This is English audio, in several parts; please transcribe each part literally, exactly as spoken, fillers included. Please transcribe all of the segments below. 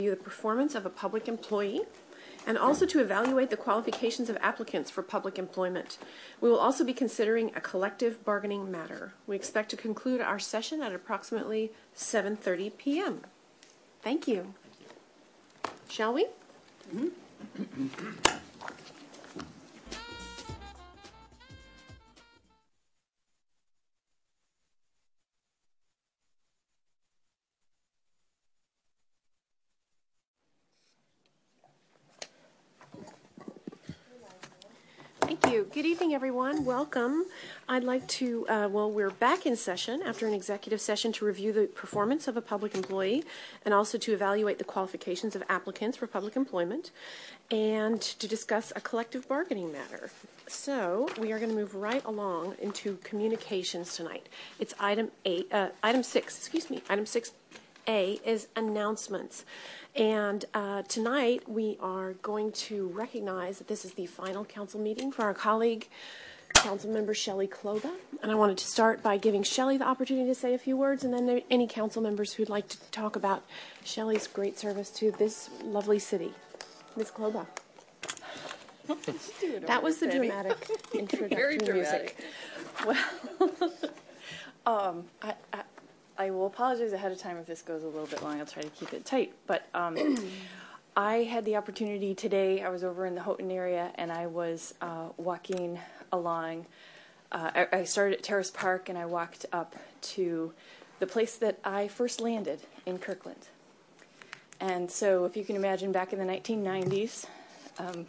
The performance of a public employee, and also to evaluate the qualifications of applicants for public employment. We will also be considering a collective bargaining matter. We expect to conclude our session at approximately seven thirty p m Thank you. Shall we? Mm-hmm. Thank you. Good evening, everyone. Welcome. I'd like to, uh, well, we're back in session after an executive session to review the performance of a public employee and also to evaluate the qualifications of applicants for public employment and to discuss a collective bargaining matter. So we are going to move right along into communications tonight. It's item eight, uh, item six, excuse me, item six A is announcements. And uh, tonight we are going to recognize that this is the final council meeting for our colleague, Council Member Shelley Kloba. And I wanted to start by giving Shelley the opportunity to say a few words, and then there, any council members who'd like to talk about Shelley's great service to this lovely city. Miz Kloba. That was the dramatic introductory Very dramatic. music. Well, um, I, I I will apologize ahead of time if this goes a little bit long. I'll try to keep it tight. But um, I had the opportunity today. I was over in the Houghton area, and I was uh, walking along. Uh, I, I started at Terrace Park, and I walked up to the place that I first landed in Kirkland. And so if you can imagine, back in the nineteen nineties, um,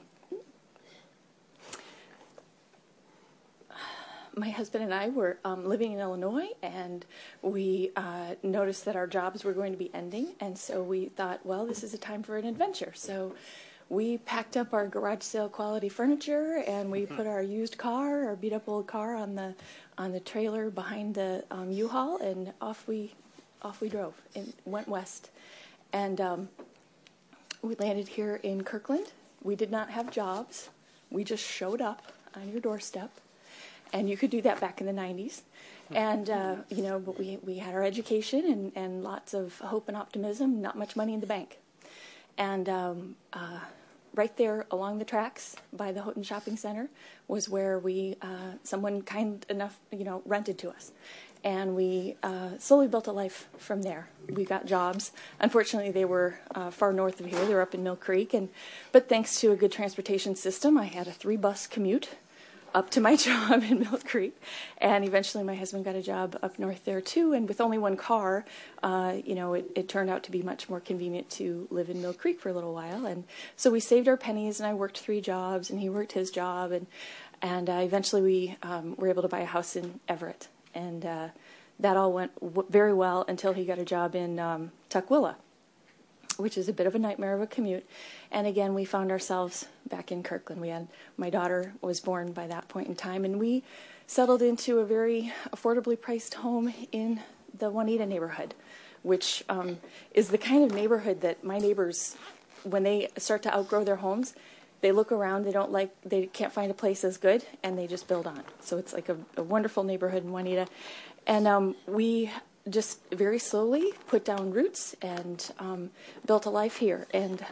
my husband and I were um, living in Illinois, and we uh, noticed that our jobs were going to be ending, and so we thought, well, this is a time for an adventure. So we packed up our garage sale quality furniture, and we put our used car, our beat up old car, on the on the trailer behind the um, U-Haul, and off we off we drove and went west. And um, we landed here in Kirkland. We did not have jobs. We just showed up on your doorstep. And you could do that back in the nineties. And, uh, you know, but we, we had our education and, and lots of hope and optimism, not much money in the bank. And um, uh, right there along the tracks by the Houghton Shopping Center was where we, uh, someone kind enough, you know, rented to us. And we uh, slowly built a life from there. We got jobs. Unfortunately, they were uh, far north of here. They were up in Mill Creek. And but thanks to a good transportation system, I had a three-bus commute up to my job in Mill Creek, and eventually my husband got a job up north there too, and with only one car, uh, you know, it, it turned out to be much more convenient to live in Mill Creek for a little while, and so we saved our pennies, and I worked three jobs, and he worked his job, and and uh, eventually we um, were able to buy a house in Everett, and uh, that all went w- very well until he got a job in um, Tukwila, which is a bit of a nightmare of a commute. And again, we found ourselves back in Kirkland. We had, my daughter was born by that point in time, and we settled into a very affordably priced home in the Juanita neighborhood, which um, is the kind of neighborhood that my neighbors, when they start to outgrow their homes, they look around, they don't like, they can't find a place as good, and they just build on. So it's like a, a wonderful neighborhood in Juanita. And um, we just very slowly put down roots and um, built a life here. And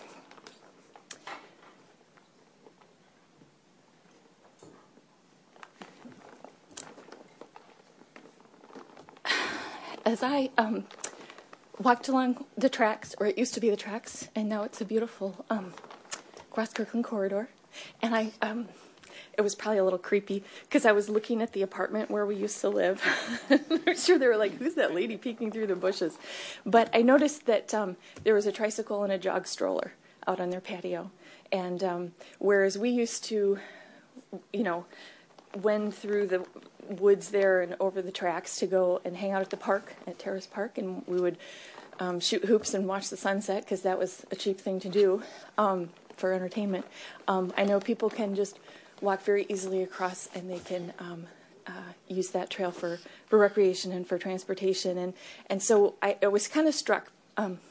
as I um, walked along the tracks, or it used to be the tracks, and now it's a beautiful um, Cross Kirkland corridor, and I um, it was probably a little creepy because I was looking at the apartment where we used to live. I'm sure they were like, who's that lady peeking through the bushes? But I noticed that um, there was a tricycle and a jog stroller out on their patio. And um, whereas we used to, you know, wend through the woods there and over the tracks to go and hang out at the park, at Terrace Park, and we would um, shoot hoops and watch the sunset because that was a cheap thing to do um, for entertainment. Um, I know people can just walk very easily across, and they can um, uh, use that trail for, for recreation and for transportation. And, and so I, I was kind of struck. Um,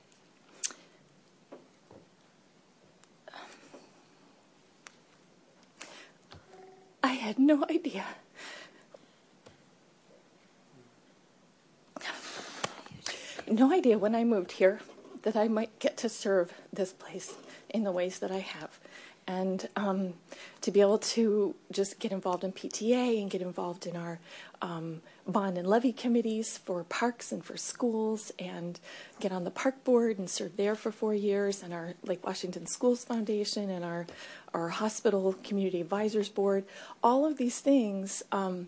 I had no idea. No idea when I moved here that I might get to serve this place in the ways that I have. And um, to be able to just get involved in P T A and get involved in our um, bond and levy committees for parks and for schools, and get on the park board and serve there for four years, and our Lake Washington Schools Foundation and our, our hospital community advisors board. All of these things um,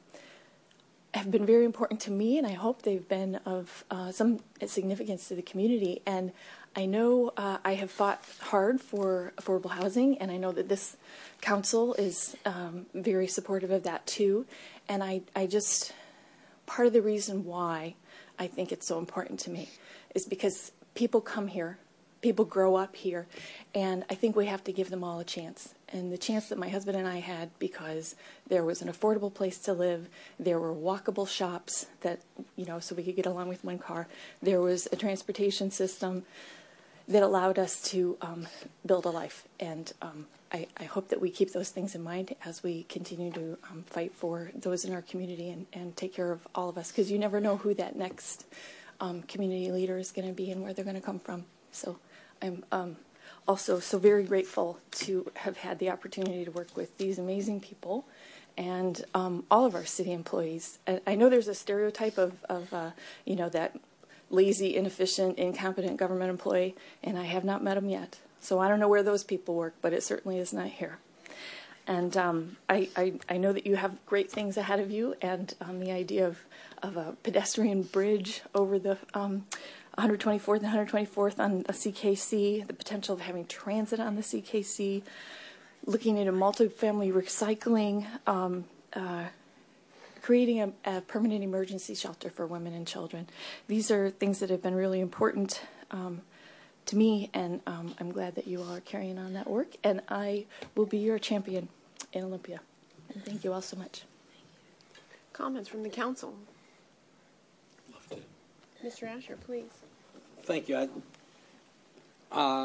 have been very important to me, and I hope they've been of uh, some significance to the community. And I know uh, I have fought hard for affordable housing, and I know that this council is um, very supportive of that too. And I, I just, part of the reason why I think it's so important to me is because people come here, people grow up here, and I think we have to give them all a chance. And the chance that my husband and I had, because there was an affordable place to live, there were walkable shops that, you know, so we could get along with one car. There was a transportation system that allowed us to um, build a life. And um, I, I hope that we keep those things in mind as we continue to um, fight for those in our community and, and take care of all of us, because you never know who that next um, community leader is going to be and where they're going to come from. So I'm um, also so very grateful to have had the opportunity to work with these amazing people and um, all of our city employees. I, I know there's a stereotype of, of uh, you know, that lazy, inefficient, incompetent government employee, and I have not met them yet. So I don't know where those people work, but it certainly is not here. And um, I, I, I know that you have great things ahead of you, and um, the idea of, of a pedestrian bridge over the um, one hundred twenty-fourth and one hundred twenty-fourth on a C K C, the potential of having transit on the C K C, looking into multifamily recycling, um, uh, creating a, a permanent emergency shelter for women and children. These are things that have been really important um, to me, and um, I'm glad that you all are carrying on that work, and I will be your champion in Olympia. And thank you all so much. Comments from the council? Love to. Mister Asher, please. Thank you. I, uh,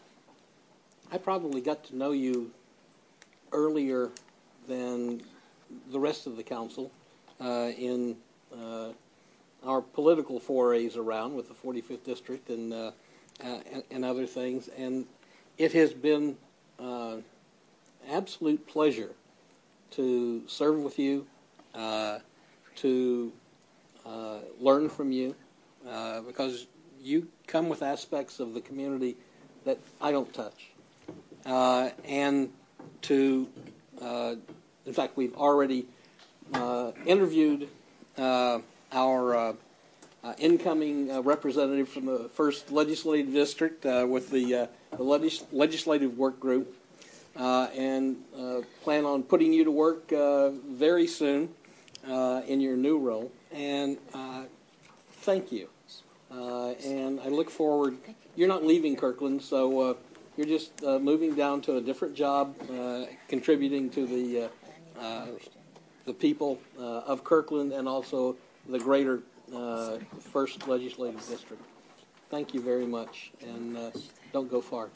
I probably got to know you earlier than the rest of the council uh, in uh, our political forays around with the forty-fifth District and, uh, uh, and, and other things. And it has been uh, absolute pleasure to serve with you, uh, to uh, learn from you, uh, because you come with aspects of the community that I don't touch. Uh, and to, uh, in fact, we've already uh, interviewed uh, our uh, uh, incoming uh, representative from the first legislative district uh, with the, uh, the legis- legislative work group, uh, and uh, plan on putting you to work uh, very soon uh, in your new role. And uh, thank you. Uh, and I look forward. You're not leaving Kirkland, so uh, you're just uh, moving down to a different job, uh, contributing to the uh, uh, the people uh, of Kirkland and also the greater uh, first legislative district. Thank you very much, and uh, don't go far.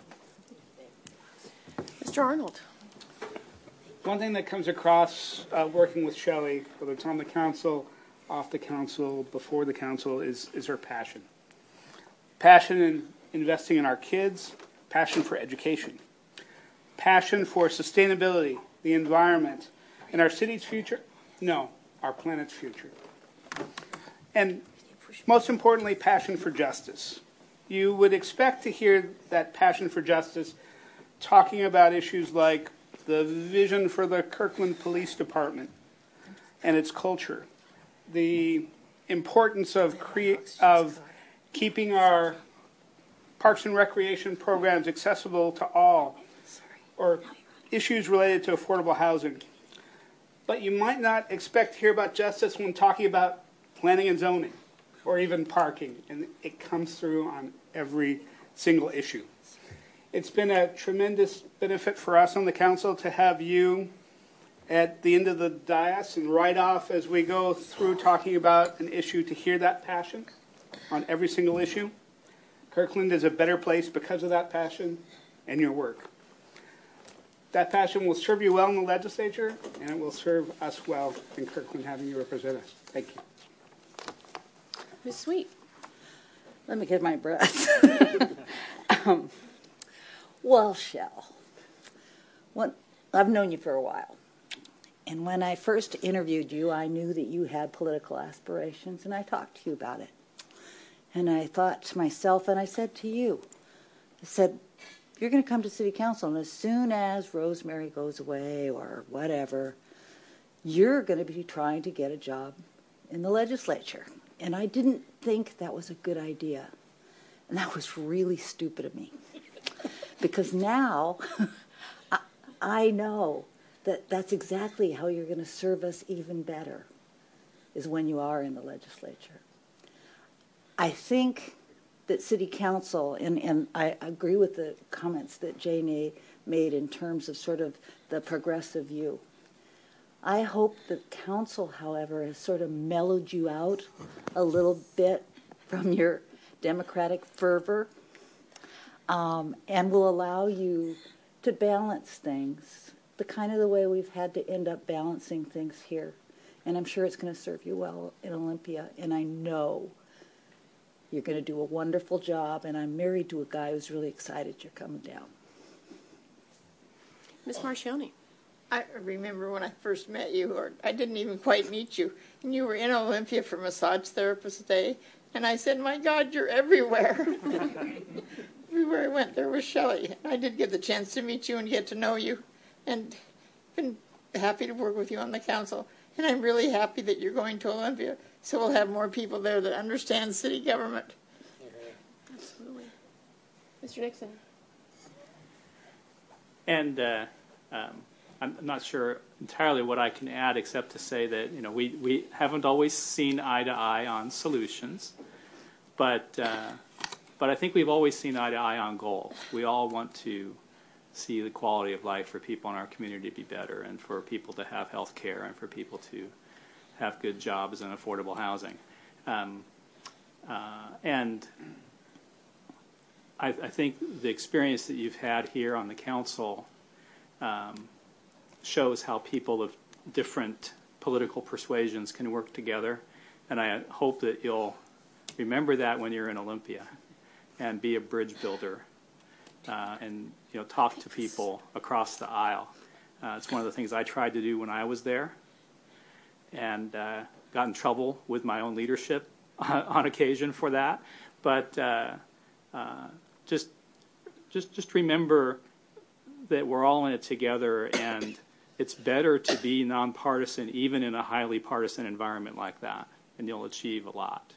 Mister Arnold. One thing that comes across uh, working with Shelley, whether it's on the council, off the council, before the council, is, is her passion. Passion in investing in our kids, passion for education, passion for sustainability, the environment, and our city's future? No, our planet's future. And most importantly, passion for justice. You would expect to hear that passion for justice talking about issues like the vision for the Kirkland Police Department and its culture, the importance of crea- of keeping our parks and recreation programs accessible to all, or issues related to affordable housing. But you might not expect to hear about justice when talking about planning and zoning, or even parking, and it comes through on every single issue. It's been a tremendous benefit for us on the council to have you at the end of the dais and right off as we go through talking about an issue to hear that passion on every single issue. Kirkland is a better place because of that passion and your work. That passion will serve you well in the legislature, and it will serve us well in Kirkland having you represent us. Thank you. Miz Sweet. Let me get my breath. um, well, Shell, when, I've known you for a while. And when I first interviewed you, I knew that you had political aspirations, and I talked to you about it. And I thought to myself, and I said to you, I said, you're going to come to city council, and as soon as Rosemary goes away or whatever, you're going to be trying to get a job in the legislature. And I didn't think that was a good idea. And that was really stupid of me. Because now I, I know that that's exactly how you're going to serve us even better, is when you are in the legislature. I think that city council, and, and I agree with the comments that Jane made in terms of sort of the progressive view. I hope the council, however, has sort of mellowed you out a little bit from your democratic fervor, um, and will allow you to balance things, the kind of the way we've had to end up balancing things here. And I'm sure it's going to serve you well in Olympia, and I know you're going to do a wonderful job, and I'm married to a guy who's really excited you're coming down. Miz Marchioni. I remember when I first met you, or I didn't even quite meet you, and you were in Olympia for Massage Therapist Day, and I said, my God, you're everywhere. Everywhere I went, there was Shelley. I did get the chance to meet you and get to know you, and been happy to work with you on the council. And I'm really happy that you're going to Olympia, so we'll have more people there that understand city government. Absolutely. Mister Nixon. And uh, um, I'm not sure entirely what I can add, except to say that, you know, we, we haven't always seen eye to eye on solutions, but uh, but I think we've always seen eye to eye on goals. We all want to see the quality of life for people in our community to be better, and for people to have health care, and for people to have good jobs and affordable housing. Um, uh, and I, I think the experience that you've had here on the council um, shows how people of different political persuasions can work together. And I hope that you'll remember that when you're in Olympia, and be a bridge builder, uh, and you know, talk to people across the aisle. Uh, it's one of the things I tried to do when I was there, and uh, got in trouble with my own leadership on occasion for that. But uh, uh, just, just, just remember that we're all in it together, and it's better to be nonpartisan, even in a highly partisan environment like that, and you'll achieve a lot.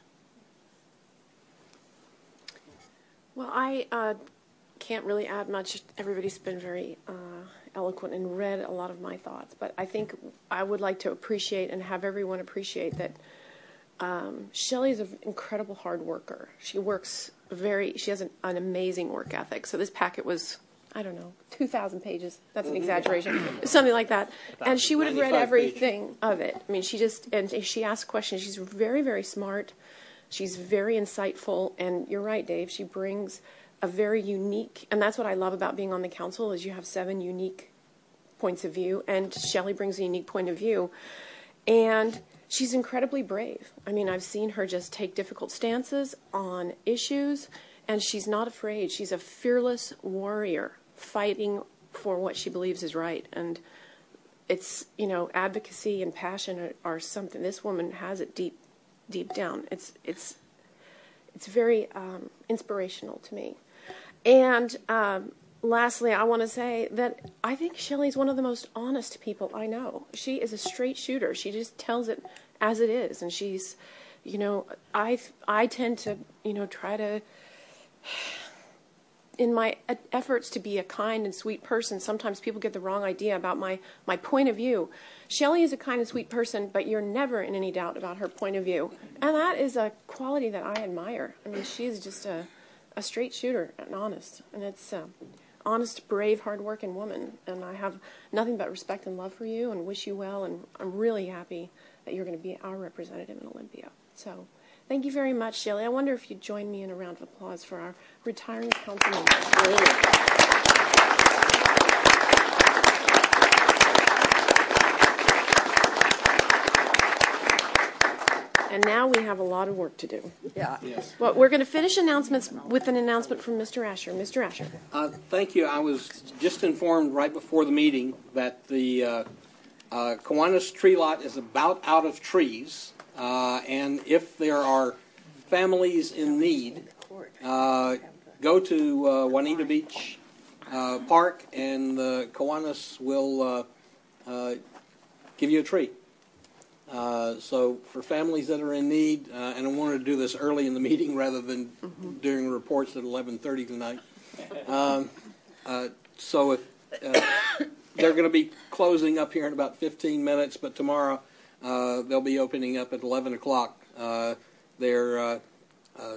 Well, I uh, can't really add much. Everybody's been very uh, eloquent and read a lot of my thoughts. But I think I would like to appreciate and have everyone appreciate that um, Shelley is an incredible hard worker. She works very, she has an, an amazing work ethic. So this packet was, I don't know, two thousand pages. That's an exaggeration. Something like that. And she would have read everything of it. I mean, she just, and she asked questions. She's very, very smart. She's very insightful, and you're right, Dave. She brings a very unique, and that's what I love about being on the council, is you have seven unique points of view, and Shelley brings a unique point of view. And she's incredibly brave. I mean, I've seen her just take difficult stances on issues, and she's not afraid. She's a fearless warrior fighting for what she believes is right. And it's, you know, advocacy and passion are, are something, this woman has it deep deep down. It's it's it's very um, inspirational to me. And um, lastly, I want to say that I think Shelley's one of the most honest people I know. She is a straight shooter. She just tells it as it is. And she's, you know, I I tend to, you know, try to, in my efforts to be a kind and sweet person, sometimes people get the wrong idea about my, my point of view. Shelley is a kind and sweet person, but you're never in any doubt about her point of view. And that is a quality that I admire. I mean, she is just a, a straight shooter and honest. And it's an honest, brave, hard-working woman. And I have nothing but respect and love for you and wish you well. And I'm really happy that you're going to be our representative in Olympia. So thank you very much, Shelley. I wonder if you'd join me in a round of applause for our retiring councilman. And now we have a lot of work to do. Yeah. Yes. Well, we're going to finish announcements with an announcement from Mister Asher. Mister Asher. Uh, thank you. I was just informed right before the meeting that the uh, uh, Kiwanis tree lot is about out of trees, uh, and if there are families in need, uh, go to uh, Juanita Beach uh, Park, and the Kiwanis will uh, uh, give you a tree. Uh, so for families that are in need, uh, and I wanted to do this early in the meeting rather than mm-hmm. during reports at eleven thirty tonight. Um, uh, so if uh, they're going to be closing up here in about fifteen minutes, but tomorrow uh, they'll be opening up at eleven o'clock. Uh, they're uh, uh,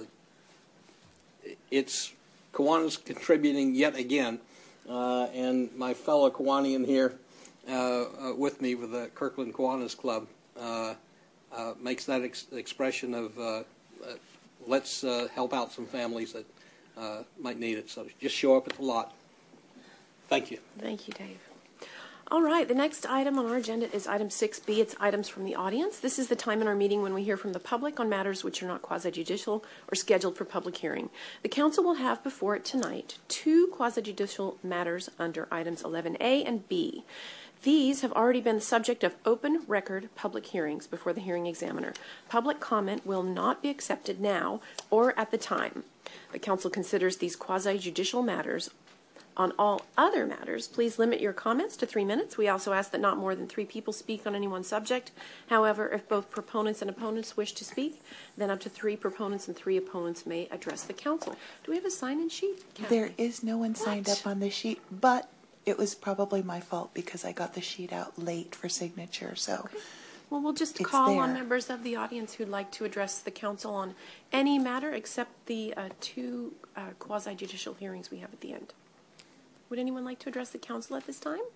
it's Kiwanis contributing yet again, uh, and my fellow Kiwanian here uh, uh, with me with the Kirkland Kiwanis Club. Uh, uh, makes that ex- expression of uh, uh, let's uh, help out some families that uh, might need it. So just show up at the lot. Thank you. Thank you, Dave. All right, the next item on our agenda is item six B. It's items from the audience. This is the time in our meeting when we hear from the public on matters which are not quasi-judicial or scheduled for public hearing. The council will have before it tonight two quasi-judicial matters under items eleven A and B. These have already been the subject of open record public hearings before the hearing examiner. Public comment will not be accepted now or at the time the council considers these quasi-judicial matters. On all other matters, please limit your comments to three minutes. We also ask that not more than three people speak on any one subject. However, if both proponents and opponents wish to speak, then up to three proponents and three opponents may address the council. Do we have a sign-in sheet, Kathy? There is no one signed What? up on the sheet, but it was probably my fault because I got the sheet out late for signature. So, okay. Well, we'll just it's call there. on members of the audience who'd like to address the council on any matter except the uh, two uh, quasi-judicial hearings we have at the end. Would anyone like to address the council at this time?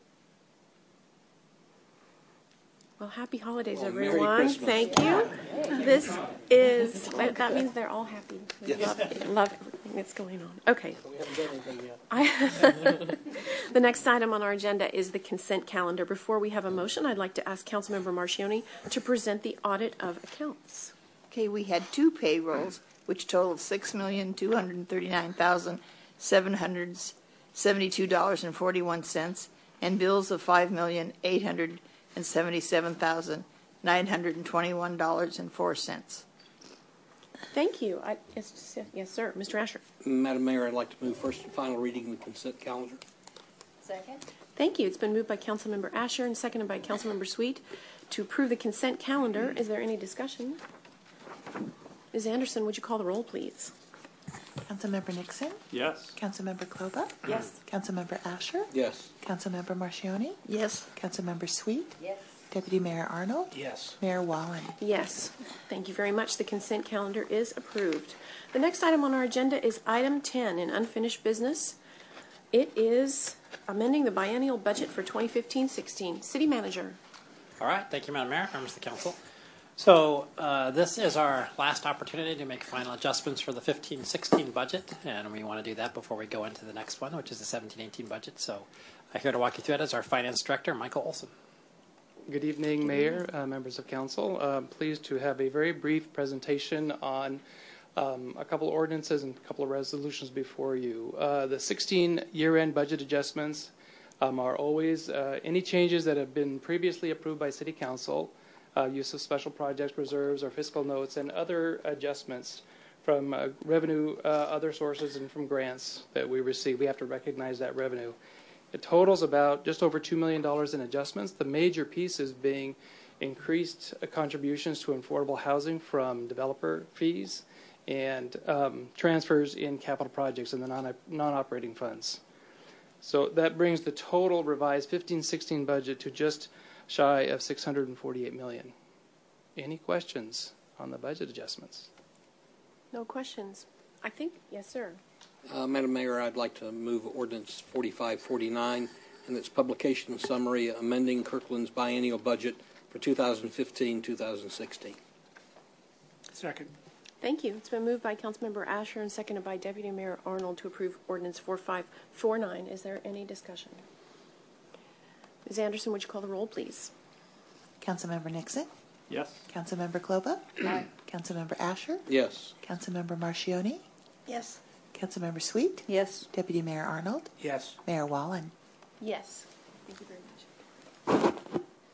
Well, happy holidays, Well, Merry everyone. Christmas. Thank you. This is, that means they're all happy. Yes. Love, love everything that's going on. Okay. We haven't done anything yet. I, the next item on our agenda is the consent calendar. Before we have a motion, I'd like to ask Councilmember Marchioni to present the audit of accounts. Okay, we had two payrolls, which totaled six million two hundred thirty-nine thousand seven hundred seventy-two dollars and forty-one cents, and bills of five million eight hundred seventy-seven thousand nine hundred twenty-one dollars and four cents. Thank you. I, yes, yes, sir. Mister Asher. Madam Mayor, I'd like to move first and final reading of the consent calendar. Second? Thank you. It's been moved by Councilmember Asher and seconded by Councilmember Sweet to approve the consent calendar. Is there any discussion? Miz Anderson, would you call the roll, please? Councilmember Nixon, Yes. Councilmember Kloba, Yes. Councilmember Asher, Yes. Councilmember Marchioni, Yes. Councilmember Sweet, Yes. Deputy Mayor Arnold, Yes. Mayor Wallen. Yes. Thank you very much. The consent calendar is approved. The next item on our agenda is item ten in unfinished business. It is amending the biennial budget for twenty fifteen sixteen. City Manager. All right. Thank you, Madam Mayor, members of the council. So uh, this is our last opportunity to make final adjustments for the fifteen sixteen budget, and we want to do that before we go into the next one, which is the seventeen eighteen budget. So I'm here to walk you through it as our Finance Director, Michael Olson. Good evening, Mayor, uh, members of council. Uh, pleased to have a very brief presentation on um, a couple of ordinances and a couple of resolutions before you. Uh, the sixteen year-end budget adjustments um, are always uh, any changes that have been previously approved by City Council, uh, use of special project reserves or fiscal notes, and other adjustments from uh, revenue, uh, other sources, and from grants that we receive. We have to recognize that revenue. It totals about just over two million dollars in adjustments. The major pieces being increased uh, contributions to affordable housing from developer fees and um, transfers in capital projects in the non, non-operating funds. So that brings the total revised fifteen sixteen budget to just shy of six hundred forty-eight million dollars. Any questions on the budget adjustments? No questions. I think, yes, sir. Uh, Madam Mayor, I'd like to move ordinance forty-five forty-nine and its publication summary amending Kirkland's biennial budget for two thousand fifteen two thousand sixteen. Second. Thank you. It's been moved by Councilmember Asher and seconded by Deputy Mayor Arnold to approve ordinance forty-five forty-nine. Is there any discussion? Miz Anderson, would you call the roll, please? Councilmember Nixon, Yes. Councilmember Kloba? Aye. Councilmember Asher? Yes. Councilmember Marchioni? Yes. Councilmember Sweet? Yes. Deputy Mayor Arnold? Yes. Mayor Wallen? Yes. Thank you very much.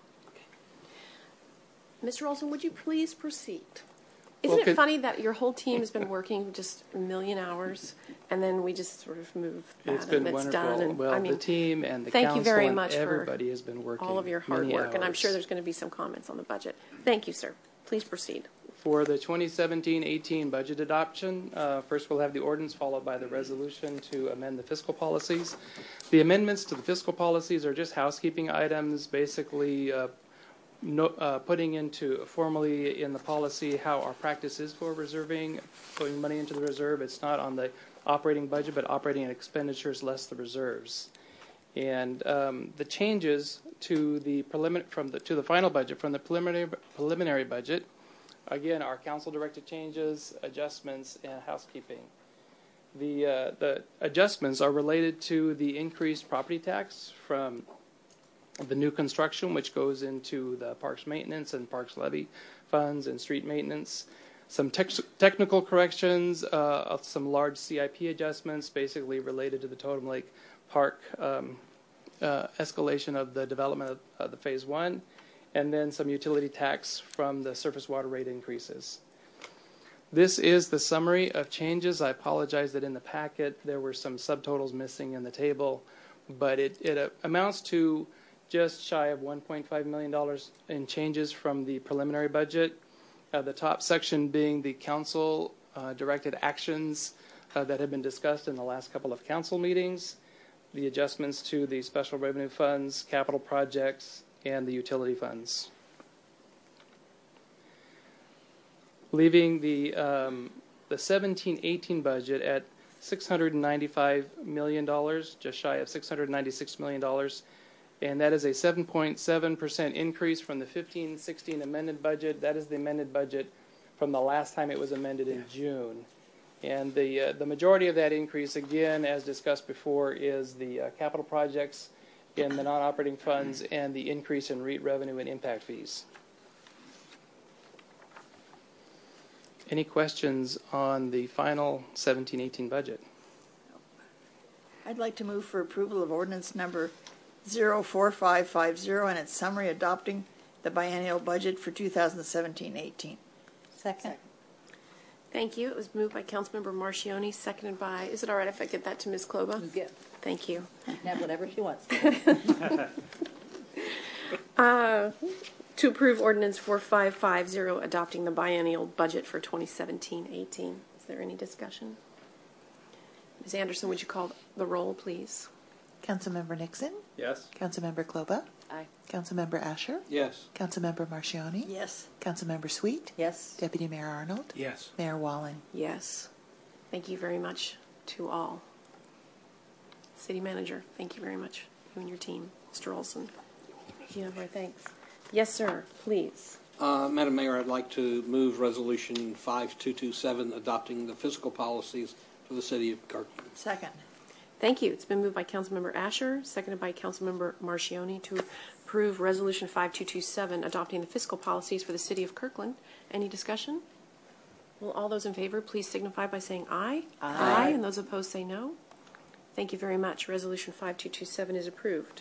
Mister Olson, would you please proceed? Isn't Well, it could- funny that your whole team has been working just a million hours, and then we just sort of move that It's and been it's wonderful. done? And, well, I mean, the team and the thank council you very and much for everybody has been working all of your hard many work, and I'm hours. sure there's going to be some comments on the budget. Thank you, sir. Please proceed. For the twenty seventeen eighteen budget adoption, uh, first we'll have the ordinance followed by the resolution to amend the fiscal policies. The amendments to the fiscal policies are just housekeeping items, basically uh, no, uh, putting into formally in the policy how our practice is for reserving, putting money into the reserve. It's not on the operating budget, but operating expenditures less the reserves. And um, the changes to the prelimin- from the to the final budget from the preliminary preliminary budget. Again, our council-directed changes, adjustments, and housekeeping. The uh, the adjustments are related to the increased property tax from the new construction, which goes into the parks maintenance and parks levy funds and street maintenance. Some tex- technical corrections uh, of some large C I P adjustments, basically related to the Totem Lake Park um, uh, escalation of the development of uh, the phase one. And then some utility tax from the surface water rate increases. This is the summary of changes. I apologize that in the packet there were some subtotals missing in the table, but it, it uh, amounts to just shy of one point five million dollars in changes from the preliminary budget. Uh, the top section being the council uh, directed actions uh, that have been discussed in the last couple of council meetings, the adjustments to the special revenue funds, capital projects, and the utility funds. Leaving the um, the seventeen eighteen budget at six hundred ninety-five million dollars, just shy of six hundred ninety-six million dollars, and that is a seven point seven percent increase from the fifteen sixteen amended budget. That is the amended budget from the last time it was amended in June. And the uh, the majority of that increase, again, as discussed before, is the uh, capital projects in the non-operating funds and the increase in REIT revenue and impact fees. Any questions on the final seventeen eighteen budget? I'd like to move for approval of ordinance number zero four five five zero and its summary adopting the biennial budget for two thousand seventeen eighteen. Second. Thank you. It was moved by Councilmember Marchioni, seconded by, is it all right if I get that to Miz Kloba? You get Thank you. have whatever she wants. Uh, to approve ordinance four five five zero, adopting the biennial budget for twenty seventeen eighteen. Is there any discussion? Miz Anderson, would you call the roll, please? Councilmember Nixon? Yes. Councilmember Kloba? Aye. Councilmember Asher? Yes. Councilmember Marchioni? Yes. Councilmember Sweet? Yes. Deputy Mayor Arnold? Yes. Mayor Wallen? Yes. Thank you very much to all. City Manager, thank you very much. You and your team. Mister Olson. You have our thanks. Yes, sir. Please. Uh, Madam Mayor, I'd like to move Resolution five two two seven, adopting the fiscal policies for the city of Kirkland. Second. Thank you. It's been moved by Councilmember Asher, seconded by Councilmember Marchioni to approve Resolution five two two seven, adopting the fiscal policies for the city of Kirkland. Any discussion? Will all those in favor please signify by saying aye? Aye. Aye. And those opposed say no. Thank you very much. Resolution five two two seven is approved.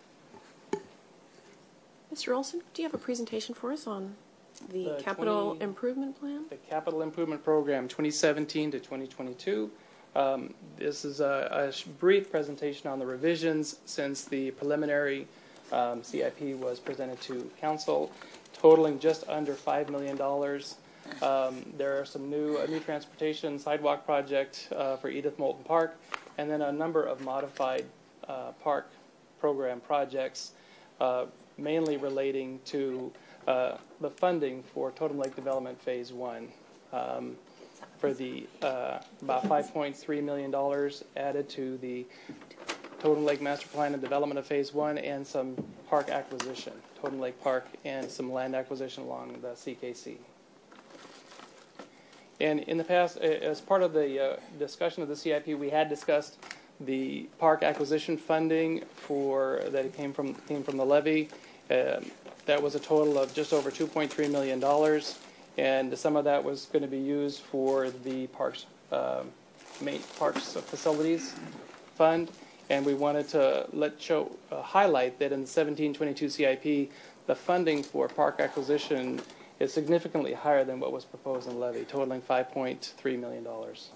Mister Olson, do you have a presentation for us on the, The capital twenty improvement plan? The Capital Improvement Program twenty seventeen to twenty twenty-two. Um, this is a, a sh- brief presentation on the revisions since the preliminary um, C I P was presented to council, totaling just under five million dollars. Um, there are some new, a new transportation sidewalk project uh, for Edith Moulton Park, and then a number of modified uh, park program projects, uh, mainly relating to uh, the funding for Totem Lake Development Phase One. Um, for the uh, about five point three million dollars added to the Totem Lake Master Plan and Development of Phase One, and some park acquisition, Totem Lake Park, and some land acquisition along the C K C. And in the past, as part of the uh, discussion of the C I P, we had discussed the park acquisition funding for that it came from came from the levy. Uh, that was a total of just over two point three million dollars, and some of that was going to be used for the parks, um, main parks facilities fund. And we wanted to let show uh, highlight that in the seventeen twenty-two C I P, the funding for park acquisition is significantly higher than what was proposed in levy, totaling five point three million dollars.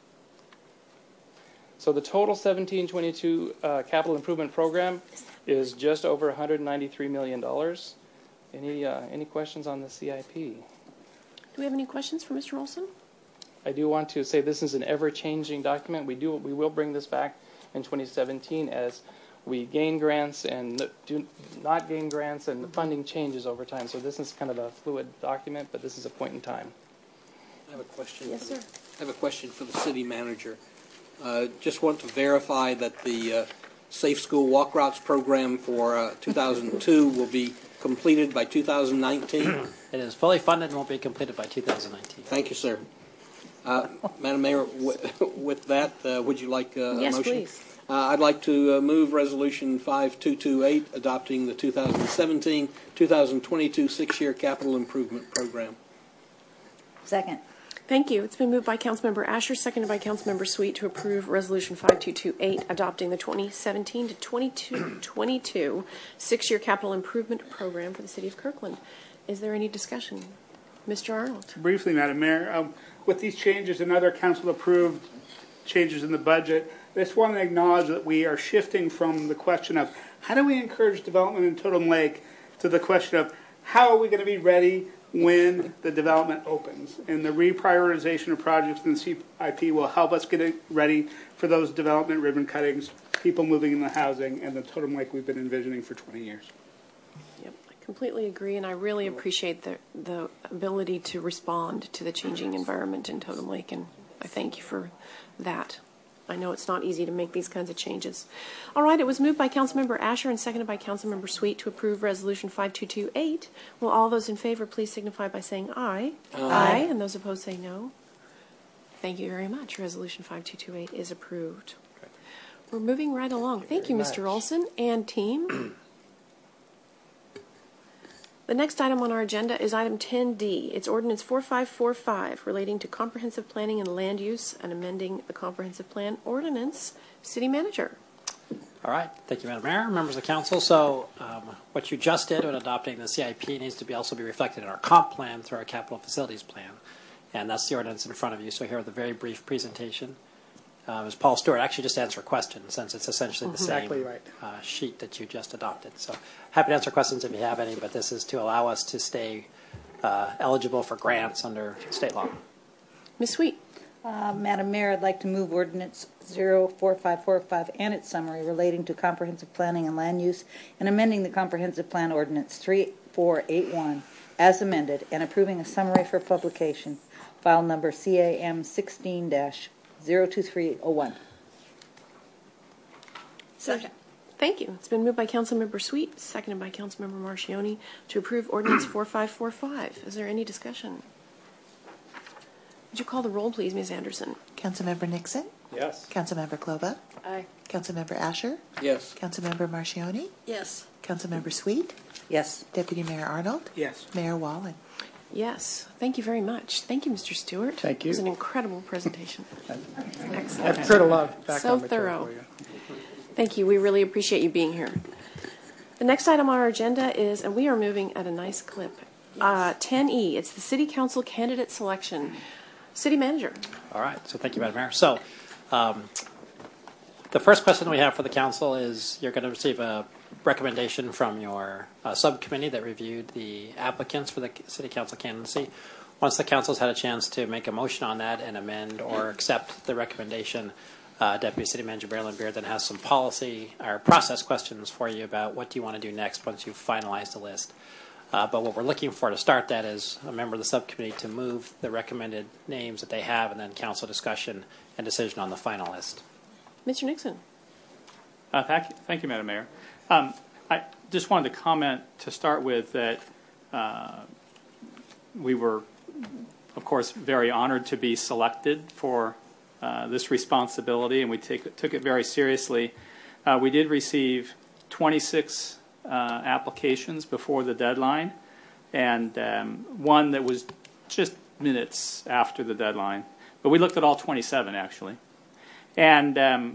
So the total seventeen twenty-two uh, capital improvement program is just over one hundred ninety-three million dollars. Any uh, any questions on the C I P? Do we have any questions for Mister Olson? I do want to say this is an ever-changing document. We do we will bring this back in twenty seventeen as we gain grants and do not gain grants, and the funding changes over time. So this is kind of a fluid document, but this is a point in time. I have a question. Yes, for the, sir. I have a question for the city manager. Uh, just want to verify that the uh, Safe School Walk Routes program for uh, two thousand two will be completed by two thousand nineteen. It is fully funded and will be completed by two thousand nineteen. Thank you, sir. Uh, Madam Mayor, w- with that, uh, would you like uh, Yes, a motion? please. Uh, I'd like to uh, move Resolution five two two eight, adopting the two thousand seventeen two thousand twenty-two six-year capital improvement program. Second. Thank you. It's been moved by Councilmember Asher, seconded by Councilmember Sweet to approve Resolution five two two eight, adopting the twenty seventeen to twenty twenty-two six-year capital improvement program for the City of Kirkland. Is there any discussion? Mister Arnold. Briefly, Madam Mayor, um, with these changes and other council-approved changes in the budget, I just want to acknowledge that we are shifting from the question of how do we encourage development in Totem Lake to the question of how are we going to be ready when the development opens. And the reprioritization of projects in the C I P will help us get ready for those development ribbon cuttings, people moving into housing, and the Totem Lake we've been envisioning for twenty years. Yep, I completely agree, and I really appreciate the the ability to respond to the changing environment in Totem Lake, and I thank you for that. I know it's not easy to make these kinds of changes. All right, it was moved by Councilmember Asher and seconded by Councilmember Sweet to approve Resolution five two two eight. Will all those in favor please signify by saying aye. Aye. Aye. And those opposed say no. Thank you very much. Resolution five two two eight is approved. Okay. We're moving right along. Thank you, Mister Olson and team. The next item on our agenda is item ten D. It's ordinance four five four five relating to comprehensive planning and land use and amending the comprehensive plan ordinance. City Manager. All right. Thank you, Madam Mayor, members of the council. So um, what you just did when adopting the C I P needs to be also be reflected in our comp plan through our capital facilities plan. And that's the ordinance in front of you. So here with a very brief presentation. Um, as Paul Stewart actually just answer questions, since it's essentially the Exactly same right. uh, sheet that you just adopted. So happy to answer questions if you have any, but this is to allow us to stay uh, eligible for grants under state law. Miz Sweet. Uh, Madam Mayor, I'd like to move ordinance zero four five four five and its summary relating to comprehensive planning and land use and amending the comprehensive plan ordinance three four eight one as amended and approving a summary for publication, file number C A M sixteen dash zero two three oh one. Second. Thank you. It's been moved by Councilmember Sweet, seconded by Councilmember Marchioni to approve ordinance four five four five. Is there any discussion? Would you call the roll, please, Miz Anderson? Councilmember Nixon? Yes. Councilmember Klova? Aye. Councilmember Asher? Yes. Councilmember Marchioni? Yes. Councilmember Sweet? Yes. Deputy Mayor Arnold? Yes. Mayor Wallen? Yes. Thank you very much. Thank you, Mister Stewart. Thank you. It was an incredible presentation. Excellent. I've heard a lot of background So material thorough. for you. Thank you. We really appreciate you being here. The next item on our agenda is, and we are moving at a nice clip, uh, ten E. It's the City Council candidate selection. City Manager. All right. So thank you, Madam Mayor. So um, the first question we have for the council is you're going to receive a recommendation from your uh, subcommittee that reviewed the applicants for the City Council candidacy. Once the council's had a chance to make a motion on that and amend or accept the recommendation, uh, Deputy City Manager Marilyn Beard then has some policy or process questions for you about what do you want to do next once you've finalized the list. Uh, but what we're looking for to start that is a member of the subcommittee to move the recommended names that they have and then council discussion and decision on the final list. Mister Nixon. Uh, thank, you, thank you, Madam Mayor. Um, I just wanted to comment to start with that uh, we were, of course, very honored to be selected for uh, this responsibility, and we take, took it very seriously. Uh, we did receive twenty-six uh, applications before the deadline, and um, one that was just minutes after the deadline. But we looked at all twenty-seven, actually, and um,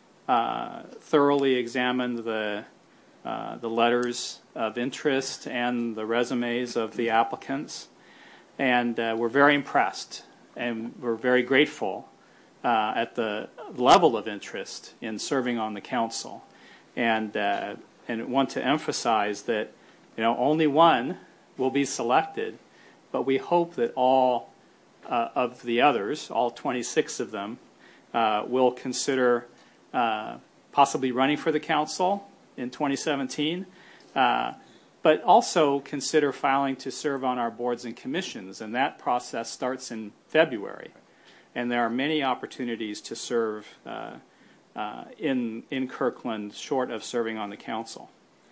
uh, thoroughly examined the uh, the letters of interest and the resumes of the applicants, and uh, we're very impressed, and we're very grateful uh, at the level of interest in serving on the council, and uh, and want to emphasize that, you know, only one will be selected, but we hope that all uh, of the others, all twenty-six of them, uh, will consider uh, possibly running for the council in twenty seventeen, uh, but also consider filing to serve on our boards and commissions, and that process starts in February. And there are many opportunities to serve uh, uh, in in Kirkland, short of serving on the council.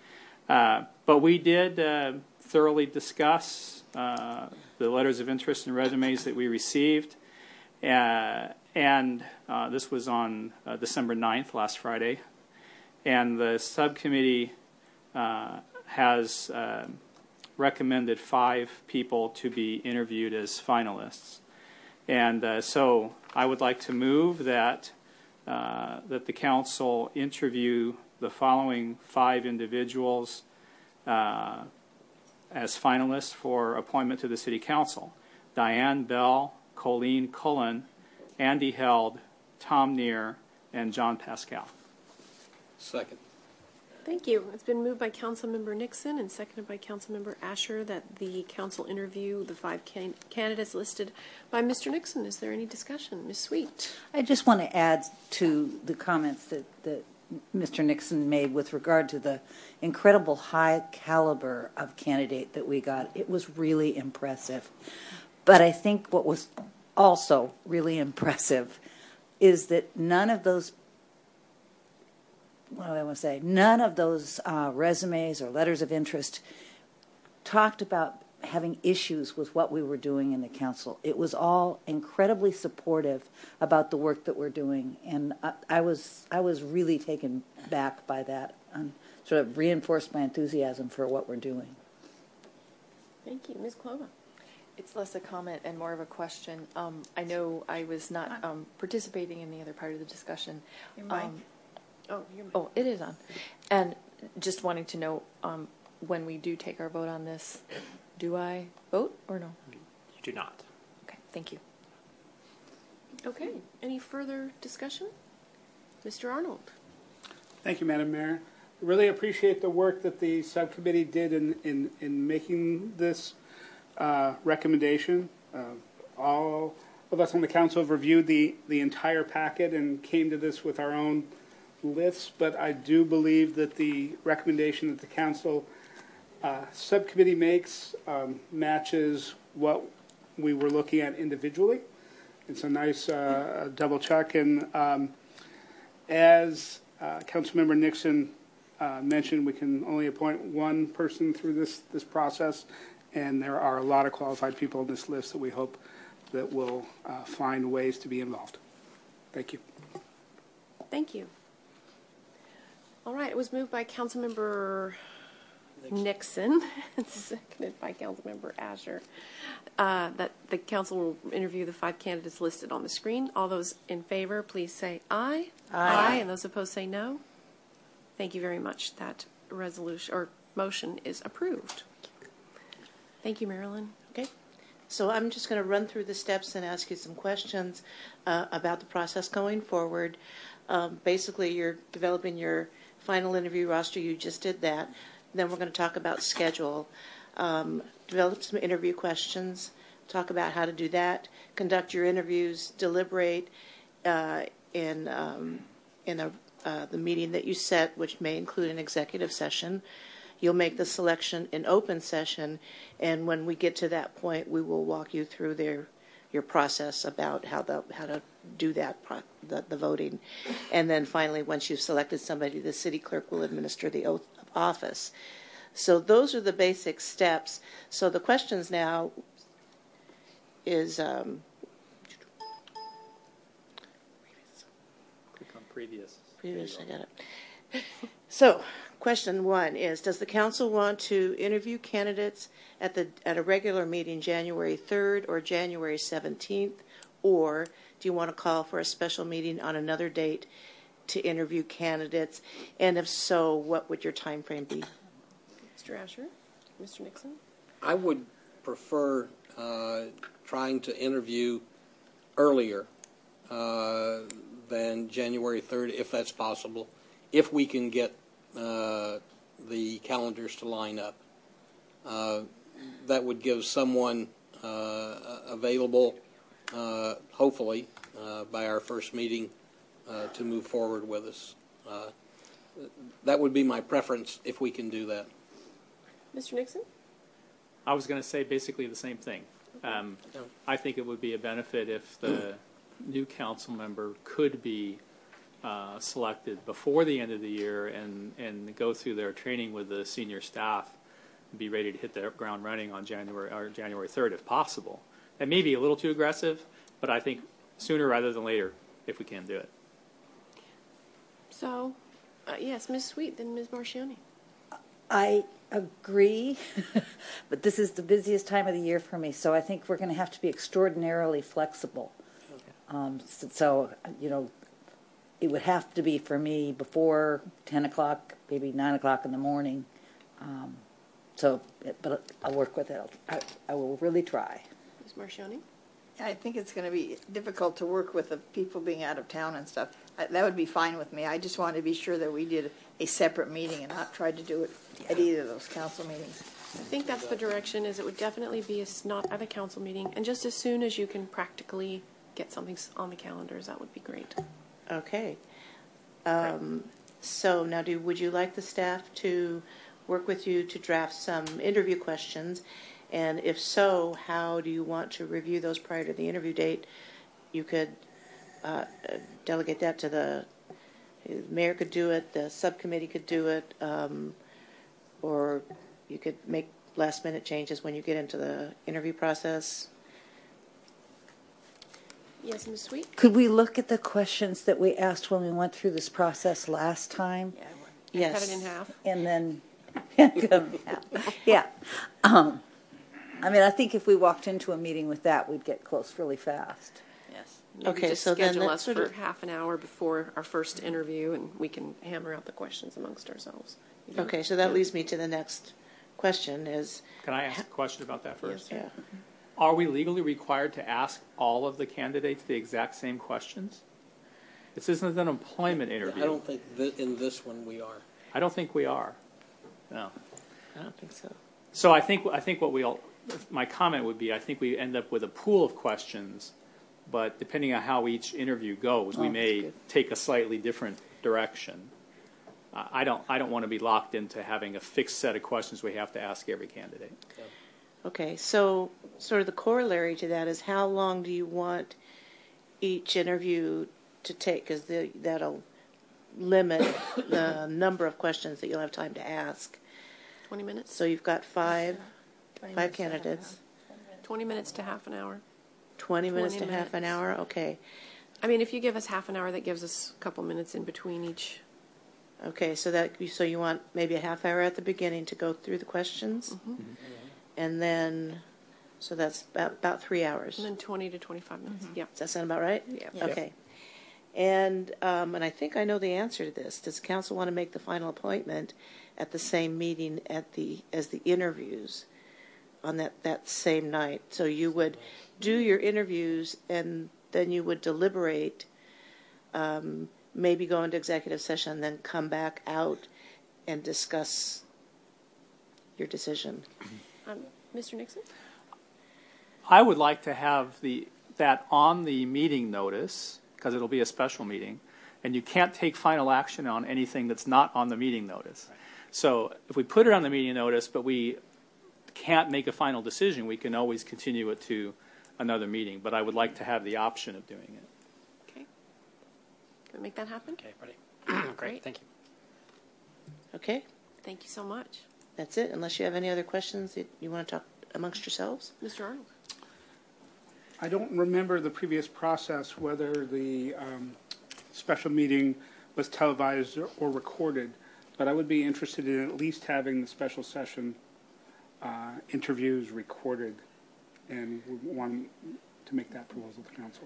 Uh, but we did uh, thoroughly discuss uh, the letters of interest and resumes that we received, uh, and uh, this was on uh, December ninth, last Friday. And the subcommittee uh, has uh, recommended five people to be interviewed as finalists. And uh, so I would like to move that uh, that the council interview the following five individuals uh, as finalists for appointment to the City Council: Diane Bell, Colleen Cullen, Andy Held, Tom Neer, and John Pascal. Second. Thank you. It's been moved by Councilmember Nixon and seconded by Councilmember Asher that the council interview the five can- candidates listed by Mister Nixon. Is there any discussion? Miz Sweet. I just want to add to the comments that, that Mister Nixon made with regard to the incredible high caliber of candidate that we got. It was really impressive. But I think what was also really impressive is that none of those what do I want to say? None of those uh, resumes or letters of interest talked about having issues with what we were doing in the council. It was all incredibly supportive about the work that we're doing, and I, I was I was really taken back by that and sort of reinforced my enthusiasm for what we're doing. Thank you. Miz Clova. It's less a comment and more of a question. Um, I know I was not um, participating in the other part of the discussion. Your mic. Um, Oh, you're Oh, it is on. And just wanting to know, um, when we do take our vote on this, do I vote or no? You do not. Okay, thank you. okay. Any further discussion? Mister Arnold. Thank you, Madam Mayor. Really appreciate the work that the subcommittee did in, in, in making this uh, recommendation. Uh, all of us on the council have reviewed the, the entire packet and came to this with our own lists, but I do believe that the recommendation that the council uh, subcommittee makes um, matches what we were looking at individually. It's a nice uh, double check, and um, as uh, Councilmember Nixon uh, mentioned, we can only appoint one person through this this process, and there are a lot of qualified people on this list that we hope that will uh, find ways to be involved. Thank you. Thank you. All right, it was moved by Councilmember Nixon, and seconded by Councilmember Asher, uh, that the council will interview the five candidates listed on the screen. All those in favor, please say aye. Aye. Aye. And those opposed say no. Thank you very much. That resolution or motion is approved. Thank you, Marilyn. Okay. So I'm just going to run through the steps and ask you some questions uh, about the process going forward. Um, basically, you're developing your final interview roster. You just did that. Then we're going to talk about schedule, um, develop some interview questions, talk about how to do that, conduct your interviews, deliberate uh, in um, in a, uh, the meeting that you set, which may include an executive session. You'll make the selection in open session, and when we get to that point, we will walk you through their your process about how the how to do that pro, the, the voting, and then finally, once you've selected somebody, the city clerk will administer the oath of office. So those are the basic steps. So the questions now is um, Click on previous. previous. I got it. So, question one is, does the council want to interview candidates at the at a regular meeting January third or January seventeenth, or do you want to call for a special meeting on another date to interview candidates? And if so, what would your time frame be? Mister Asher? Mister Nixon? I would prefer uh, trying to interview earlier uh, than January third, if that's possible, if we can get uh, the calendars to line up. Uh, that would give someone uh, available, uh, hopefully, uh, by our first meeting uh, to move forward with us. Uh, that would be my preference if we can do that. Mister Nixon? I was going to say basically the same thing. Um, I think it would be a benefit if the new council member could be uh, selected before the end of the year and, and go through their training with the senior staff and be ready to hit the ground running on January or January third if possible. That may be a little too aggressive, but I think sooner rather than later if we can do it. So, uh, yes, Miz Sweet, then Miz Marchioni. I agree, but this is the busiest time of the year for me, so I think we're going to have to be extraordinarily flexible. Okay. Um, so, so, you know, it would have to be for me before ten o'clock, maybe nine o'clock in the morning. Um, so, but I'll work with it. I, I will really try. Miz Marchioni? I think it's going to be difficult to work with the people being out of town and stuff. I, that would be fine with me. I just wanted to be sure that we did a separate meeting and not tried to do it at either of those council meetings. I think that's the direction, is it would definitely be a, not at a council meeting, and just as soon as you can practically get something on the calendars, that would be great. Okay. Um, so now, do would you like the staff to work with you to draft some interview questions? And if so, how do you want to review those prior to the interview date? You could uh, delegate that to the, the mayor could do it, the subcommittee could do it, um, or you could make last minute changes when you get into the interview process. Yes, Miz Sweet? Could we look at the questions that we asked when we went through this process last time? Yeah, yes. Cut it in half. And then, yeah. Um, I mean, I think if we walked into a meeting with that, we'd get close really fast. Yes. Maybe Okay, just so then schedule that's us sort for of- half an hour before our first interview, and we can hammer out the questions amongst ourselves. You know? Okay, so that leads me to the next question is, Can I ask a question about that first? yeah. Are we legally required to ask all of the candidates the exact same questions? This isn't an employment interview. I don't think that in this one we are. I don't think we are. No. I don't think so. So I think I think what we'll my comment would be I think we end up with a pool of questions, but depending on how each interview goes, we Oh, may good. take a slightly different direction. Uh, I don't I don't want to be locked into having a fixed set of questions we have to ask every candidate. Okay, so sort of the corollary to that is how long do you want each interview to take? Because that'll limit the number of questions that you'll have time to ask. twenty minutes? So you've got five, five candidates, twenty minutes to half an hour. twenty minutes to twenty half an minutes. hour. Okay, I mean, if you give us half an hour, that gives us a couple minutes in between each. okay. So that so you want maybe a half hour at the beginning to go through the questions, Mm-hmm. and then so that's about, about three hours. And then twenty to twenty-five minutes. Yeah. Does that sound about right? Yeah. Okay. And um, and I think I know the answer to this. Does the council want to make the final appointment at the same meeting at the as the interviews on that, that same night? So you would do your interviews and then you would deliberate, um, maybe go into executive session, and then come back out and discuss your decision. Um, Mister Nixon? I would like to have the that on the meeting notice, because it'll be a special meeting, and you can't take final action on anything that's not on the meeting notice. Right. So if we put it on the meeting notice, but we can't make a final decision, we can always continue it to another meeting. But I would like to have the option of doing it. Okay. Can we make that happen? Okay, ready. Great, Great. thank you. Okay, Thank you so much. that's it. Unless you have any other questions that you want to talk amongst yourselves. Mister Arnold? I don't remember the previous process, whether the um, special meeting was televised or, or recorded, but I would be interested in at least having the special session uh, interviews recorded, and would want to make that proposal to council.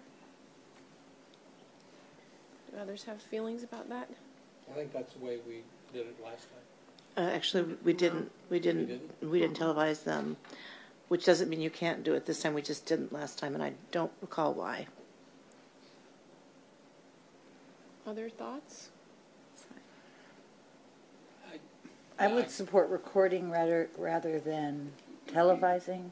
Do others have feelings about that? I think that's the way we did it last time. Uh, actually, we didn't. We didn't. didn't? We didn't televise them, which doesn't mean you can't do it this time. We just didn't last time, and I don't recall why. Other thoughts? I would support recording rather rather than televising.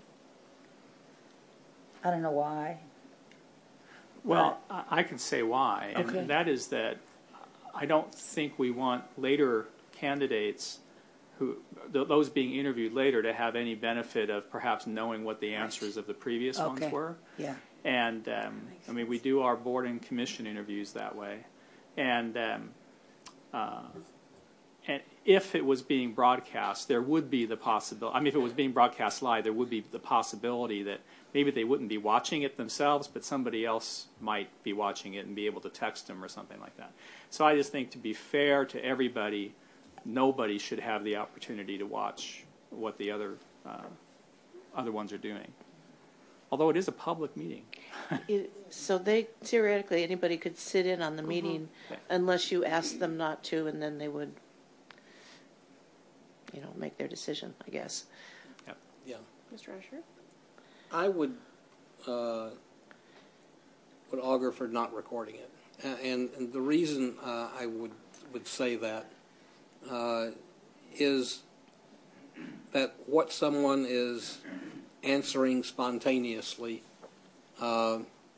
I don't know why. Well, I I can say why, and Okay. that is that I don't think we want later candidates, who th- those being interviewed later, to have any benefit of perhaps knowing what the answers of the previous Okay. ones were. Yeah. And um, I mean, we do our board and commission interviews that way, and um, uh, and if it was being broadcast, there would be the possibility. I mean, if it was being broadcast live, there would be the possibility that maybe they wouldn't be watching it themselves, but somebody else might be watching it and be able to text them or something like that. So I just think, to be fair to everybody, nobody should have the opportunity to watch what the other uh, other ones are doing. Although it is a public meeting. It, so they theoretically anybody could sit in on the meeting Okay. unless you asked them not to, and then they would, you know, make their decision. I guess. Yep. Yeah. Mister Asher? I would uh, would augur for not recording it, A- and, and the reason uh, I would would say that uh, is that what someone is answering spontaneously uh,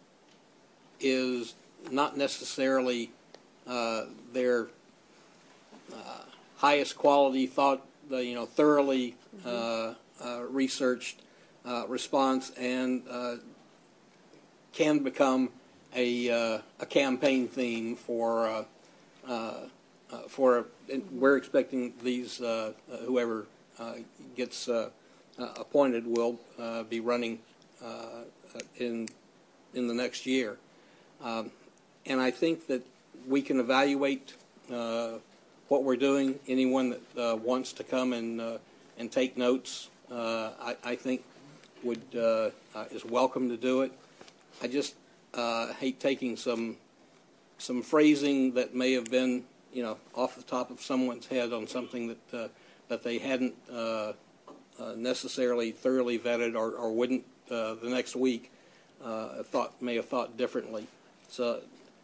is not necessarily uh, their uh, highest quality, thought, the you know thoroughly uh, uh, researched uh, response, and uh, can become a uh, a campaign theme for uh, uh, uh, for. And we're expecting these uh, uh, whoever uh, gets uh, uh, appointed will uh, be running uh, in in the next year, um, and I think that we can evaluate uh, what we're doing. Anyone that uh, wants to come and uh, and take notes, uh, I, I think would uh, uh, is welcome to do it. I just uh, hate taking some some phrasing that may have been, you know, off the top of someone's head on something that uh, that they hadn't uh, uh, necessarily thoroughly vetted, or, or wouldn't uh, the next week uh, thought may have thought differently. So,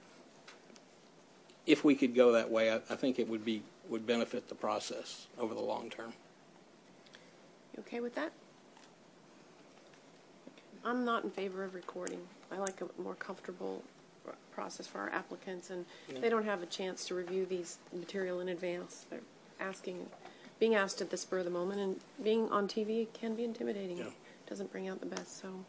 if we could go that way, I, I think it would be would benefit the process over the long term. You okay with that? I'm not in favor of recording. I like a more comfortable r- process for our applicants, and Yeah. they don't have a chance to review these material in advance. They're asking, being asked at the spur of the moment, and being on T V can be intimidating. Yeah. It doesn't bring out the best, so.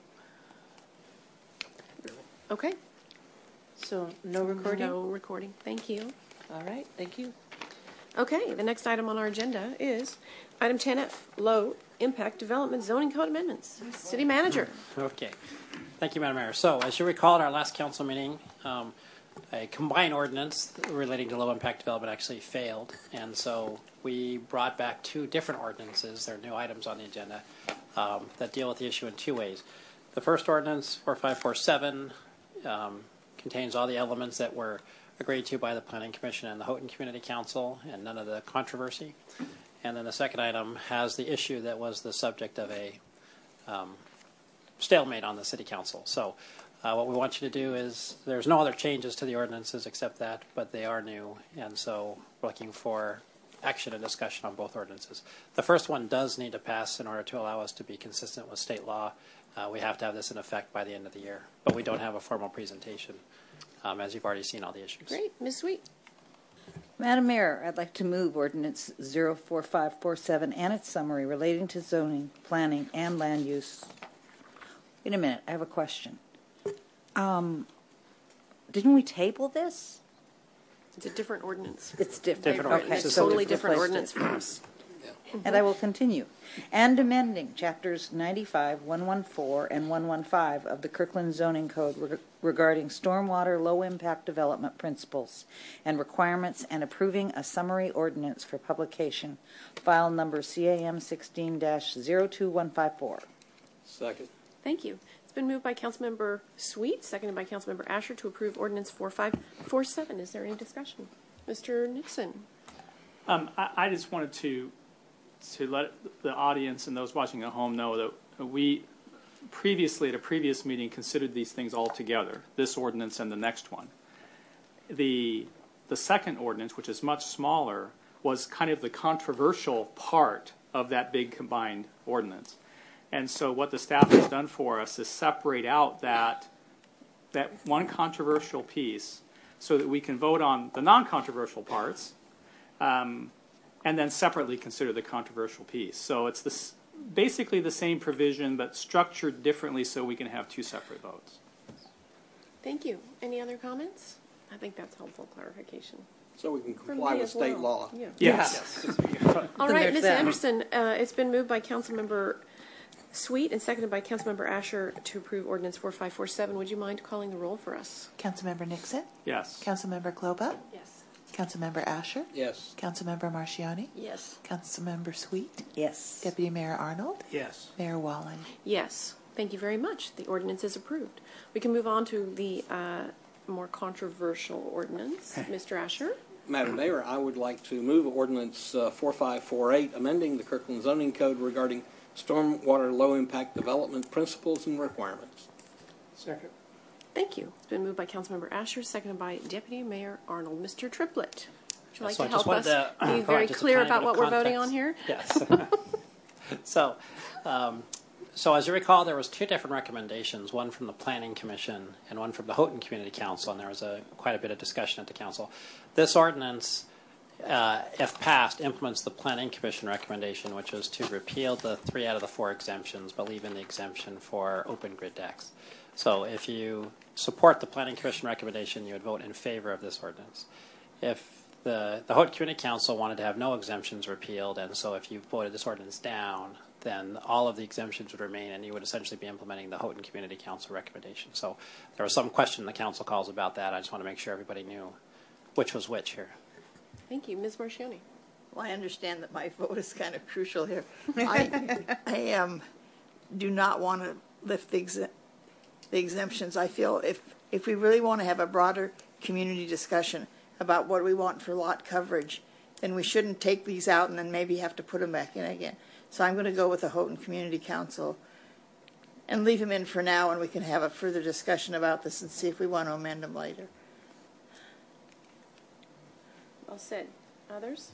Okay. So no recording. No recording. Thank you. All right. Thank you. Okay, the next item on our agenda is item ten F, low impact development zoning code amendments. City manager. Okay. Thank you, Madam Mayor. So, as you recall, at our last council meeting, um, a combined ordinance relating to low-impact development actually failed, and so we brought back two different ordinances. They're new items on the agenda um, that deal with the issue in two ways. The first ordinance, four five four seven, um, contains all the elements that were agreed to by the Planning Commission and the Houghton Community Council, and none of the controversy. And then the second item has the issue that was the subject of a um, stalemate on the City Council. So uh, what we want you to do is, there's no other changes to the ordinances except that, but they are new, and so we're looking for action and discussion on both ordinances. The first one does need to pass in order to allow us to be consistent with state law. Uh, we have to have this in effect by the end of the year, but we don't have a formal presentation, um, as you've already seen all the issues. Great. Miz Sweet. Madam Mayor, I'd like to move ordinance zero four five four seven and its summary relating to zoning, planning, and land use. Wait a minute, I have a question. Um, didn't we table this? It's a different ordinance. It's different. Different Okay, ordinance. It's a so totally we've different replaced ordinance it. for us. And I will continue. And amending chapters ninety-five, one fourteen, and one fifteen of the Kirkland Zoning Code reg- regarding stormwater low-impact development principles and requirements, and approving a summary ordinance for publication, file number C A M sixteen dash zero two one five four. Second. Thank you. It's been moved by Councilmember Sweet, seconded by Councilmember Asher to approve ordinance four five four seven. Is there any discussion? Mister Nixon. Um, I, I just wanted to to let the audience and those watching at home know that we previously, at a previous meeting, considered these things all together, this ordinance and the next one. The, the second ordinance, which is much smaller, was kind of the controversial part of that big combined ordinance. And so what the staff has done for us is separate out that, that one controversial piece so that we can vote on the non-controversial parts, um, and then separately consider the controversial piece. So it's this, basically the same provision, but structured differently so we can have two separate votes. Thank you. Any other comments? I think that's helpful clarification. So we can For comply me with as state well. law. Yeah. Yes. All Then right, there's Miz that. Anderson, uh, it's been moved by Councilmember Sweet and seconded by Councilmember Asher to approve ordinance four five four seven. Would you mind calling the roll for us? Councilmember Nixon? Yes. Councilmember Kloba? Yes. Councilmember Asher? Yes. Councilmember Marchioni? Yes. Councilmember Sweet? Yes. Deputy Mayor Arnold? Yes. Mayor Wallen? Yes. Thank you very much. The ordinance is approved. We can move on to the uh, more controversial ordinance. Mister Asher? Madam Mayor, I would like to move ordinance uh, four five four eight, amending the Kirkland Zoning Code regarding stormwater low-impact development principles and requirements. Second. Thank you. It's been moved by Councilmember Asher, seconded by Deputy Mayor Arnold. Mister Triplett, would you like So I to just help us wanted to be provide very just a clear tiny about bit what of we're voting on context. here? Yes. so, um, so as you recall, there was two different recommendations, one from the Planning Commission and one from the Houghton Community Council, and there was a quite a bit of discussion at the council. This ordinance, uh, if passed, implements the Planning Commission recommendation, which was to repeal the three out of the four exemptions, but leave in the exemption for open grid decks. So if you support the Planning Commission recommendation, you would vote in favor of this ordinance. If the, the Houghton Community Council wanted to have no exemptions repealed, and so if you voted this ordinance down, then all of the exemptions would remain, and you would essentially be implementing the Houghton Community Council recommendation. So there was some question in the council calls about that. I just want to make sure everybody knew which was which here. Thank you. Miz Marchioni? Well, I understand that my vote is kind of crucial here. I, I um, do not want to lift the, ex- the exemptions. I feel if, if we really want to have a broader community discussion about what we want for lot coverage, then we shouldn't take these out and then maybe have to put them back in again. So I'm going to go with the Houghton Community Council and leave them in for now, and we can have a further discussion about this and see if we want to amend them later. Well said. Others?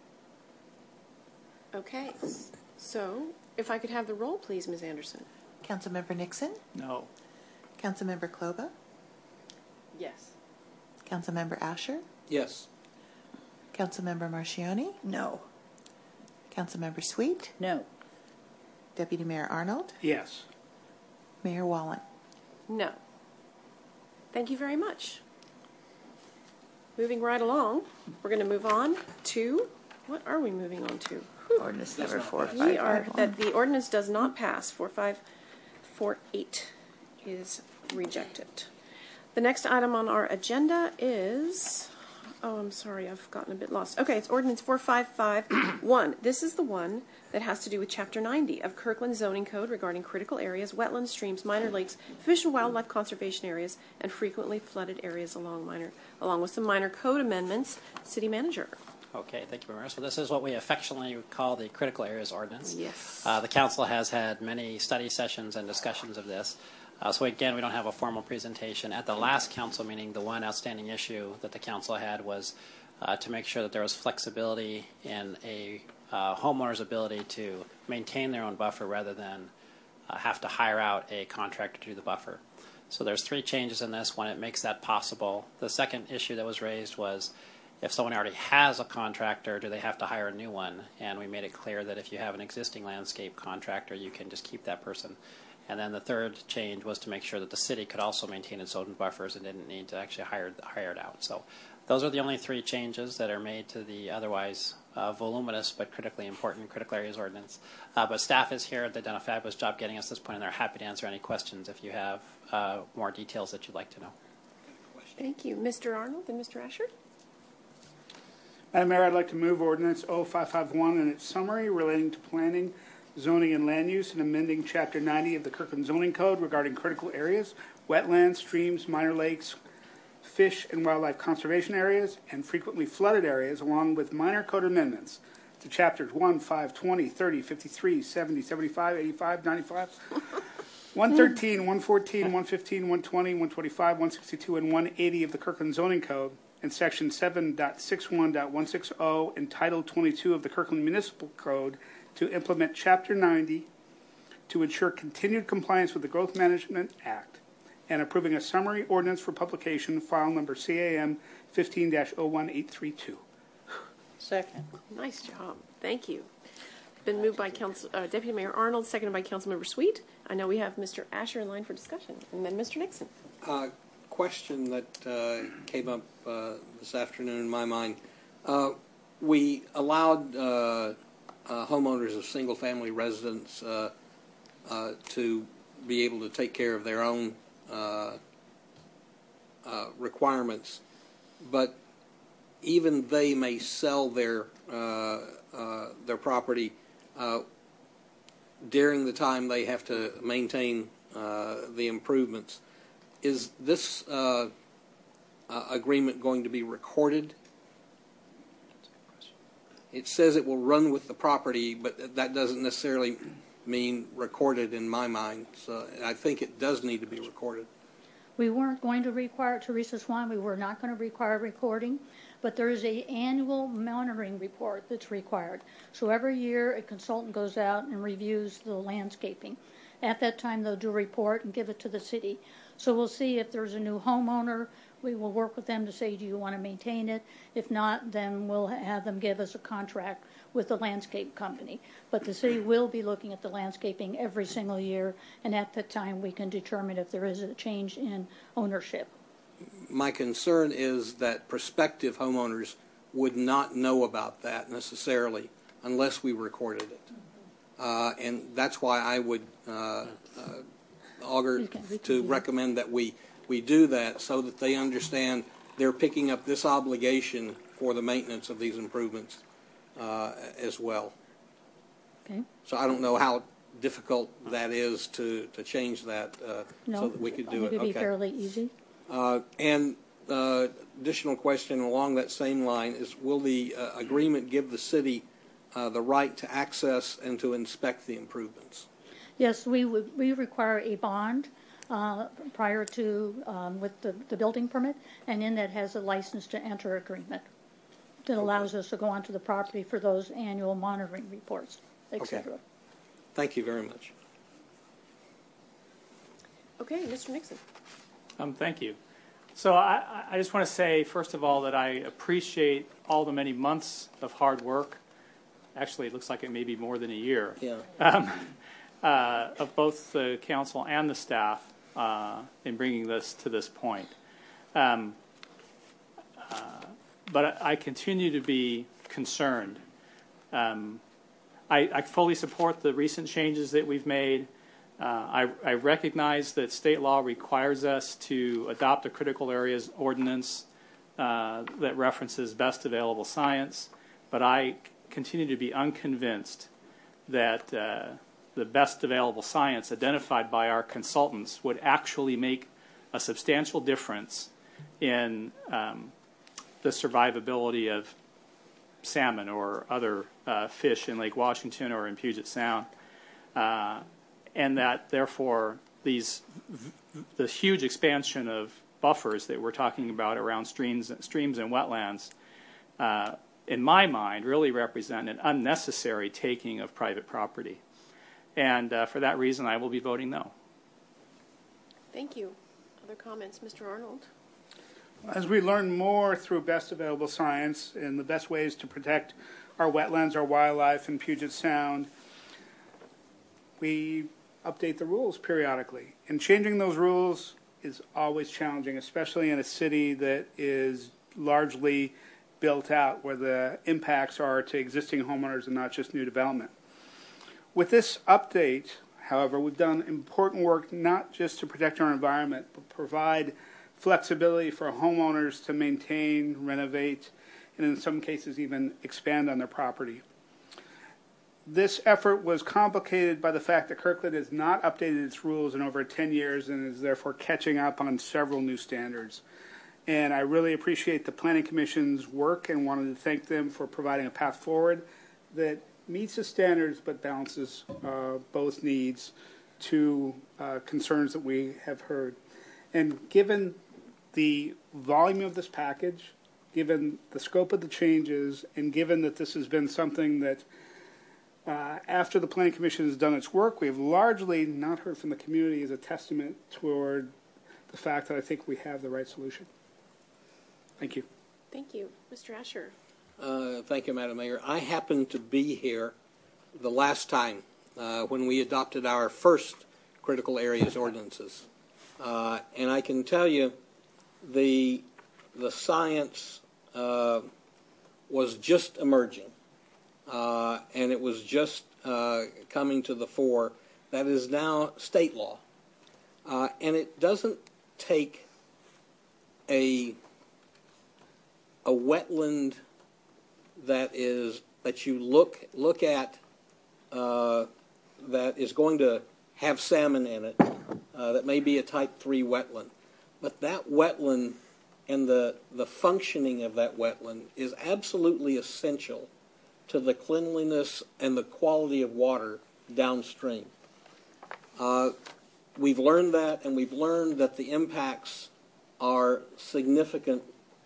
Okay. So if I could have the roll, please, Miz Anderson. Councilmember Nixon? No. Councilmember Kloba? Yes. Councilmember Asher? Yes. Councilmember Marchioni? No. Councilmember Sweet? No. Deputy Mayor Arnold? Yes. Mayor Wallen? No. Thank you very much. Moving right along, we're going to move on to, what are we moving on to? Ordinance number four We five are, five one. that the ordinance does not pass. four five four eight is rejected. The next item on our agenda is, oh, I'm sorry, I've gotten a bit lost. Okay, it's ordinance four five five one. This is the one that has to do with Chapter ninety of Kirkland Zoning Code regarding critical areas, wetlands, streams, minor lakes, fish and wildlife conservation areas, and frequently flooded areas along minor, along with some minor code amendments. City Manager. Okay, thank you, Mayor. So this is what we affectionately call the Critical Areas Ordinance. Yes. Uh, the council has had many study sessions and discussions of this. Uh, so again, we don't have a formal presentation. At the last council meeting, the one outstanding issue that the council had was uh, to make sure that there was flexibility in a uh, homeowner's ability to maintain their own buffer rather than uh, have to hire out a contractor to do the buffer. So there's three changes in this. One, it makes that possible. The second issue that was raised was if someone already has a contractor, do they have to hire a new one? And we made it clear that if you have an existing landscape contractor, you can just keep that person. And then the third change was to make sure that the city could also maintain its own buffers and didn't need to actually hire hire it out. So Those are the only three changes that are made to the otherwise uh, voluminous but critically important critical areas ordinance. Uh, but staff is here. They've done a fabulous job getting us to this point, and they're happy to answer any questions if you have uh, more details that you'd like to know. Thank you. Mister Arnold and Mister Asher? Madam Mayor, I'd like to move ordinance oh five five one in its summary relating to planning, zoning, and land use and amending Chapter ninety of the Kirkland Zoning Code regarding critical areas, wetlands, streams, minor lakes, fish and wildlife conservation areas, and frequently flooded areas, along with minor code amendments to Chapters one, five, twenty, thirty, fifty-three, seventy, seventy-five, eighty-five, ninety-five, one thirteen, one fourteen, one fifteen, one twenty, one twenty-five, one sixty-two, and one eighty of the Kirkland Zoning Code, and Section seven point sixty-one point one sixty and Title twenty-two of the Kirkland Municipal Code to implement Chapter ninety to ensure continued compliance with the Growth Management Act, and approving a summary ordinance for publication, file number C A M fifteen dash oh one eight three two. Second. Nice job. Thank you. Been moved by Council, uh, Deputy Mayor Arnold, seconded by Councilmember Sweet. I know we have Mister Asher in line for discussion, and then Mister Nixon. Uh, question that uh, came up uh, this afternoon in my mind. Uh, we allowed uh, uh, homeowners of single-family residents uh, uh, to be able to take care of their own uh, uh, requirements, but even they may sell their uh, uh, their property uh, during the time they have to maintain uh, the improvements. Is this uh, uh, agreement going to be recorded? It says it will run with the property, but that doesn't necessarily mean recorded in my mind. So I think it does need to be recorded. We weren't going to require, Teresa Swan, we were not going to require recording, but there is a annual monitoring report that's required. So every year a consultant goes out and reviews the landscaping. At that time they'll do a report and give it to the city. So we'll see if there's a new homeowner. We will work with them to say, do you want to maintain it? If not, then we'll have them give us a contract with the landscape company. But the city will be looking at the landscaping every single year, and at that time we can determine if there is a change in ownership. My concern is that prospective homeowners would not know about that necessarily unless we recorded it. Uh, and that's why I would uh, uh, augur We can- we can to do recommend that we, we do that so that they understand they're picking up this obligation for the maintenance of these improvements uh, as well. Okay. So I don't know how difficult that is to, to change that uh, No, so that we could do I think it. it'd be Okay. fairly easy. Uh, and uh, additional question along that same line is, will the uh, agreement give the city uh, the right to access and to inspect the improvements? Yes, we would, we require a bond uh, prior to, um, with the, the building permit, and in that has a license to enter agreement that allows us to go onto the property for those annual monitoring reports, et Okay. cetera. Thank you very much. Okay, Mister Nixon. Um, thank you. So I, I just want to say, first of all, that I appreciate all the many months of hard work. Actually, it looks like it may be more than a year. Yeah. Um, uh, of both the council and the staff uh, in bringing this to this point. Um, uh, but I continue to be concerned. Um, I, I fully support the recent changes that we've made. Uh, I, I recognize that state law requires us to adopt a critical areas ordinance uh, that references best available science, but I continue to be unconvinced that uh, the best available science identified by our consultants would actually make a substantial difference in um, the survivability of salmon or other uh, fish in Lake Washington or in Puget Sound. Uh, and that, therefore, these the huge expansion of buffers that we're talking about around streams, streams and wetlands, uh, in my mind, really represent an unnecessary taking of private property. And uh, for that reason, I will be voting no. Thank you. Other comments, Mister Arnold? As we learn more through best available science and the best ways to protect our wetlands, our wildlife in Puget Sound, we update the rules periodically. And changing those rules is always challenging, especially in a city that is largely built out, where the impacts are to existing homeowners and not just new development. With this update, however, we've done important work not just to protect our environment, but provide flexibility for homeowners to maintain, renovate, and in some cases even expand on their property. This effort was complicated by the fact that Kirkland has not updated its rules in over ten years and is therefore catching up on several new standards. And I really appreciate the Planning Commission's work and wanted to thank them for providing a path forward that meets the standards but balances uh, both needs to uh, concerns that we have heard. And given the volume of this package, given the scope of the changes, and given that this has been something that Uh, after the Planning Commission has done its work, we have largely not heard from the community as a testament toward the fact that I think we have the right solution. Thank you. Thank you. Mister Asher. Uh, thank you, Madam Mayor. I happened to be here the last time uh, when we adopted our first critical areas ordinances. Uh, and I can tell you the, the science uh, was just emerging. Uh, and it was just uh, coming to the fore. That is now state law. Uh, and it doesn't take a, a wetland that is that you look look at uh, that is going to have salmon in it, uh, that may be a type three wetland. But that wetland and the, the functioning of that wetland is absolutely essential to the cleanliness and the quality of water downstream. Uh, we've learned that, and we've learned that the impacts are significant,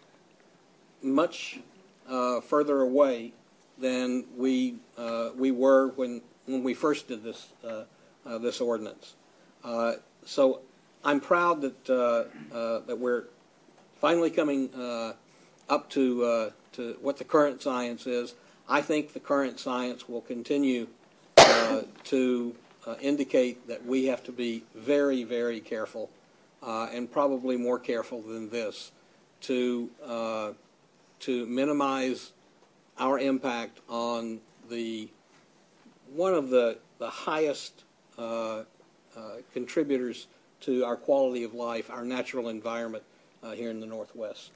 much uh, further away than we uh, we were when when we first did this uh, uh, this ordinance. Uh, so I'm proud that uh, uh, that we're finally coming uh, up to uh, to what the current science is. I think the current science will continue uh, to uh, indicate that we have to be very, very careful, uh, and probably more careful than this, to uh, to minimize our impact on the one of the the highest uh, uh, contributors to our quality of life, our natural environment uh, here in the Northwest.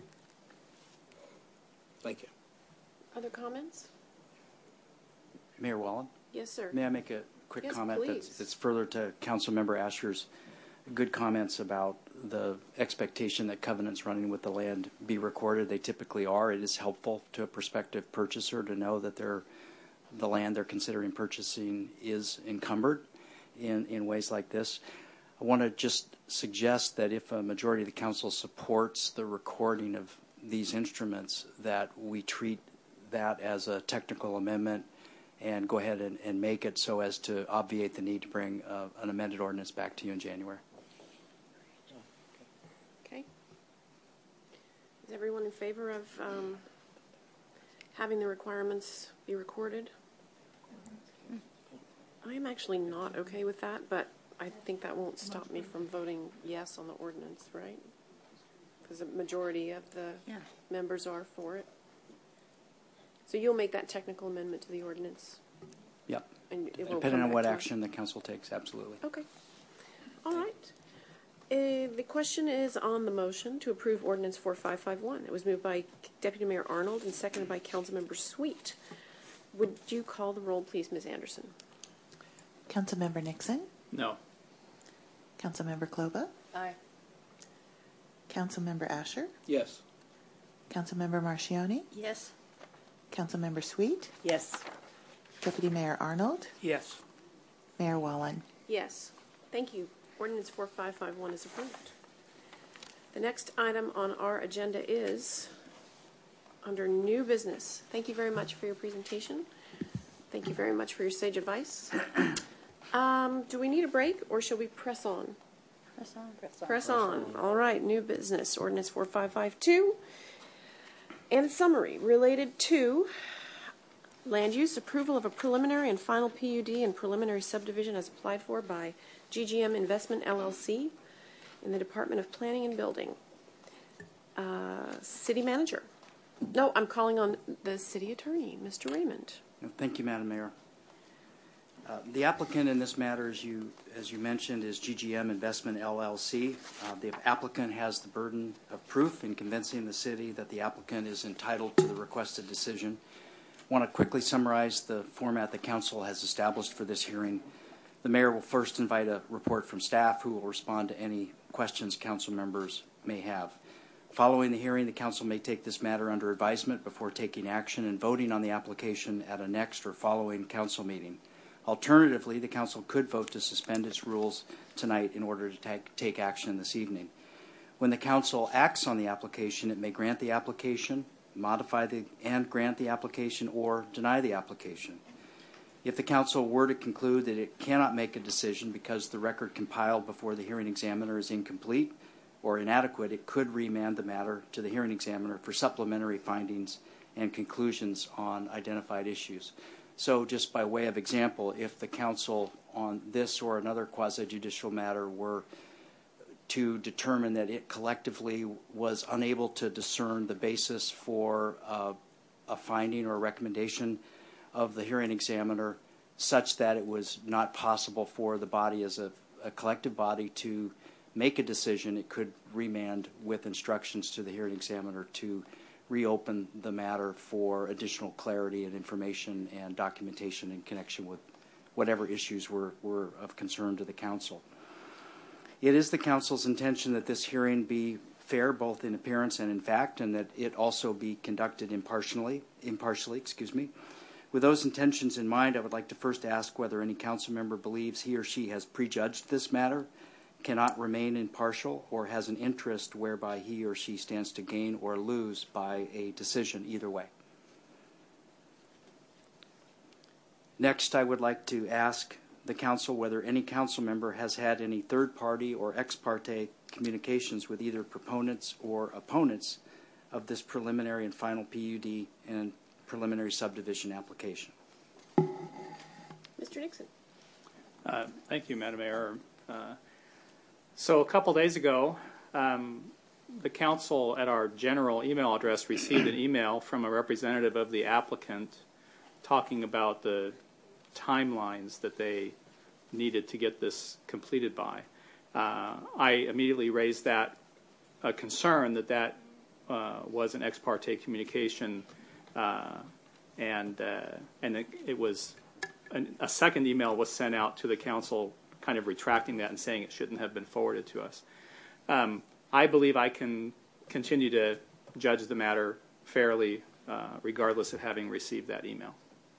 Thank you. Other comments? Mayor Wallen? Yes, sir. May I make a quick yes, comment please. that's, that's further to Councilmember Asher's good comments about the expectation that covenants running with the land be recorded? They typically are. It is helpful to a prospective purchaser to know that they're, the land they're considering purchasing is encumbered in, in ways like this. I want to just suggest that if a majority of the council supports the recording of these instruments, that we treat that as a technical amendment and go ahead and, and make it so as to obviate the need to bring uh, an amended ordinance back to you in January. Okay. Is everyone in favor of um, having the requirements be recorded? I am actually not okay with that, but I think that won't stop me from voting yes on the ordinance, right? Because the majority of the yeah. members are for it. So you'll make that technical amendment to the ordinance? Yep. And it will Depending on what to action the council takes, absolutely. Okay. All right. Uh, the question is on the motion to approve Ordinance four five five one. It was moved by Deputy Mayor Arnold and seconded by Councilmember Sweet. Would you call the roll, please, Miz Anderson? Councilmember Nixon? No. Councilmember Klova? Aye. Councilmember Asher? Yes. Councilmember Marchioni? Yes. Councilmember Sweet? Yes. Deputy Mayor Arnold? Yes. Mayor Wallen? Yes. Thank you. Ordinance four five five one is approved. The next item on our agenda is under new business. Thank you very much for your presentation. Thank you very much for your sage advice. Um, do we need a break or shall we press on? Press on. Press on. Press on. All right. New business. Ordinance four five five two. And summary related to land use approval of a preliminary and final P U D and preliminary subdivision as applied for by G G M Investment L L C in the Department of Planning and Building. uh, city manager. No, I'm calling on the city attorney, Mister Raymond. Thank you, Madam Mayor. Uh, the applicant in this matter, as you, as you mentioned, is G G M Investment L L C. Uh, the applicant has the burden of proof in convincing the city that the applicant is entitled to the requested decision. I want to quickly summarize the format the council has established for this hearing. The mayor will first invite a report from staff who will respond to any questions council members may have. Following the hearing, the council may take this matter under advisement before taking action and voting on the application at a next or following council meeting. Alternatively, the council could vote to suspend its rules tonight in order to take, take action this evening. When the council acts on the application, it may grant the application, modify the, and grant the application, or deny the application. If the council were to conclude that it cannot make a decision because the record compiled before the hearing examiner is incomplete or inadequate, it could remand the matter to the hearing examiner for supplementary findings and conclusions on identified issues. So just by way of example, if the council on this or another quasi-judicial matter were to determine that it collectively was unable to discern the basis for uh, a finding or a recommendation of the hearing examiner such that it was not possible for the body as a, a collective body to make a decision, it could remand with instructions to the hearing examiner to reopen the matter for additional clarity and information and documentation in connection with whatever issues were, were of concern to the council. It is the council's intention that this hearing be fair both in appearance and in fact, and that it also be conducted impartially, impartially, excuse me. With those intentions in mind, I would like to first ask whether any council member believes he or she has prejudged this matter, cannot remain impartial, or has an interest whereby he or she stands to gain or lose by a decision either way. Next, I would like to ask the council whether any council member has had any third-party or ex parte communications with either proponents or opponents of this preliminary and final P U D and preliminary subdivision application. Mister Nixon. Uh, thank you, Madam Mayor. Uh, So a couple days ago, um, the council at our general email address received an email from a representative of the applicant talking about the timelines that they needed to get this completed by. Uh, I immediately raised that a concern that that uh, was an ex parte communication, uh, and uh, and it, it was an, a second email was sent out to the council, kind of retracting that and saying it shouldn't have been forwarded to us. Um, I believe I can continue to judge the matter fairly, uh, regardless of having received that email.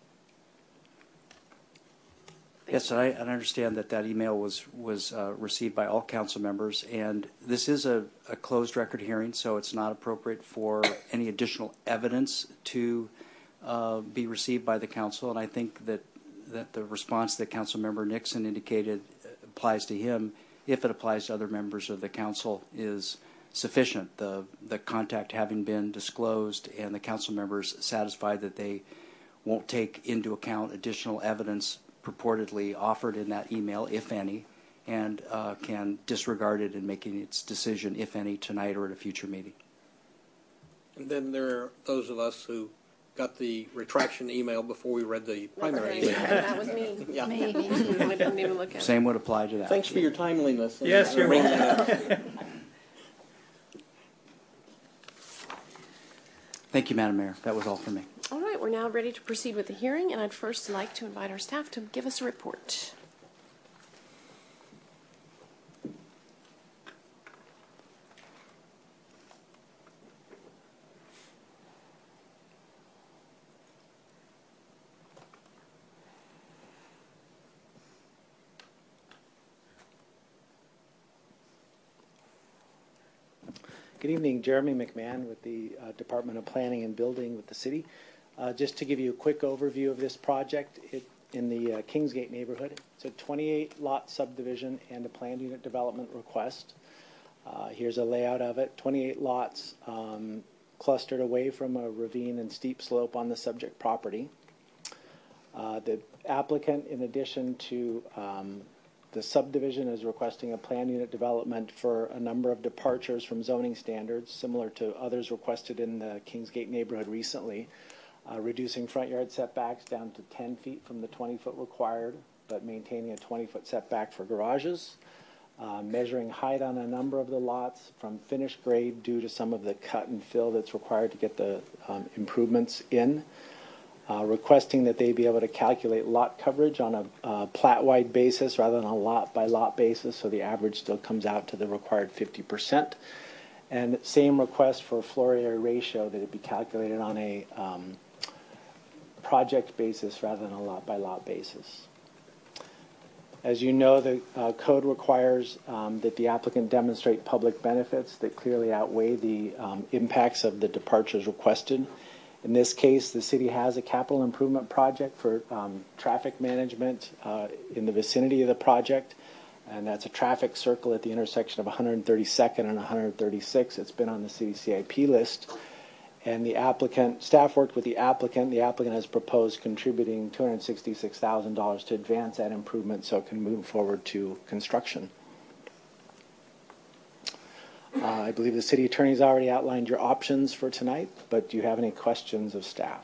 Yes, I, I understand that that email was was uh, received by all council members, and this is a, a closed record hearing, so it's not appropriate for any additional evidence to uh, be received by the council. And I think that that the response that Council Member Nixon indicated applies to him, if it applies to other members of the council, is sufficient. The the contact having been disclosed, and the council members satisfied that they won't take into account additional evidence purportedly offered in that email, if any, and uh, can disregard it in making its decision, if any, tonight or at a future meeting. And then there are those of us who got the retraction email before we read the primary email. That was me. Yeah. Me. I didn't even look at it. Same would apply to that. Thanks for your timeliness. in Yes, you're bringing that up. Thank you, Madam Mayor. That was all for me. All right, we're now ready to proceed with the hearing, and I'd first like to invite our staff to give us a report. Good evening, Jeremy McMahon with the uh, Department of Planning and Building with the city. Uh, just to give you a quick overview of this project, it, in the uh, Kingsgate neighborhood, it's a twenty-eight lot subdivision and a planned unit development request. Uh, here's a layout of it, twenty-eight lots um, clustered away from a ravine and steep slope on the subject property. Uh, the applicant, in addition to um, the subdivision is requesting a plan unit development for a number of departures from zoning standards, similar to others requested in the Kingsgate neighborhood recently, uh, reducing front yard setbacks down to ten feet from the twenty foot required, but maintaining a twenty foot setback for garages, uh, measuring height on a number of the lots from finished grade due to some of the cut and fill that's required to get the um, improvements in. Uh, requesting that they be able to calculate lot coverage on a uh, plat-wide basis rather than a lot-by-lot basis, so the average still comes out to the required fifty percent. And same request for floor area ratio, that it be calculated on a um, project basis rather than a lot-by-lot basis. As you know, the uh, code requires um, that the applicant demonstrate public benefits that clearly outweigh the um, impacts of the departures requested. In this case, the city has a capital improvement project for um, traffic management uh, in the vicinity of the project, and that's a traffic circle at the intersection of one hundred thirty-second and one hundred thirty-sixth. It's been on the city C I P list, and the applicant, staff worked with the applicant. The applicant has proposed contributing two hundred sixty-six thousand dollars to advance that improvement so it can move forward to construction. Uh, I believe the city attorney's already outlined your options for tonight, but do you have any questions of staff?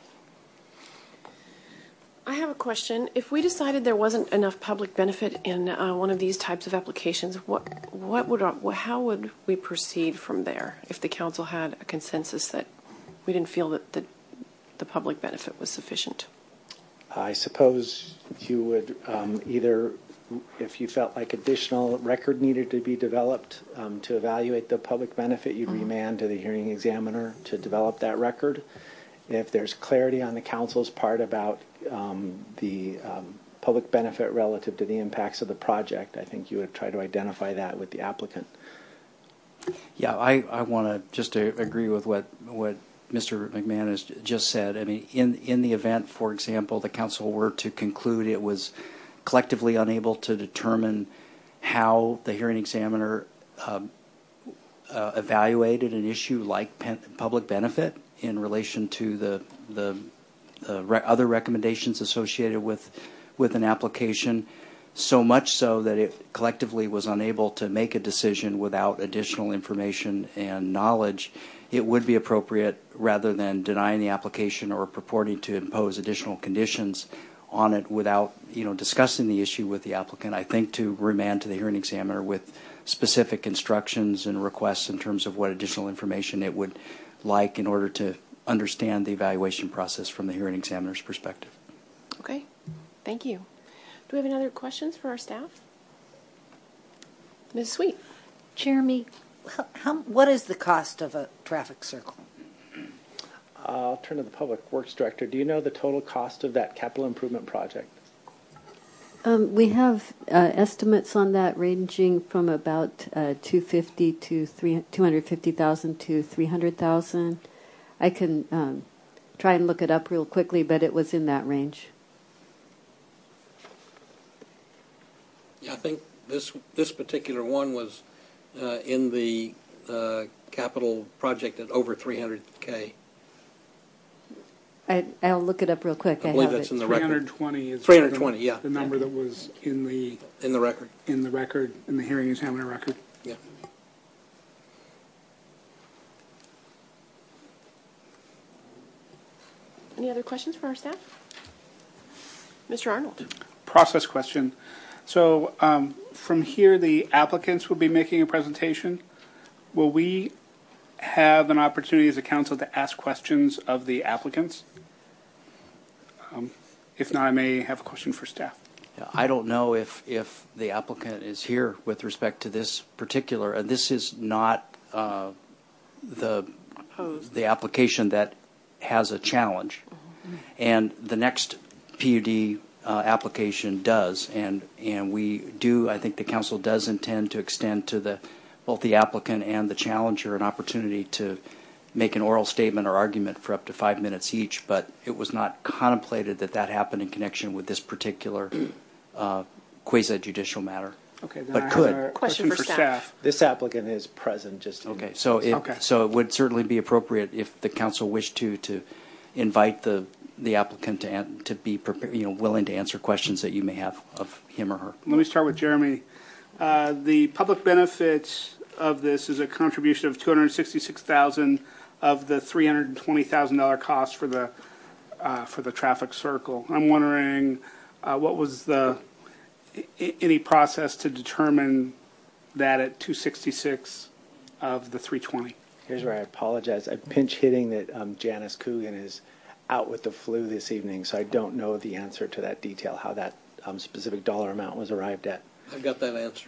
I have a question. If we decided there wasn't enough public benefit in uh, one of these types of applications, what what would our, how would we proceed from there if the council had a consensus that we didn't feel that the, the public benefit was sufficient? I suppose you would um, either, if you felt like additional record needed to be developed um, to evaluate the public benefit, you'd mm-hmm. remand to the hearing examiner to develop that record. If there's clarity on the council's part about um, the um, public benefit relative to the impacts of the project, I think you would try to identify that with the applicant. Yeah, I, I want to just to agree with what what Mister McMahon has just said. I mean, in in the event, for example, the council were to conclude it was collectively unable to determine how the hearing examiner uh, uh, evaluated an issue like pen, public benefit in relation to the the, the re other recommendations associated with with an application, so much so that it collectively was unable to make a decision without additional information and knowledge, it would be appropriate, rather than denying the application or purporting to impose additional conditions on it without, you know, discussing the issue with the applicant, I think to remand to the hearing examiner with specific instructions and requests in terms of what additional information it would like in order to understand the evaluation process from the hearing examiner's perspective. Okay, thank you. Do we have any other questions for our staff? Miz Sweet. Jeremy, how, how, what is the cost of a traffic circle? I'll turn to the Public Works Director. Do you know the total cost of that capital improvement project? Um, we have uh, estimates on that ranging from about uh, two fifty to three two hundred fifty thousand to three hundred thousand. I can um, try and look it up real quickly, but it was in that range. Yeah, I think this this particular one was uh, in the uh, capital project at over three hundred K. I, I'll look it up real quick. I, I believe have that's it. in the record. three hundred twenty is three hundred twenty, the, yeah. the number that was in the in the record. In the record, in the hearing examiner record. Yeah. Any other questions for our staff? Mister Arnold. Process question. So um, from here, the applicants will be making a presentation. Will we have an opportunity as a council to ask questions of the applicants? Um, if not, I may have a question for staff. I don't know if, if the applicant is here with respect to this particular, and this is not uh, the, the application that has a challenge. Mm-hmm. And the next P U D uh, application does, and, and we do, I think the council does intend to extend to the both the applicant and the challenger an opportunity to make an oral statement or argument for up to five minutes each, but it was not contemplated that that happened in connection with this particular uh, quasi-judicial matter. Okay, then but I could. have a question, question for staff. staff. This applicant is present. Just okay. So it okay. so it would certainly be appropriate if the council wished to to invite the the applicant to an- to be prepared, you know, willing to answer questions that you may have of him or her. Let me start with Jeremy. Uh, the public benefit of this is a contribution of two hundred sixty-six thousand dollars of the three hundred twenty thousand dollars cost for the uh, for the traffic circle. I'm wondering uh, what was the I- any process to determine that at two sixty-six of the three twenty? Here's where I apologize. I'm pinch hitting that um, Janice Coogan is out with the flu this evening, so I don't know the answer to that detail, how that um, specific dollar amount was arrived at. I've got that answer.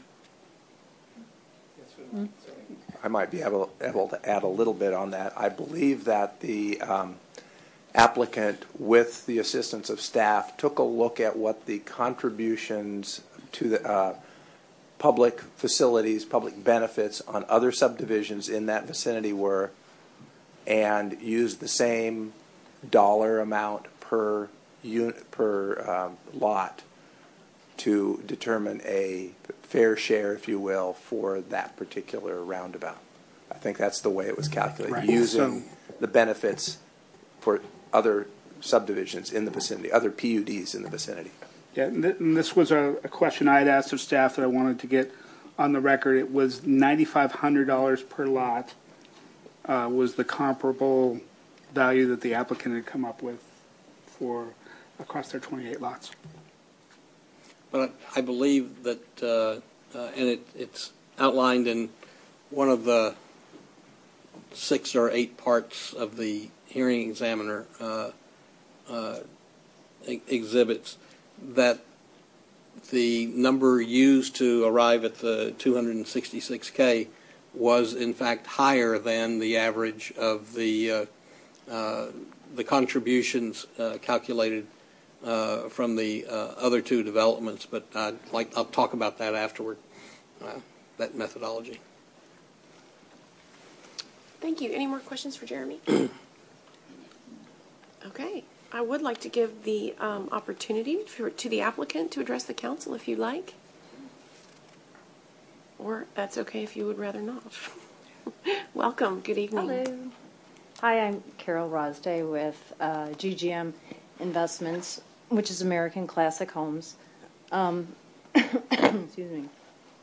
I might be able, able to add a little bit on that. I believe that the um, applicant, with the assistance of staff, took a look at what the contributions to the uh, public facilities, public benefits on other subdivisions in that vicinity were, and used the same dollar amount per unit, per um, lot to determine a fair share, if you will, for that particular roundabout. I think that's the way it was calculated, Right. using So- the benefits for other subdivisions in the vicinity, other P U Ds in the vicinity. Yeah, and, th- and this was a, a question I had asked of staff that I wanted to get on the record. It was nine thousand five hundred dollars per lot uh, was the comparable value that the applicant had come up with for across their twenty-eight lots. But I believe that, uh, uh, and it, it's outlined in one of the six or eight parts of the hearing examiner uh, uh, e- exhibits, that the number used to arrive at the two hundred sixty-six K was in fact higher than the average of the uh, uh, the contributions uh, calculated uh, from the uh, other two developments. But I'd like I'll talk about that afterward, uh, that methodology. Thank you. Any more questions for Jeremy? Okay. I would like to give the um, opportunity for, to the applicant to address the council if you'd like. Or that's okay if you would rather not. Welcome. Good evening. Hello. Hi, I'm Carol Rosday with uh, G G M Investments, which is American Classic Homes. Um, excuse me.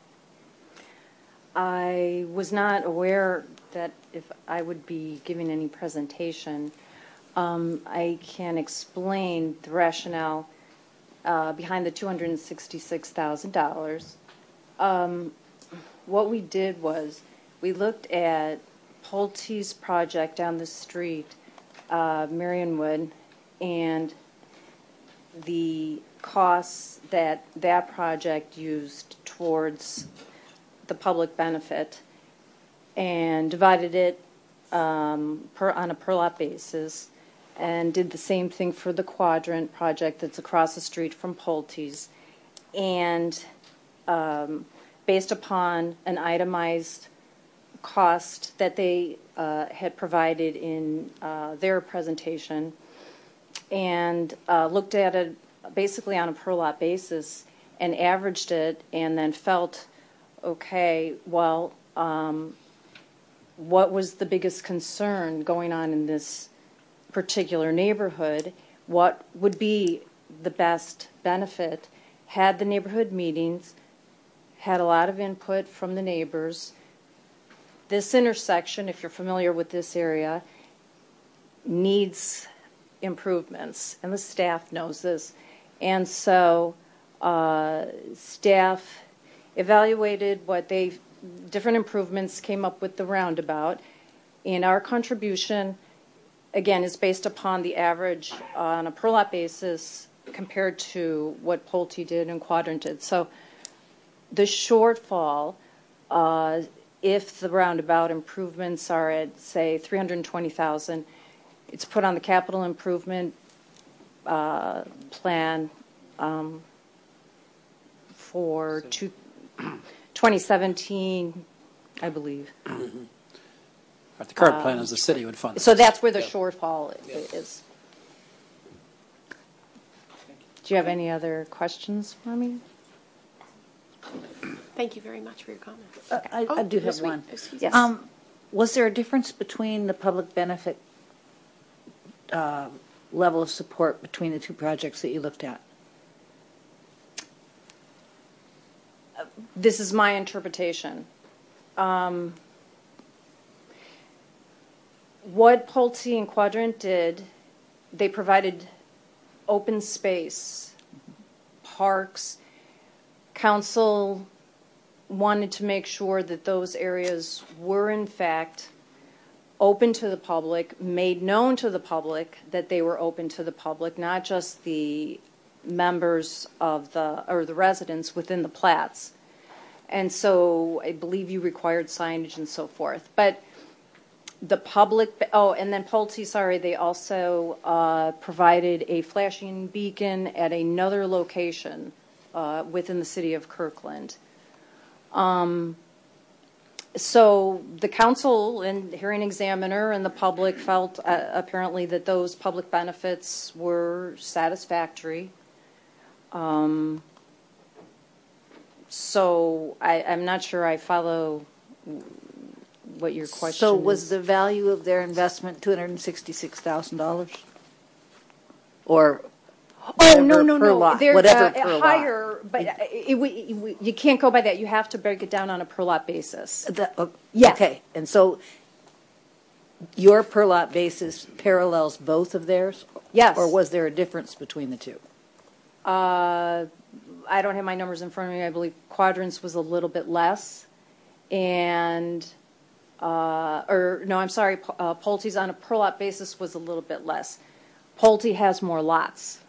I was not aware that if I would be giving any presentation. Um, I can explain the rationale uh, behind the two hundred sixty-six thousand dollars. Um, what we did was we looked at Pulte's project down the street, uh, Marionwood, and the costs that that project used towards the public benefit, and divided it um, per, on a per lot basis, and did the same thing for the Quadrant project that's across the street from Pulte's. And um, based upon an itemized cost that they uh, had provided in uh, their presentation, and uh, looked at it basically on a per lot basis and averaged it, and then felt, okay, well, um, what was the biggest concern going on in this particular neighborhood? What would be the best benefit? Had the neighborhood meetings, had a lot of input from the neighbors. This intersection, if you're familiar with this area, needs improvements, and the staff knows this. And so uh, staff evaluated what they, different improvements, came up with the roundabout. And our contribution, again, is based upon the average on a per lot basis compared to what Pulte did and Quadrant did. So the shortfall, uh, if the roundabout improvements are at, say, three hundred twenty thousand dollars, it's put on the capital improvement uh, plan um, for two, twenty seventeen, I believe. Mm-hmm. The current Um, plan is the city would fund it. So that's where the Yeah. shortfall i- is. Do you have any other questions for me? Thank you very much for your comments. Uh, I, Oh, I do have yes, we- one. excuse Yes. me. Um, was there a difference between the public benefit uh, level of support between the two projects that you looked at? This is my interpretation. Um, what Pulte and Quadrant did, they provided open space, parks. Council wanted to make sure that those areas were in fact open to the public, made known to the public that they were open to the public, not just the members of the, or the residents within the plats. And so I believe you required signage and so forth. But the public, oh, and then Pulte, sorry, they also uh, provided a flashing beacon at another location uh, within the city of Kirkland. Um, so the council and hearing examiner and the public felt uh, apparently that those public benefits were satisfactory. Um, so I, I'm not sure I follow what your question So was is. the value of their investment two hundred sixty-six thousand dollars? Or Oh, no, no, per no. lot, They're whatever uh, per lot. higher, but it, it, it, you can't go by that. You have to break it down on a per lot basis. The, uh, Yes. Okay, and so your per lot basis parallels both of theirs? Yes. Or was there a difference between the two? Uh, I don't have my numbers in front of me. I believe Quadrants was a little bit less. And, uh, or no, I'm sorry, uh, Pulte's on a per lot basis was a little bit less. Pulte has more lots.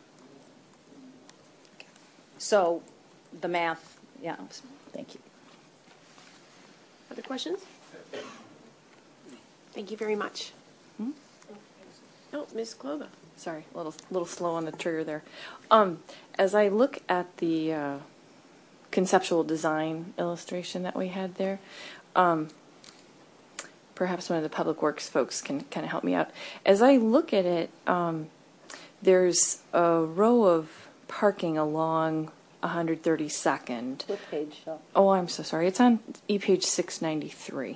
So the math, yeah. Thank you. Other questions? Thank you very much. Hmm? Oh, Miz Klova. Sorry, a little, little slow on the trigger there. Um, as I look at the uh, conceptual design illustration that we had there, um, perhaps one of the Public Works folks can kind of help me out. As I look at it, um, there's a row of parking along one hundred thirty-second. What page, Shel? Oh, I'm so sorry. It's on E page six ninety-three.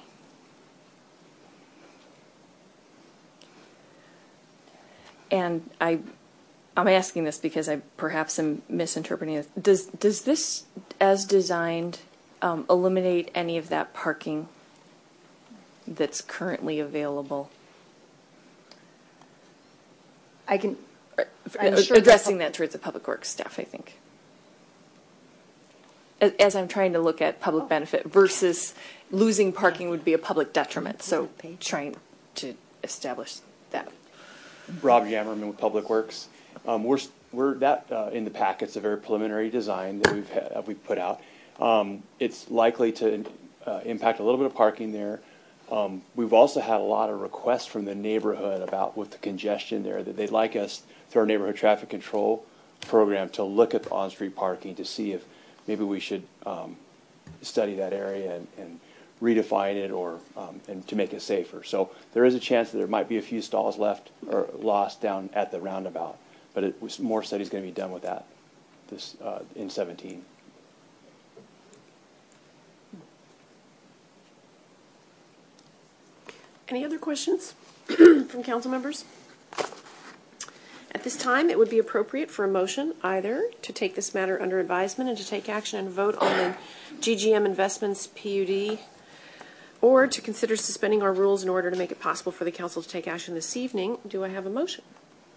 And I, I'm asking this because I perhaps am misinterpreting it. Does does this, as designed, um, eliminate any of that parking that's currently available? I can. I'm sure addressing that towards the Public Works staff, I think. As, as I'm trying to look at public benefit versus losing parking would be a public detriment. So trying to establish that. Rob Jammerman with Public Works. Um, we're we're that uh, in the packet's a very preliminary design that we've had, uh, we've put out. Um, it's likely to uh, impact a little bit of parking there. Um, we've also had a lot of requests from the neighborhood about with the congestion there that they'd like us through our neighborhood traffic control program to look at the on-street parking to see if maybe we should um, study that area and, and redefine it or um, and to make it safer. So there is a chance that there might be a few stalls left or lost down at the roundabout, but it was more studies going to be done with that this uh, in seventeen. Any other questions from council members? At this time, it would be appropriate for a motion either to take this matter under advisement and to take action and vote on the G G M Investments P U D, or to consider suspending our rules in order to make it possible for the council to take action this evening. Do I have a motion?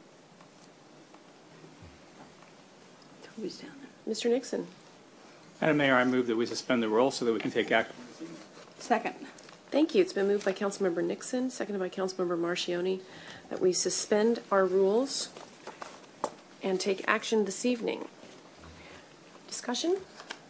Who's down there? Mister Nixon. Madam Mayor, I move that we suspend the rules so that we can take action. Second. Thank you. It's been moved by Councilmember Nixon, seconded by Councilmember Marchioni, that we suspend our rules and take action this evening. Discussion?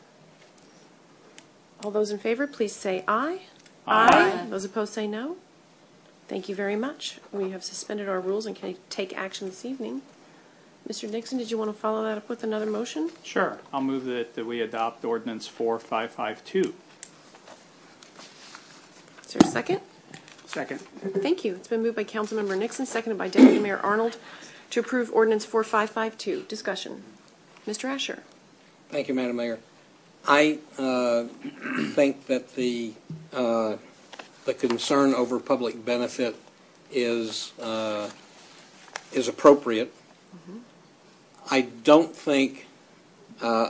All those in favor, please say aye. Aye. Those opposed say no. Thank you very much. We have suspended our rules and can take action this evening. Mister Nixon, did you want to follow that up with another motion? Sure. I'll move that, that we adopt ordinance four five five two. Is there a second? Second. Thank you. It's been moved by Councilmember Nixon, seconded by Deputy Mayor Arnold, to approve ordinance four five five two. Discussion. Mister Asher. Thank you, Madam Mayor. I uh, think that the uh, the concern over public benefit is uh, is appropriate. Mm-hmm. I don't think uh,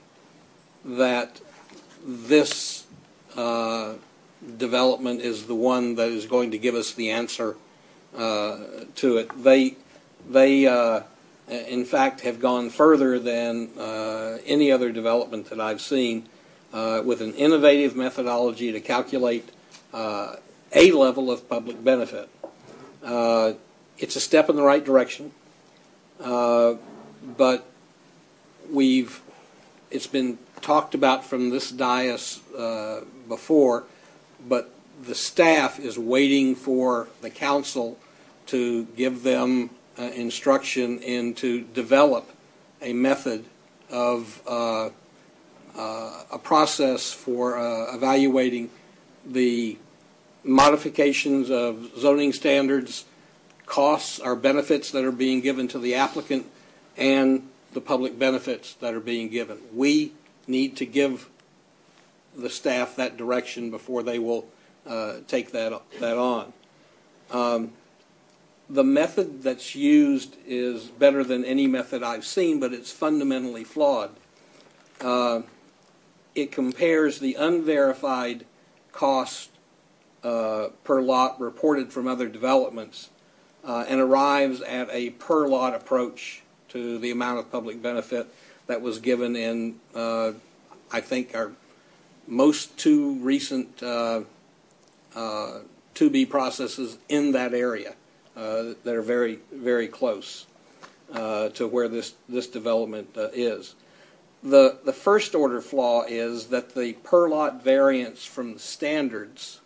that this uh, development is the one that is going to give us the answer uh, to it. They, they uh, in fact, have gone further than uh, any other development that I've seen uh, with an innovative methodology to calculate uh, a level of public benefit. Uh, it's a step in the right direction, uh, but we've it's been talked about from this dais uh, before, but the staff is waiting for the council to give them uh, instruction and to develop a method of uh, uh, a process for uh, evaluating the modifications of zoning standards, costs or benefits that are being given to the applicant, and the public benefits that are being given. We need to give the staff that direction before they will uh, take that, that on. Um, the method that's used is better than any method I've seen, but it's fundamentally flawed. Uh, it compares the unverified cost uh, per lot reported from other developments uh, and arrives at a per lot approach to the amount of public benefit that was given in, uh, I think, our most two recent uh, uh, two B processes in that area uh, that are very, very close uh, to where this, this development uh, is. The, the first order flaw is that the per lot variance from the standards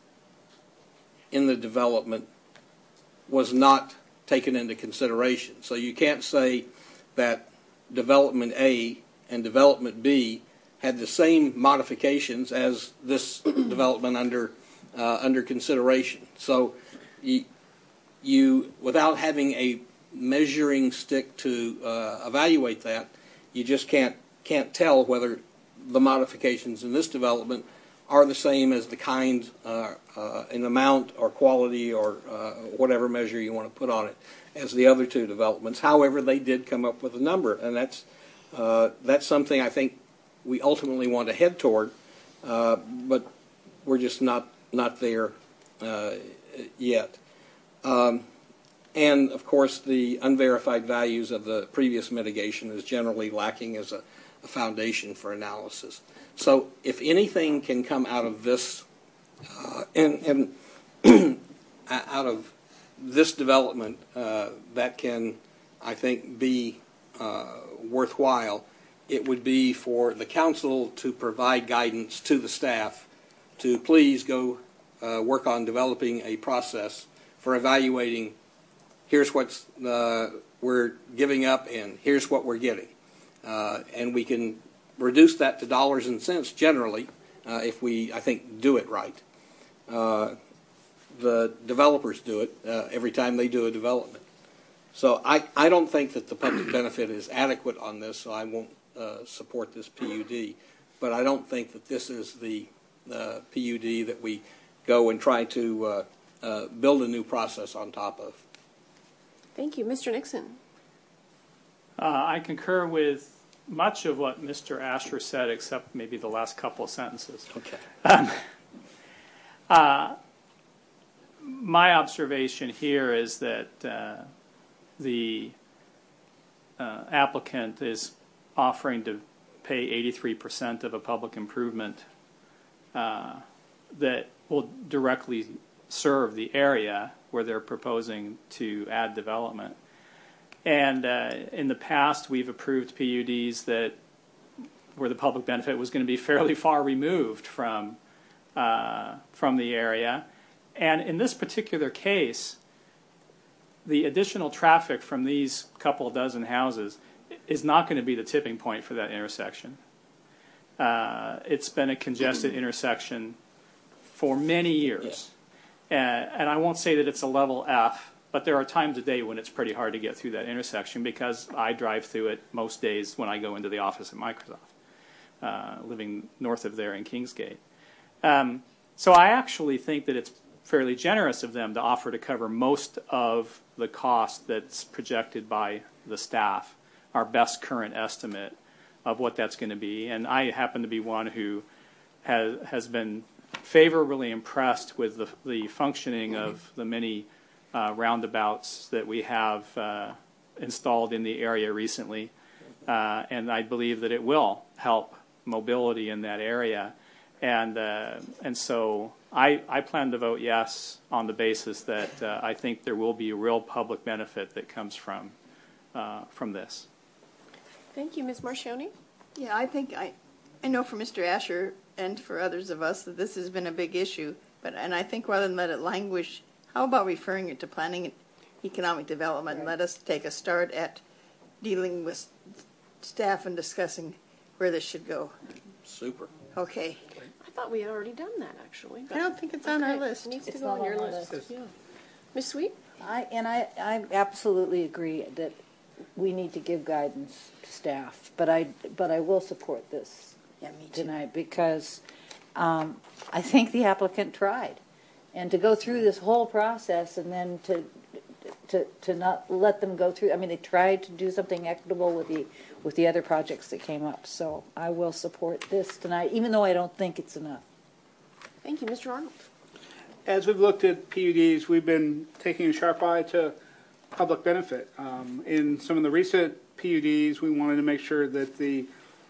in the development was not taken into consideration. So you can't say that development A and development B had the same modifications as this development under uh, under consideration. So you, you, without having a measuring stick to uh, evaluate that, you just can't can't tell whether the modifications in this development are the same as the kind uh, uh, in amount or quality or uh, whatever measure you want to put on it as the other two developments. However, they did come up with a number, and that's uh, that's something I think we ultimately want to head toward, uh, but we're just not not there uh, yet. Um, and of course, the unverified values of the previous mitigation is generally lacking as a, a foundation for analysis. So, if anything can come out of this, uh, and, and out of this development uh, that can, I think, be uh, worthwhile, it would be for the council to provide guidance to the staff to please go uh, work on developing a process for evaluating here's what uh, we're giving up and here's what we're getting. Uh, and we can reduce that to dollars and cents generally uh, if we, I think, do it right. Uh, the developers do it uh, every time they do a development. So I, I don't think that the public benefit is adequate on this, so I won't uh, support this P U D. But I don't think that this is the uh, P U D that we go and try to uh, uh, build a new process on top of. Thank you. Mister Nixon. Uh, I concur with much of what Mister Asher said, except maybe the last couple of sentences. Okay. Um, uh, my observation here is that uh, the uh, applicant is offering to pay eighty-three percent of a public improvement uh, that will directly serve the area where they're proposing to add development. And uh, in the past, we've approved P U Ds that where the public benefit was going to be fairly far removed from uh, from the area. And in this particular case, the additional traffic from these couple dozen houses is not going to be the tipping point for that intersection. Uh, it's been a congested intersection for many years. Yeah. Uh, and I won't say that it's a level F, but there are times a day when it's pretty hard to get through that intersection because I drive through it most days when I go into the office at Microsoft, uh, living north of there in Kingsgate. Um, so I actually think that it's fairly generous of them to offer to cover most of the cost that's projected by the staff, our best current estimate of what that's going to be. And I happen to be one who has has been favorably impressed with the, the functioning of the many uh, roundabouts that we have uh, installed in the area recently. Uh, and I believe that it will help mobility in that area. And uh, and so I, I plan to vote yes on the basis that uh, I think there will be a real public benefit that comes from uh, from this. Thank you, Miz Marchioni. Yeah, I think I, I know for Mister Asher and for others of us that this has been a big issue. But and I think rather than let it languish, how about referring it to planning and economic development and let us take a start at dealing with staff and discussing where this should go. Super. Okay. I thought we had already done that, actually. I don't think it's on our list. It needs It's to go not on your on our list. list. Yeah. Miz Sweet? I, and I, I absolutely agree that we need to give guidance to staff, but I, but I will support this Yeah, me too. tonight because um, I think the applicant tried. And to go through this whole process and then to, to, to not let them go through, I mean, they tried to do something equitable with the, with the other projects that came up. So I will support this tonight, even though I don't think it's enough. Thank you, Mister Arnold. As we've looked at P U Ds, we've been taking a sharp eye to public benefit. Um, in some of the recent P U Ds, we wanted to make sure that the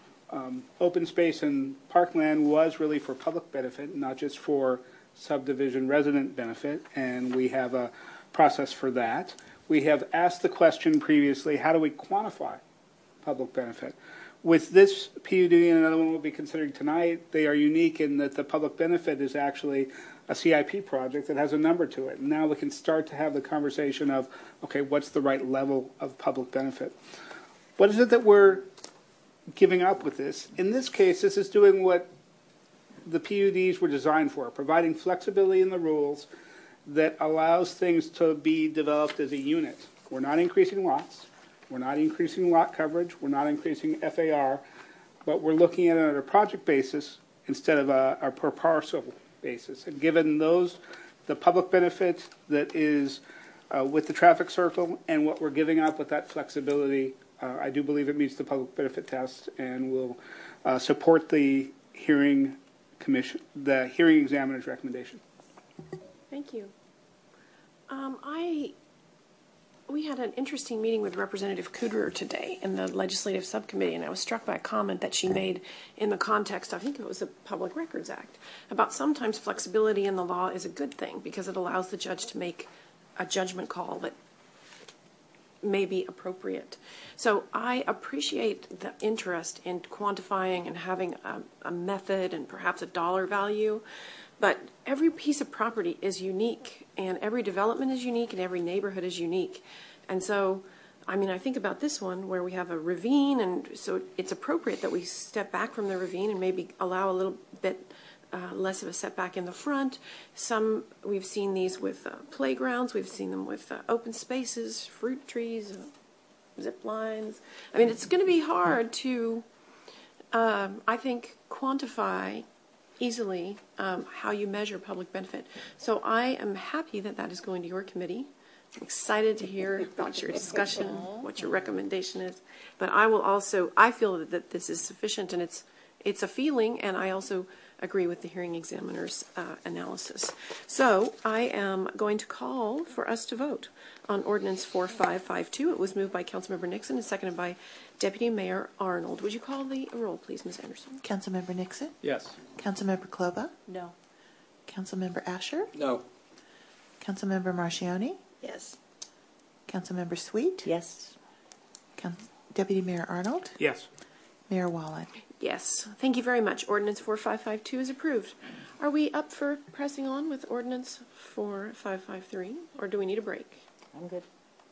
um, open space and parkland was really for public benefit, not just for subdivision resident benefit, and we have a process for that. We have asked the question previously, how do we quantify public benefit? With this P U D and another one we'll be considering tonight, they are unique in that the public benefit is actually a C I P project that has a number to it. And now we can start to have the conversation of, okay, what's the right level of public benefit? What is it that we're giving up with this? In this case, this is doing what the P U Ds were designed for, providing flexibility in the rules that allows things to be developed as a unit. We're not increasing lots. We're not increasing lot coverage. We're not increasing F A R. But we're looking at it on a project basis instead of a, a per parcel basis. And given those, the public benefit that is uh, with the traffic circle and what we're giving up with that flexibility, uh, I do believe it meets the public benefit test and will uh, support the hearing commission, the hearing examiner's recommendation. Thank you. Um, I we had an interesting meeting with Representative Kudrer today in the legislative subcommittee, and I was struck by a comment that she made in the context, I think it was the Public Records Act, about sometimes flexibility in the law is a good thing because it allows the judge to make a judgment call that may be appropriate. So I appreciate the interest in quantifying and having a, a method and perhaps a dollar value, but every piece of property is unique, and every development is unique, and every neighborhood is unique. And so, I mean, I think about this one where we have a ravine, and so it's appropriate that we step back from the ravine and maybe allow a little bit Uh, less of a setback in the front. Some, we've seen these with uh, playgrounds, we've seen them with uh, open spaces, fruit trees, uh, zip lines. I mean, it's going to be hard to, um, I think, quantify easily um, how you measure public benefit. So I am happy that that is going to your committee. I'm excited to hear about your discussion, what your recommendation is. But I will also, I feel that, that this is sufficient, and it's it's a feeling, and I also agree with the hearing examiner's uh, analysis. So I am going to call for us to vote on Ordinance four five five two. It was moved by Councilmember Nixon and seconded by Deputy Mayor Arnold. Would you call the roll, please, Miz Anderson? Councilmember Nixon? Yes. Councilmember Klova? No. Councilmember Asher? No. Councilmember Marchioni? Yes. Councilmember Sweet? Yes. Council- Deputy Mayor Arnold? Yes. Mayor Wallen? Yes. Thank you very much. Ordinance four five five two is approved. Are we up for pressing on with Ordinance four five five three, or do we need a break? I'm good.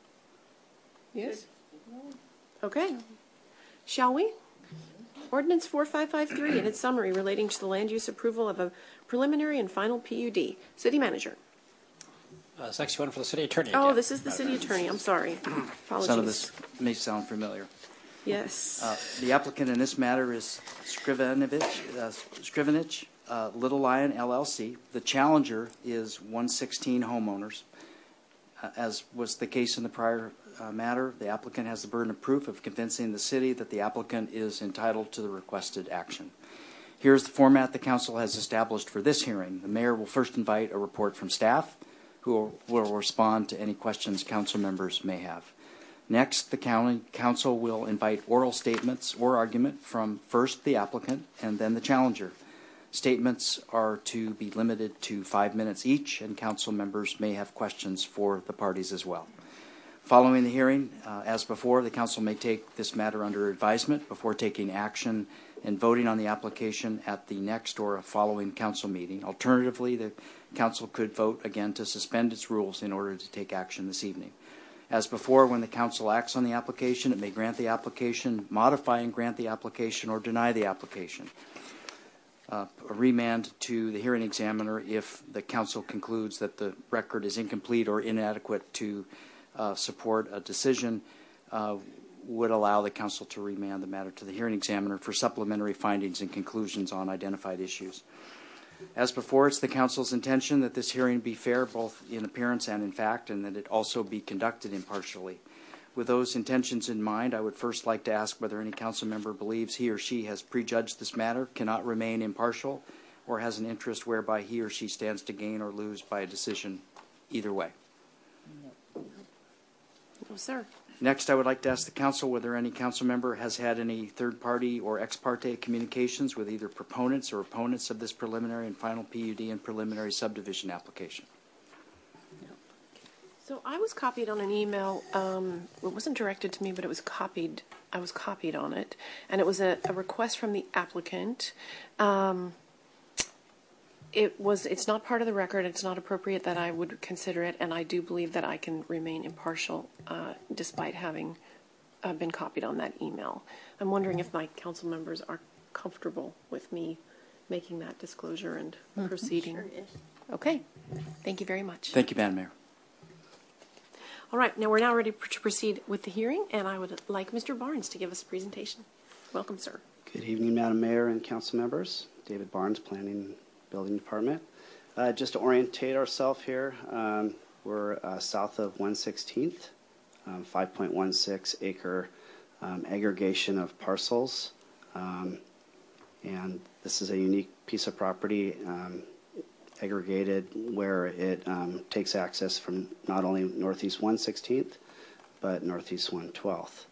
Yes? Okay. Shall we? Ordinance four five five three in its summary relating to the land use approval of a preliminary and final P U D. City Manager. Uh, Section one for the city attorney. Oh, again. this is the city attorney. I'm sorry. Apologies. Some of this may sound familiar. Yes. Uh, the applicant in this matter is Skrivenich, uh, Skrivenich uh, Little Lion L L C. The challenger is one sixteen homeowners. Uh, as was the case in the prior uh, matter, the applicant has the burden of proof of convincing the city that the applicant is entitled to the requested action. Here's the format the council has established for this hearing. The mayor will first invite a report from staff, who will, will respond to any questions council members may have. Next, the county council will invite oral statements or argument from first the applicant and then the challenger. Statements are to be limited to five minutes each, and council members may have questions for the parties as well. Following the hearing, uh, as before, the council may take this matter under advisement before taking action and voting on the application at the next or a following council meeting. Alternatively, the council could vote again to suspend its rules in order to take action this evening. As before, when the council acts on the application, it may grant the application, modify and grant the application, or deny the application. Uh, a remand to the hearing examiner if the council concludes that the record is incomplete or inadequate to uh, support a decision uh, would allow the council to remand the matter to the hearing examiner for supplementary findings and conclusions on identified issues. As before, it's the council's intention that this hearing be fair both in appearance and in fact, and that it also be conducted impartially. With those intentions in mind, I would first like to ask whether any council member believes he or she has prejudged this matter, cannot remain impartial, or has an interest whereby he or she stands to gain or lose by a decision either way. No, sir. Next, I would like to ask the council whether any council member has had any third-party or ex parte communications with either proponents or opponents of this preliminary and final P U D and preliminary subdivision application. So I was copied on an email. Um, it wasn't directed to me, but it was copied. I was copied on it, and it was a, a request from the applicant. Um, it was. It's not part of the record. It's not appropriate that I would consider it, and I do believe that I can remain impartial uh, despite having uh, been copied on that email. I'm wondering if my council members are comfortable with me making that disclosure and mm-hmm. proceeding. Sure is. Okay. Thank you very much. Thank you, Madam Mayor. All right, now we're now ready to proceed with the hearing, and I would like Mister Barnes to give us a presentation. Welcome, sir. Good evening, Madam Mayor and council members. David Barnes, Planning and Building Department. Uh, just to orientate ourselves here, um, we're uh, south of one sixteenth, um, five point one six acre um, aggregation of parcels. Um, and this is a unique piece of property um, aggregated where it um, takes access from not only northeast one sixteenth, but northeast one twelfth.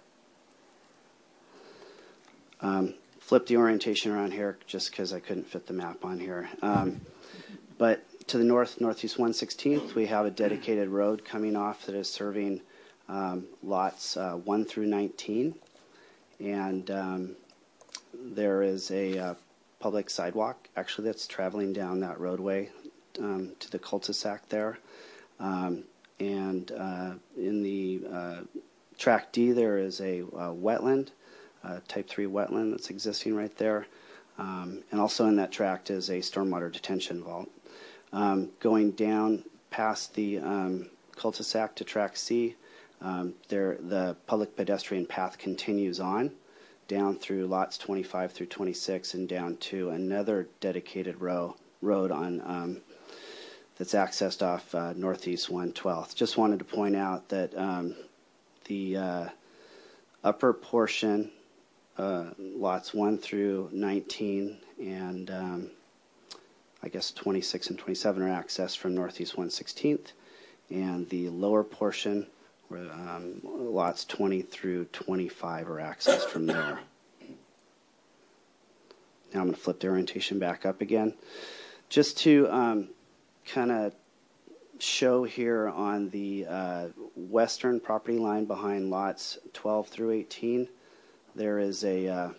Um, flip the orientation around here just because I couldn't fit the map on here. Um, but to the north, northeast one sixteenth, we have a dedicated road coming off that is serving um, lots uh, one through nineteen. And um, there is a uh, public sidewalk actually that's traveling down that roadway um, to the cul-de-sac there. Um, and uh, in the uh, track D, there is a uh, wetland. Uh, type three wetland that's existing right there. Um, and also in that tract is a stormwater detention vault. Um, going down past the um, cul-de-sac to track C, um, there the public pedestrian path continues on down through lots twenty-five through twenty-six and down to another dedicated row, road on um, that's accessed off uh, northeast one twelfth. Just wanted to point out that um, the uh, upper portion Uh, lots one through nineteen and um, I guess twenty-six and twenty-seven are accessed from northeast one sixteenth, and the lower portion, where um, lots twenty through twenty-five are accessed from there. Now I'm going to flip the orientation back up again, just to um, kind of show here on the uh, western property line behind lots twelve through eighteen. There is a, uh,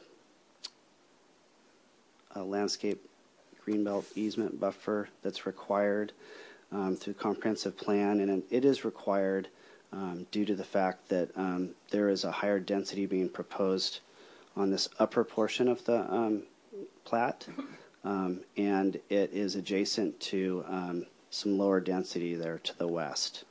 a landscape greenbelt easement buffer that's required um, through comprehensive plan, and it is required um, due to the fact that um, there is a higher density being proposed on this upper portion of the um, plat, um, and it is adjacent to um, some lower density there to the west.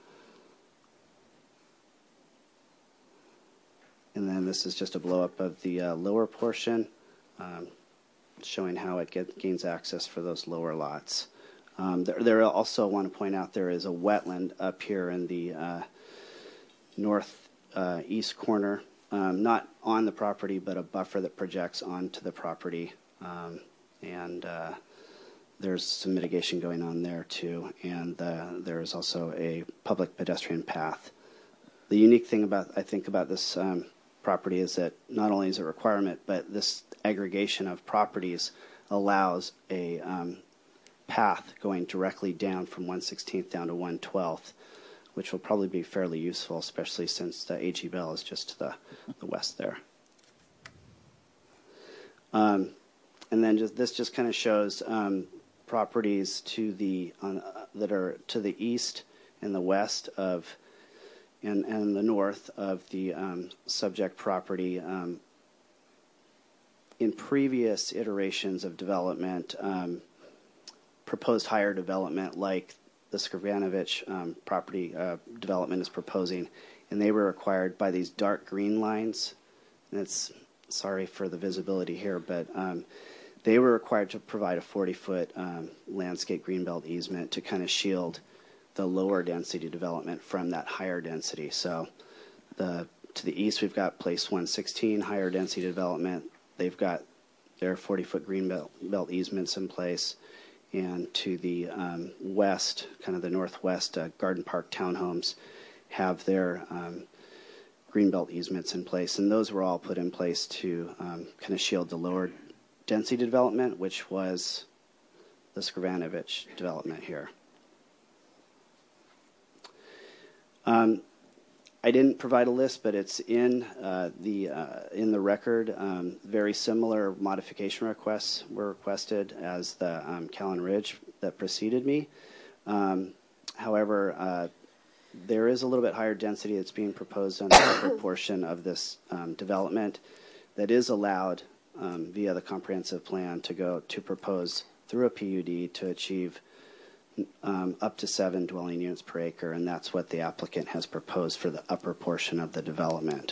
And then this is just a blow up of the uh, lower portion. Um, showing how it get, gains access for those lower lots. Um, there, there also I want to point out there is a wetland up here in the uh, north uh, east corner, um, not on the property, but a buffer that projects onto the property. Um, and uh, there's some mitigation going on there too. And uh, there is also a public pedestrian path. The unique thing about, I think, about this um, property is that not only is it a requirement, but this aggregation of properties allows a um, path going directly down from one sixteenth down to one twelfth, which will probably be fairly useful, especially since the A G Bell is just to the, the west there. Um, and then just, this just kind of shows um, properties to the on, uh, that are to the east and the west of and, and the north of the um, subject property. Um, in previous iterations of development, um, proposed higher development like the Skrvanovich um, property uh, development is proposing, and they were required by these dark green lines. And it's, sorry for the visibility here, but um, they were required to provide a forty-foot um, landscape greenbelt easement to kind of shield the lower density development from that higher density. So the to the east, we've got Place one sixteen, higher density development. They've got their forty-foot greenbelt belt easements in place. And to the um, west, kind of the northwest, uh, Garden Park townhomes have their um, greenbelt easements in place. And those were all put in place to um, kind of shield the lower density development, which was the Skrvanovich development here. Um, I didn't provide a list, but it's in uh, the uh, in the record. Um, very similar modification requests were requested as the um, Callan Ridge that preceded me. Um, however, uh, there is a little bit higher density that's being proposed on the upper portion of this um, development that is allowed um, via the comprehensive plan to go to propose through a P U D to achieve Um, up to seven dwelling units per acre, and that's what the applicant has proposed for the upper portion of the development.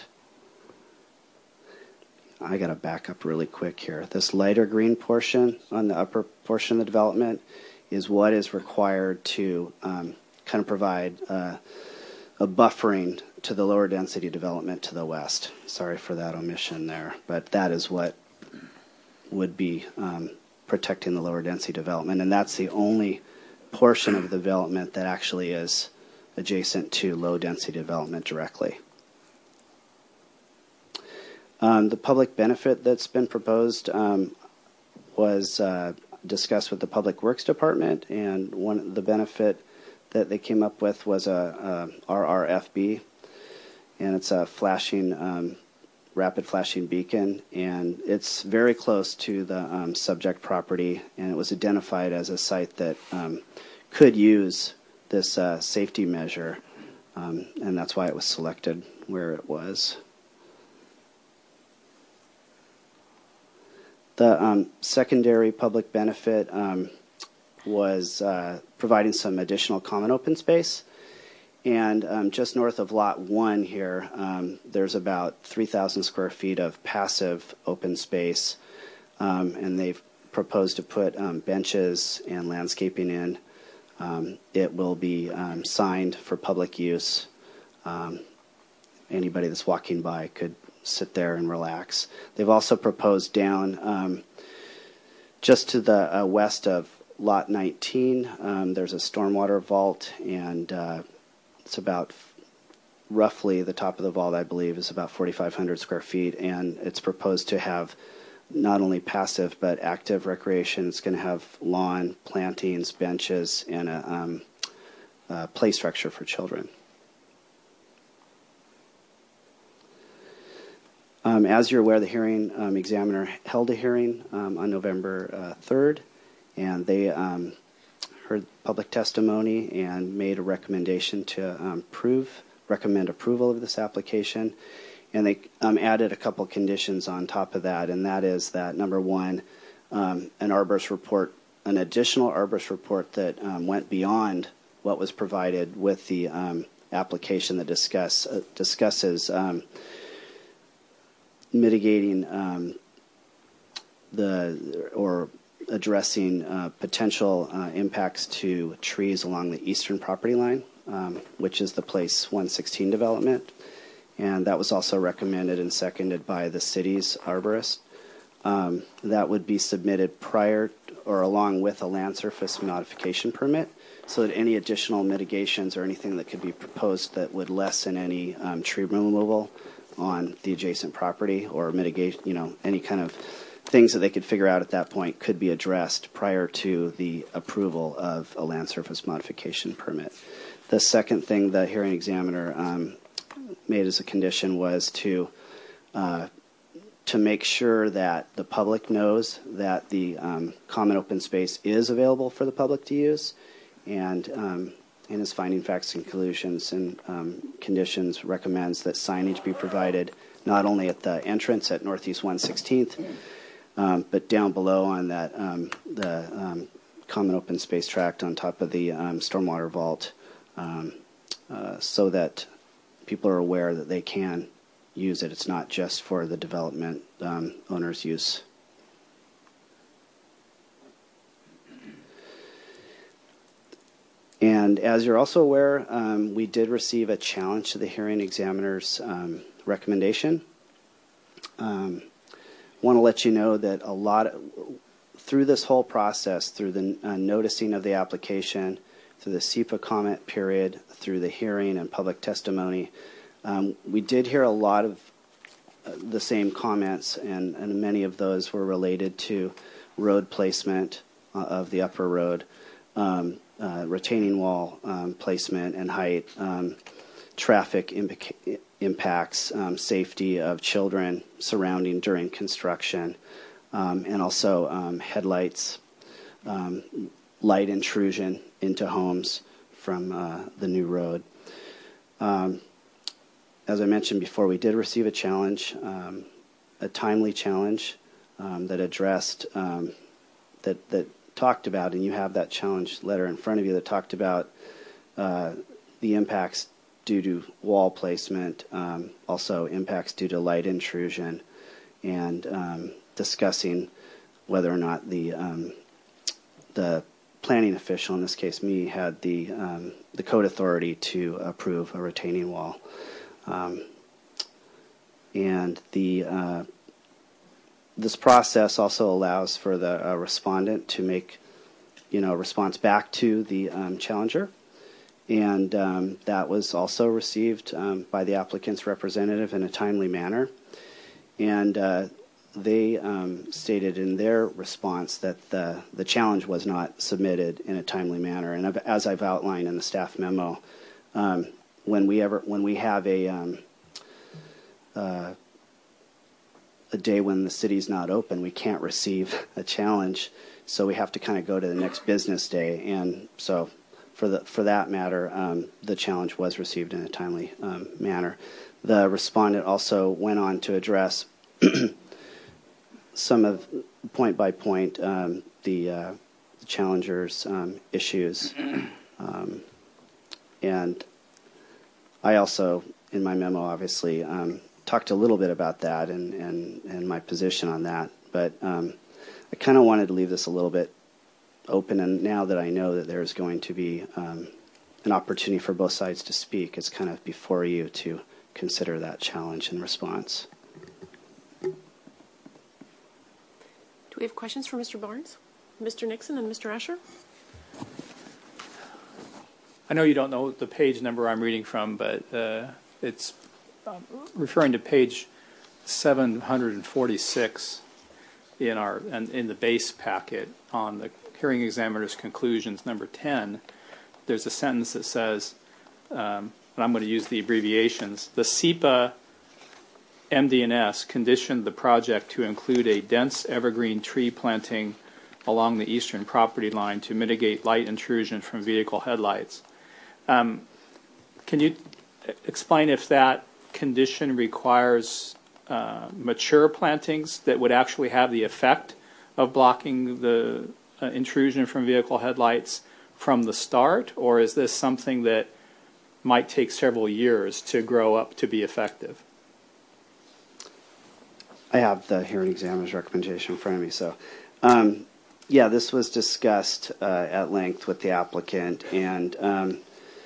I got to back up really quick here. This lighter green portion on the upper portion of the development is what is required to um, kind of provide uh, a buffering to the lower density development to the west. Sorry for that omission there, but that is what would be um, protecting the lower density development, and that's the only portion of the development that actually is adjacent to low density development directly. Um, the public benefit that's been proposed um, was uh, discussed with the Public Works Department, and one the benefit that they came up with was a, a R R F B, and it's a flashing, um, rapid flashing beacon, and it's very close to the um, subject property, and it was identified as a site that um, could use this uh, safety measure, um, and that's why it was selected where it was. The um, secondary public benefit um, was uh, providing some additional common open space. And um, just north of Lot one here, um, there's about three thousand square feet of passive open space. Um, and they've proposed to put um, benches and landscaping in. Um, it will be um, signed for public use. Um, anybody that's walking by could sit there and relax. They've also proposed down um, just to the uh, west of Lot nineteen, um, there's a stormwater vault, and uh, it's about roughly the top of the vault, I believe, is about forty-five hundred square feet, and it's proposed to have not only passive but active recreation. It's going to have lawn, plantings, benches, and a, um, a play structure for children. Um, as you're aware, the hearing um, examiner held a hearing um, on November uh, third, and they um, heard public testimony and made a recommendation to um, approve, recommend approval of this application. And they um, added a couple conditions on top of that, and that is that, number one, um, an arborist report, an additional arborist report that um, went beyond what was provided with the um, application that discuss, uh, discusses um, mitigating um, the or addressing uh, potential uh, impacts to trees along the eastern property line, um, which is the Place one sixteen development. And that was also recommended and seconded by the city's arborist. Um, that would be submitted prior or along with a land surface modification permit, so that any additional mitigations or anything that could be proposed that would lessen any um, tree removal on the adjacent property or mitigate, you know, any kind of things that they could figure out at that point could be addressed prior to the approval of a land surface modification permit. The second thing the hearing examiner um, made as a condition was to uh, to make sure that the public knows that the um, common open space is available for the public to use, and um, in his finding facts and conclusions and um, conditions recommends that signage be provided not only at the entrance at Northeast one sixteenth, um, but down below on that um, the um, common open space tract on top of the um, stormwater vault, um, uh, so that people are aware that they can use it. It's not just for the development um, owner's use. And as you're also aware, um, we did receive a challenge to the hearing examiner's um, recommendation. Um, want to let you know that a lot of, through this whole process, through the uh, noticing of the application, through the S E P A comment period, through the hearing and public testimony, um, we did hear a lot of uh, the same comments, and, and many of those were related to road placement uh, of the upper road, um, uh, retaining wall um, placement and height, um, traffic imp- impacts, um, safety of children surrounding during construction, um, and also um, headlights, um, light intrusion into homes from uh, the new road. Um, as I mentioned before, we did receive a challenge, um, a timely challenge um, that addressed, um, that, that talked about, and you have that challenge letter in front of you that talked about uh, the impacts due to wall placement, um, also impacts due to light intrusion, and um, discussing whether or not the um, the planning official, in this case me, had the um, the code authority to approve a retaining wall. Um, and the uh, this process also allows for the uh, respondent to make, you know, a response back to the um, challenger. And um, that was also received um, by the applicant's representative in a timely manner. And uh, they um, stated in their response that the, the challenge was not submitted in a timely manner. And I've, as I've outlined in the staff memo, um, when we ever when we have a um, uh, a day when the city's not open, we can't receive a challenge, so we have to kind of go to the next business day. And so, for the for that matter, um, the challenge was received in a timely um, manner. The respondent also went on to address some of point by point um, the, uh, the challenger's um, issues, um, and I also, in my memo, obviously um, talked a little bit about that and and, and my position on that. But um, I kind of wanted to leave this a little bit open, and now that I know that there's going to be um, an opportunity for both sides to speak, it's kind of before you to consider that challenge and response. Do we have questions for Mister Barnes, Mister Nixon, and Mister Asher? I know you don't know the page number I'm reading from, but uh, it's um, referring to page seven hundred forty-six in our and in the base packet on the hearing examiner's conclusions, number ten. There's a sentence that says, um, and I'm going to use the abbreviations, the S E P A M D N S conditioned the project to include a dense evergreen tree planting along the eastern property line to mitigate light intrusion from vehicle headlights. Um, can you explain if that condition requires uh, mature plantings that would actually have the effect of blocking the uh, intrusion from vehicle headlights from the start, or is this something that might take several years to grow up to be effective? I have the hearing examiner's recommendation in front of me. So, um, yeah, this was discussed uh, at length with the applicant, and um,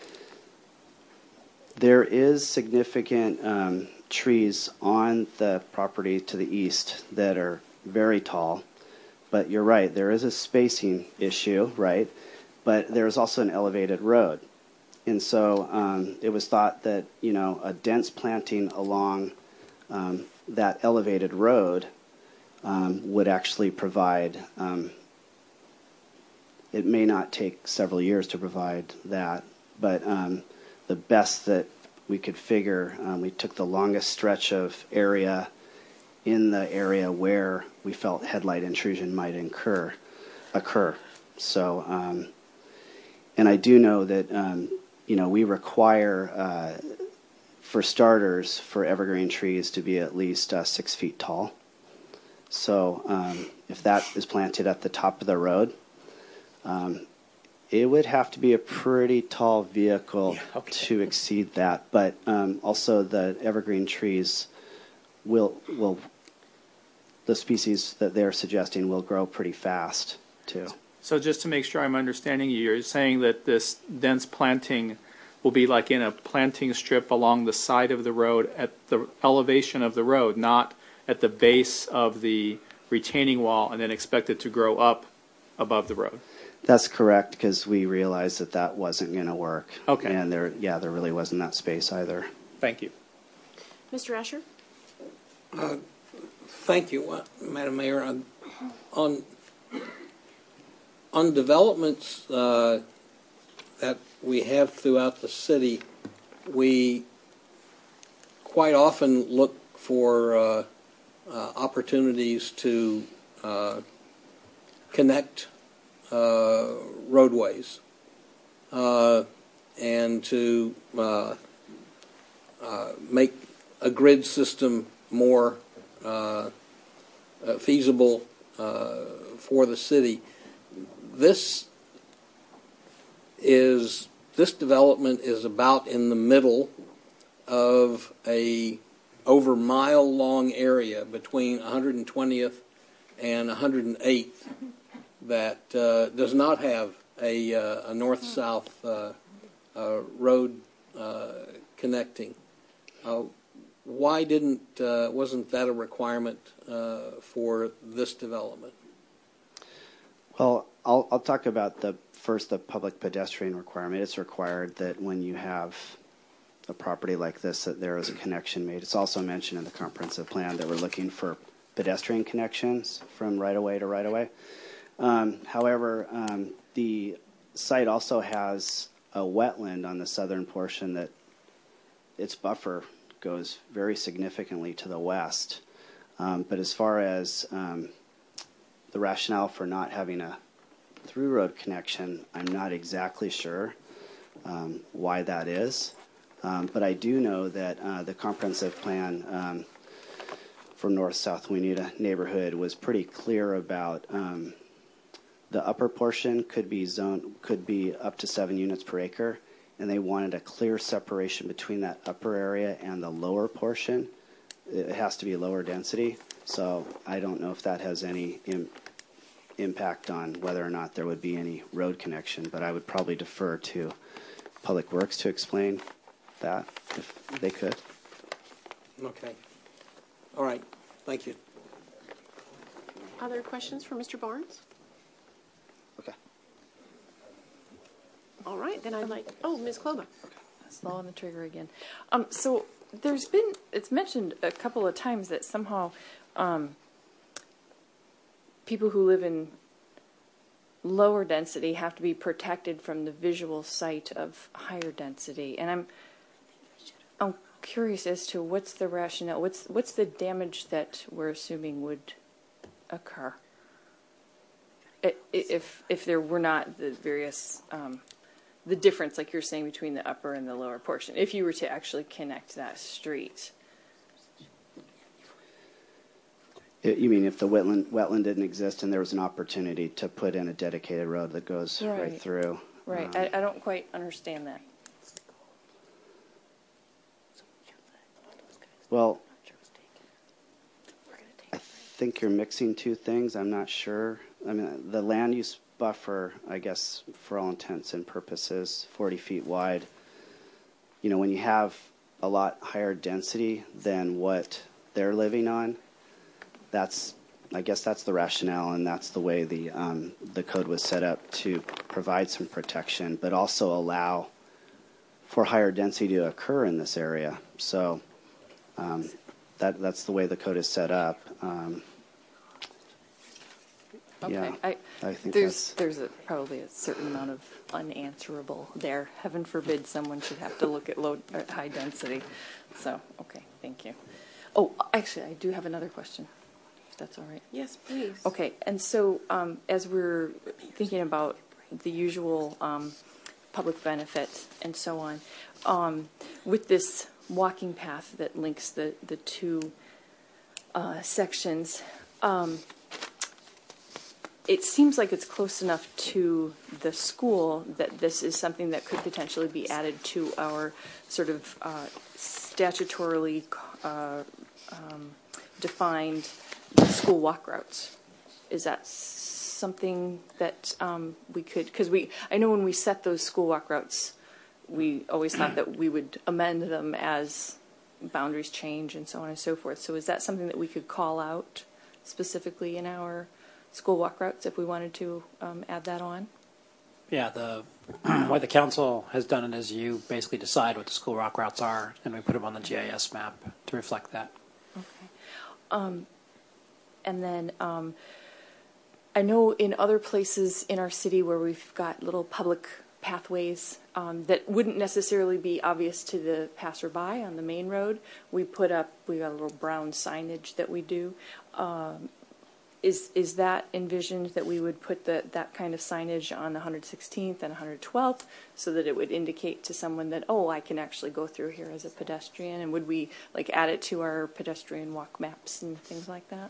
there is significant um, trees on the property to the east that are very tall. But you're right, there is a spacing issue, right? But there's also an elevated road. And so um, it was thought that, you know, a dense planting along um, that elevated road um, would actually provide, um, it may not take several years to provide that, but um, the best that we could figure, um, we took the longest stretch of area in the area where we felt headlight intrusion might incur, occur. So, um, and I do know that, um, you know, we require, uh, for starters, for evergreen trees to be at least uh, six feet tall. So um, if that is planted at the top of the road, um, it would have to be a pretty tall vehicle yeah, okay. to exceed that. But um, also the evergreen trees will, will, the species that they're suggesting will grow pretty fast too. So just to make sure I'm understanding you, you're saying that this dense planting will be like in a planting strip along the side of the road at the elevation of the road, not at the base of the retaining wall, and then expected to grow up above the road. That's correct, because we realized that that wasn't going to work. Okay. And there, yeah, there really wasn't that space either. Thank you. Mister Asher? Uh, thank you, uh, Madam Mayor. On, on On developments uh, that we have throughout the city, we quite often look for uh, uh, opportunities to uh, connect uh, roadways uh, and to uh, uh, make a grid system more uh, uh, feasible uh, for the city. This is this development is about in the middle of a over mile long area between one hundred twentieth and one hundred eighth that uh, does not have a, uh, a north-south uh, uh, road uh, connecting. Uh, why didn't uh, wasn't that a requirement uh, for this development? Well, I'll, I'll talk about the first, the public pedestrian requirement. It's required that when you have a property like this, that there is a connection made. It's also mentioned in the comprehensive plan that we're looking for pedestrian connections from right-of-way to right-of-way. Um, however, um, the site also has a wetland on the southern portion that its buffer goes very significantly to the west. Um, but as far as um, the rationale for not having a through road connection, I'm not exactly sure um, why that is. Um, but I do know that uh, the comprehensive plan um, for North-South Juanita neighborhood was pretty clear about um, the upper portion could be zone could be up to seven units per acre, and they wanted a clear separation between that upper area and the lower portion. It has to be lower density. So I don't know if that has any im- impact on whether or not there would be any road connection, but I would probably defer to Public Works to explain that if they could. Okay. All right. Thank you. Other questions for Mister Barnes? Okay. All right, then I'd like, oh, Miz Kloba. Slow on the trigger again. Um, so there's been, it's mentioned a couple of times that somehow um, people who live in lower density have to be protected from the visual sight of higher density. And I'm I'm curious as to what's the rationale, what's what's the damage that we're assuming would occur if if there were not the various um, the difference, like you're saying, between the upper and the lower portion, if you were to actually connect that street. You mean if the wetland wetland didn't exist and there was an opportunity to put in a dedicated road that goes right, right through? Right. Um, I, I don't quite understand that. Well, think you're mixing two things. I'm not sure. I mean, the land use buffer, I guess, for all intents and purposes, forty feet wide. You know, when you have a lot higher density than what they're living on, that's, I guess that's the rationale, and that's the way the um, the code was set up to provide some protection, but also allow for higher density to occur in this area. So um, that that's the way the code is set up. Um, Okay, yeah, I, I think there's there's a, probably a certain amount of unanswerable there. Heaven forbid someone should have to look at low, uh, high density. So, okay, thank you. Oh, actually, I do have another question, if that's all right. Yes, please. Okay, and so um, as we're thinking about the usual um, public benefit and so on, um, with this walking path that links the, the two uh, sections, um, it seems like it's close enough to the school that this is something that could potentially be added to our sort of uh, statutorily uh, um, defined school walk routes. Is that something that um, we could, because we, I know when we set those school walk routes, we always thought that we would amend them as boundaries change and so on and so forth. So is that something that we could call out specifically in our school walk routes if we wanted to um, add that on? Yeah, the what the council has done it is you basically decide what the school walk routes are, and we put them on the G I S map to reflect that. Okay. Um, and then um, I know in other places in our city where we've got little public pathways um, that wouldn't necessarily be obvious to the passerby on the main road, we put up, we got a little brown signage that we do. Um, Is is that envisioned that we would put the, that kind of signage on one hundred sixteenth and one hundred twelfth so that it would indicate to someone that, oh, I can actually go through here as a pedestrian? And would we like add it to our pedestrian walk maps and things like that?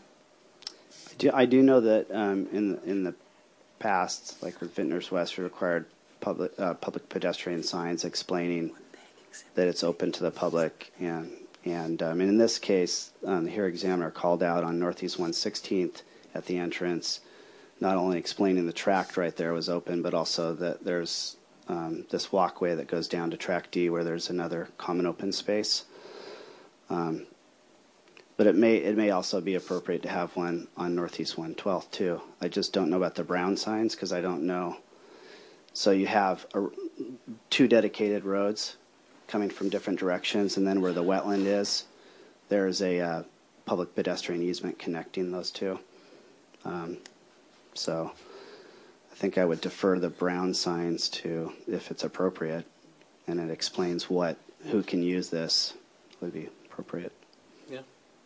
I do, I do know that um, in in the past, like with Vintners West, we required public uh, public pedestrian signs explaining that it's open to the public, and and um, and in this case, um, the hearing examiner called out on Northeast one sixteenth at the entrance, not only explaining the track right there was open, but also that there's um, this walkway that goes down to track D where there's another common open space. Um, but it may it may also be appropriate to have one on Northeast one twelfth too. I just don't know about the brown signs because I don't know. So you have a, two dedicated roads coming from different directions, and then where the wetland is, there's a uh, public pedestrian easement connecting those two. Um, so I think I would defer the brown signs to, if it's appropriate, and it explains what, who can use this, would be appropriate. Yeah.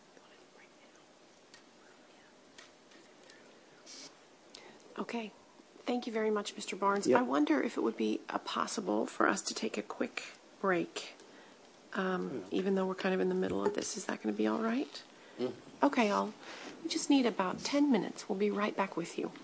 Okay. Thank you very much, Mister Barnes. Yep. I wonder if it would be uh, possible for us to take a quick break, um, even though we're kind of in the middle of this. Is that going to be all right? Mm. Okay, I'll, we just need about ten minutes. We'll be right back with you.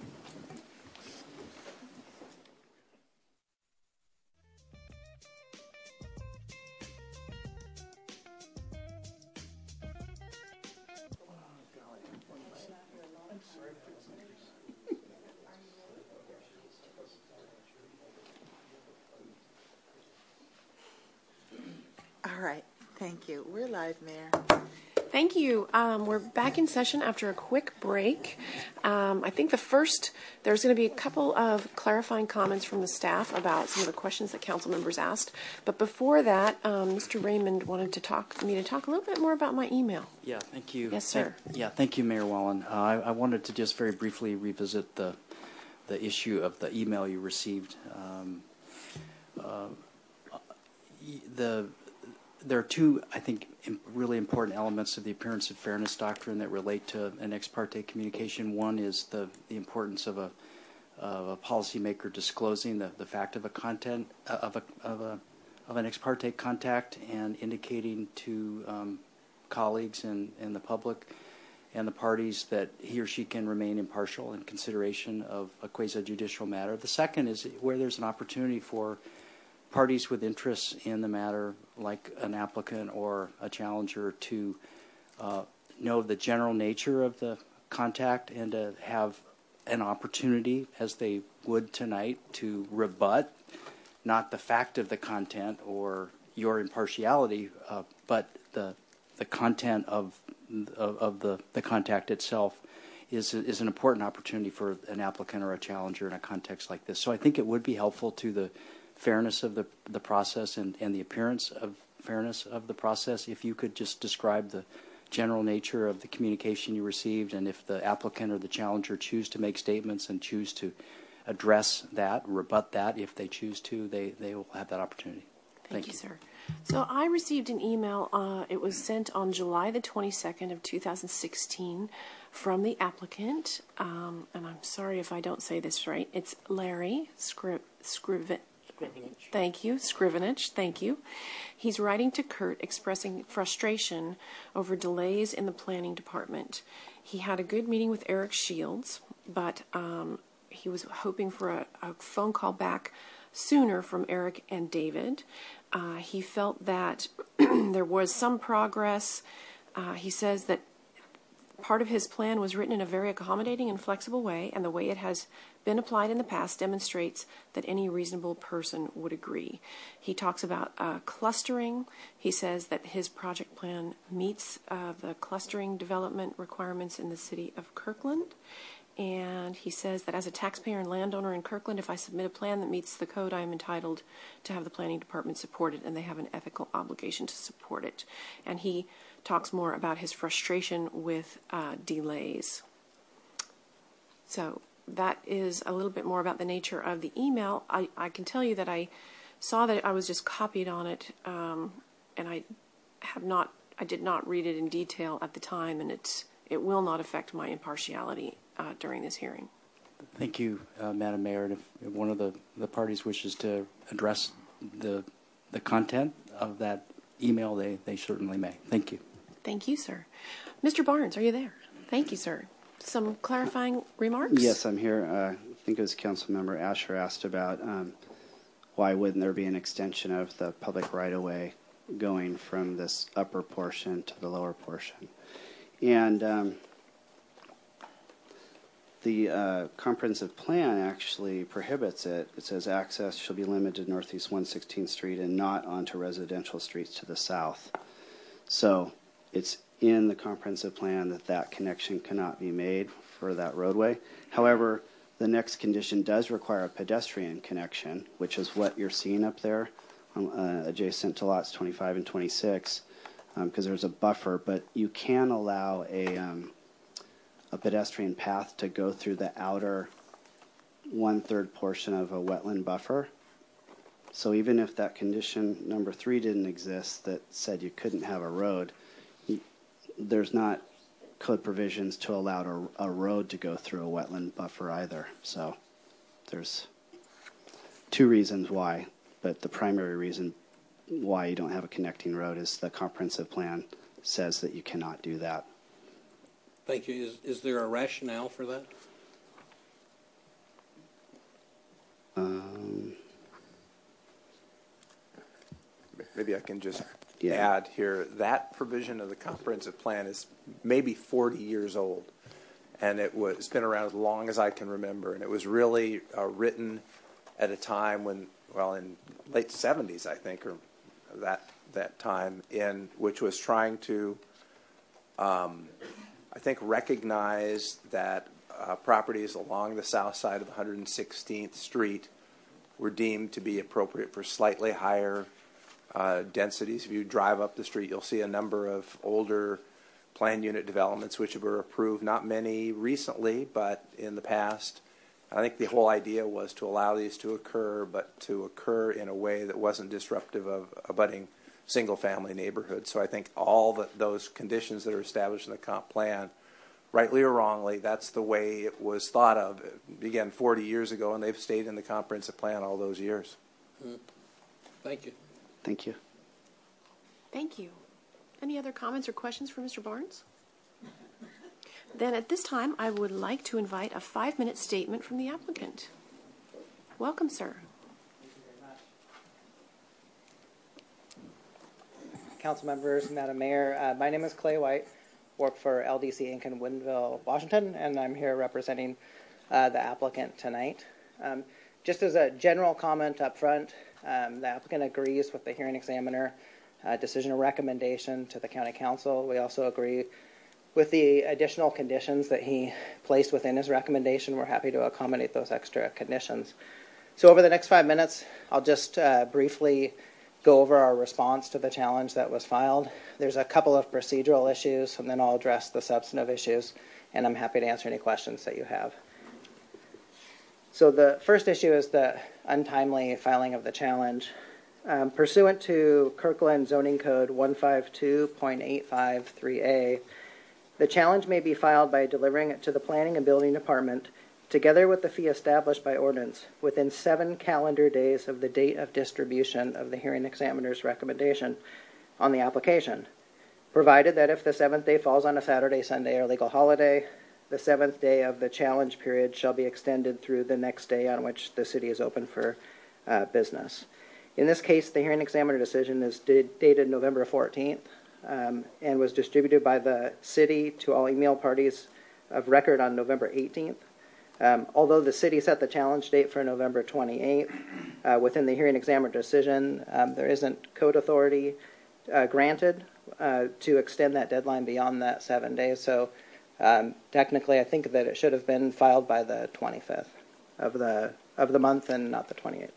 All right. Thank you. We're live, Mayor. Thank you. Um, we're back in session after a quick break. Um, I think the first, there's going to be a couple of clarifying comments from the staff about some of the questions that council members asked. But before that, um, Mister Raymond wanted to talk me to talk a little bit more about my email. Yeah, thank you. Yes, sir. Thank, yeah, thank you, Mayor Wallen. Uh, I, I wanted to just very briefly revisit the the issue of the email you received. Um, uh, the There are two, I think, really important elements of the appearance of fairness doctrine that relate to an ex parte communication. One is the, the importance of a, of a policymaker disclosing the, the fact of a content uh, of a of a of an ex parte contact and indicating to um, colleagues and, and the public and the parties that he or she can remain impartial in consideration of a quasi-judicial matter. The second is where there's an opportunity for parties with interests in the matter, like an applicant or a challenger, to uh, know the general nature of the contact and to have an opportunity, as they would tonight, to rebut not the fact of the content or your impartiality, uh, but the the content of of, of the, the contact itself is is an important opportunity for an applicant or a challenger in a context like this. So I think it would be helpful to the fairness of the the process and, and the appearance of fairness of the process if you could just describe the general nature of the communication you received, and if the applicant or the challenger choose to make statements and choose to address that, rebut that, if they choose to, they, they will have that opportunity. Thank, Thank you, you, sir. So I received an email. Uh, it was sent on July the twenty-second of two thousand sixteen from the applicant, um, and I'm sorry if I don't say this right. It's Larry Scriv Scriven. Scrivenage. Thank you, Scrivenage. Thank you. He's writing to Kurt expressing frustration over delays in the planning department. He had a good meeting with Eric Shields, but um, he was hoping for a, a phone call back sooner from Eric and David. Uh, he felt that there was some progress. Uh, he says that part of his plan was written in a very accommodating and flexible way, and the way it has been applied in the past demonstrates that any reasonable person would agree. He talks about uh, clustering. He says that his project plan meets uh, the clustering development requirements in the city of Kirkland. And he says that as a taxpayer and landowner in Kirkland, if I submit a plan that meets the code, I am entitled to have the planning department support it, and they have an ethical obligation to support it. And he talks more about his frustration with uh, delays. So that is a little bit more about the nature of the email. I, I can tell you that I saw that I was just copied on it, um, and I have not, I did not read it in detail at the time, and it's, it will not affect my impartiality uh, during this hearing. Thank you, uh, Madam Mayor. And if one of the, the parties wishes to address the the content of that email, they, they certainly may. Thank you. Thank you, sir. Mister Barnes, are you there? Thank you, sir. Some clarifying remarks? Yes, I'm here. Uh, I think it was Councilmember Asher asked about um, why wouldn't there be an extension of the public right-of-way going from this upper portion to the lower portion. And um, the uh, comprehensive plan actually prohibits it. It says access shall be limited to Northeast one sixteenth Street and not onto residential streets to the south. So it's in the comprehensive plan that that connection cannot be made for that roadway. However, the next condition does require a pedestrian connection, which is what you're seeing up there um, uh, adjacent to lots twenty-five and twenty-six, because um, there's a buffer, but you can allow a, um, a pedestrian path to go through the outer one-third portion of a wetland buffer. So even if that condition number three didn't exist that said you couldn't have a road, there's not code provisions to allow a, a road to go through a wetland buffer either. So there's two reasons why, but the primary reason why you don't have a connecting road is the comprehensive plan says that you cannot do that. Thank you. Is, is there a rationale for that? Um, Maybe I can just Yeah. add here, that provision of the comprehensive plan is maybe forty years old, and it was it's been around as long as I can remember, and it was really uh, written at a time when, well, in late seventies, I think, or that that time, in which was trying to, um, I think, recognize that uh, properties along the south side of one hundred sixteenth Street were deemed to be appropriate for slightly higher Uh, densities. If you drive up the street, you'll see a number of older planned unit developments which were approved, not many recently, but in the past. I think the whole idea was to allow these to occur, but to occur in a way that wasn't disruptive of abutting single-family neighborhoods. So I think all the, those conditions that are established in the comp plan, rightly or wrongly, that's the way it was thought of. It began forty years ago, and they've stayed in the comprehensive plan all those years. Mm. Thank you. Thank you. Thank you. Any other comments or questions for Mister Barnes? Then at this time, I would like to invite a five-minute statement from the applicant. Welcome, sir. Council members, Madam Mayor, uh, my name is Clay White. work for L D C Inc in Woodinville, Washington, and I'm here representing uh, the applicant tonight. Um, just as a general comment up front, um, the applicant agrees with the hearing examiner uh, decision or recommendation to the county council. We also agree with the additional conditions that he placed within his recommendation. We're happy to accommodate those extra conditions. So over the next five minutes, I'll just uh, briefly go over our response to the challenge that was filed. There's a couple of procedural issues, and then I'll address the substantive issues, and I'm happy to answer any questions that you have. So the first issue is the untimely filing of the challenge. Um, pursuant to Kirkland Zoning Code one fifty-two point eight five three A, the challenge may be filed by delivering it to the Planning and Building Department together with the fee established by ordinance within seven calendar days of the date of distribution of the hearing examiner's recommendation on the application, provided that if the seventh day falls on a Saturday, Sunday, or legal holiday, the seventh day of the challenge period shall be extended through the next day on which the city is open for uh, business. In this case, the hearing examiner decision is dated November fourteenth um, and was distributed by the city to all email parties of record on November eighteenth. Um, although the city set the challenge date for November twenty-eighth, uh, within the hearing examiner decision, um, there isn't code authority uh, granted uh, to extend that deadline beyond that seven days. So um, technically, I think that it should have been filed by the twenty-fifth of the of the month and not the twenty-eighth.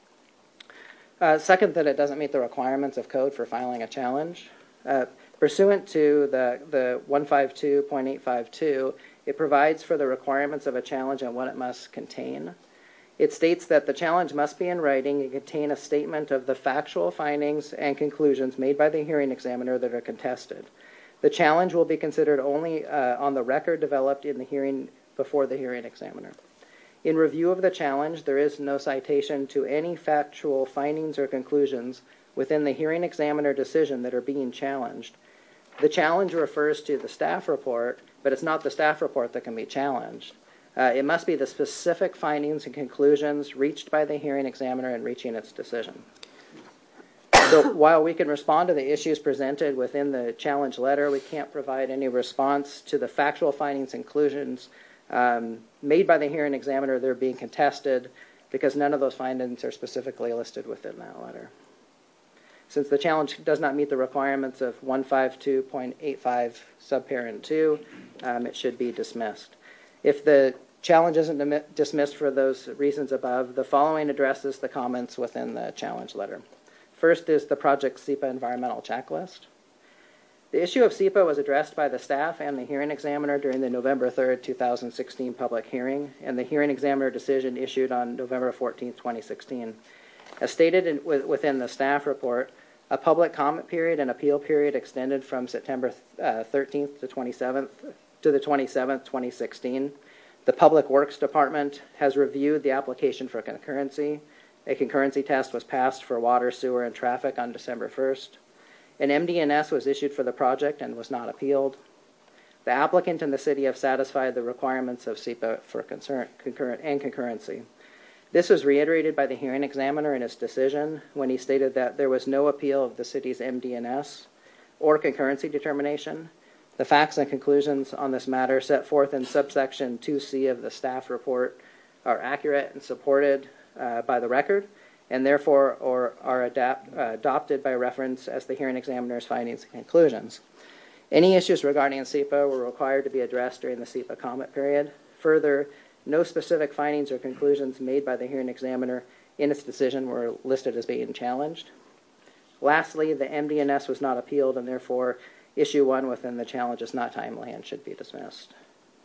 Uh, second, that it doesn't meet the requirements of code for filing a challenge. Uh, pursuant to the, the one fifty-two point eight five two, it provides for the requirements of a challenge and what it must contain. It states that the challenge must be in writing and contain a statement of the factual findings and conclusions made by the hearing examiner that are contested. The challenge will be considered only uh, on the record developed in the hearing before the hearing examiner. In review of the challenge, there is no citation to any factual findings or conclusions within the hearing examiner decision that are being challenged. The challenge refers to the staff report, but it's not the staff report that can be challenged. Uh, it must be the specific findings and conclusions reached by the hearing examiner in reaching its decision. So while we can respond to the issues presented within the challenge letter, we can't provide any response to the factual findings and conclusions um, made by the hearing examiner that are being contested, because none of those findings are specifically listed within that letter. Since the challenge does not meet the requirements of one fifty-two point eight five subparent two, um, it should be dismissed. If the challenge isn't dismissed for those reasons above, the following addresses the comments within the challenge letter. First is the project SEPA environmental checklist. The issue of SEPA was addressed by the staff and the hearing examiner during the November third, two thousand sixteen public hearing, and the hearing examiner decision issued on November fourteenth, twenty sixteen. As stated in, within the staff report, a public comment period and appeal period extended from September uh, thirteenth to twenty-seventh to the twenty-seventh, twenty sixteen. The Public Works Department has reviewed the application for concurrency. A concurrency test was passed for water, sewer, and traffic on December first. An M D N S was issued for the project and was not appealed. The applicant and the city have satisfied the requirements of SEPA for concurrent and concurrency. This was reiterated by the hearing examiner in his decision when he stated that there was no appeal of the city's M D N S or concurrency determination. The facts and conclusions on this matter set forth in subsection two C of the staff report are accurate and supported uh, by the record, and therefore or are adapt, uh, adopted by reference as the hearing examiner's findings and conclusions. Any issues regarding SEPA were required to be addressed during the SEPA comment period. Further, no specific findings or conclusions made by the hearing examiner in its decision were listed as being challenged. Lastly, the M D N S was not appealed, and therefore issue one within the challenge is not timely and should be dismissed.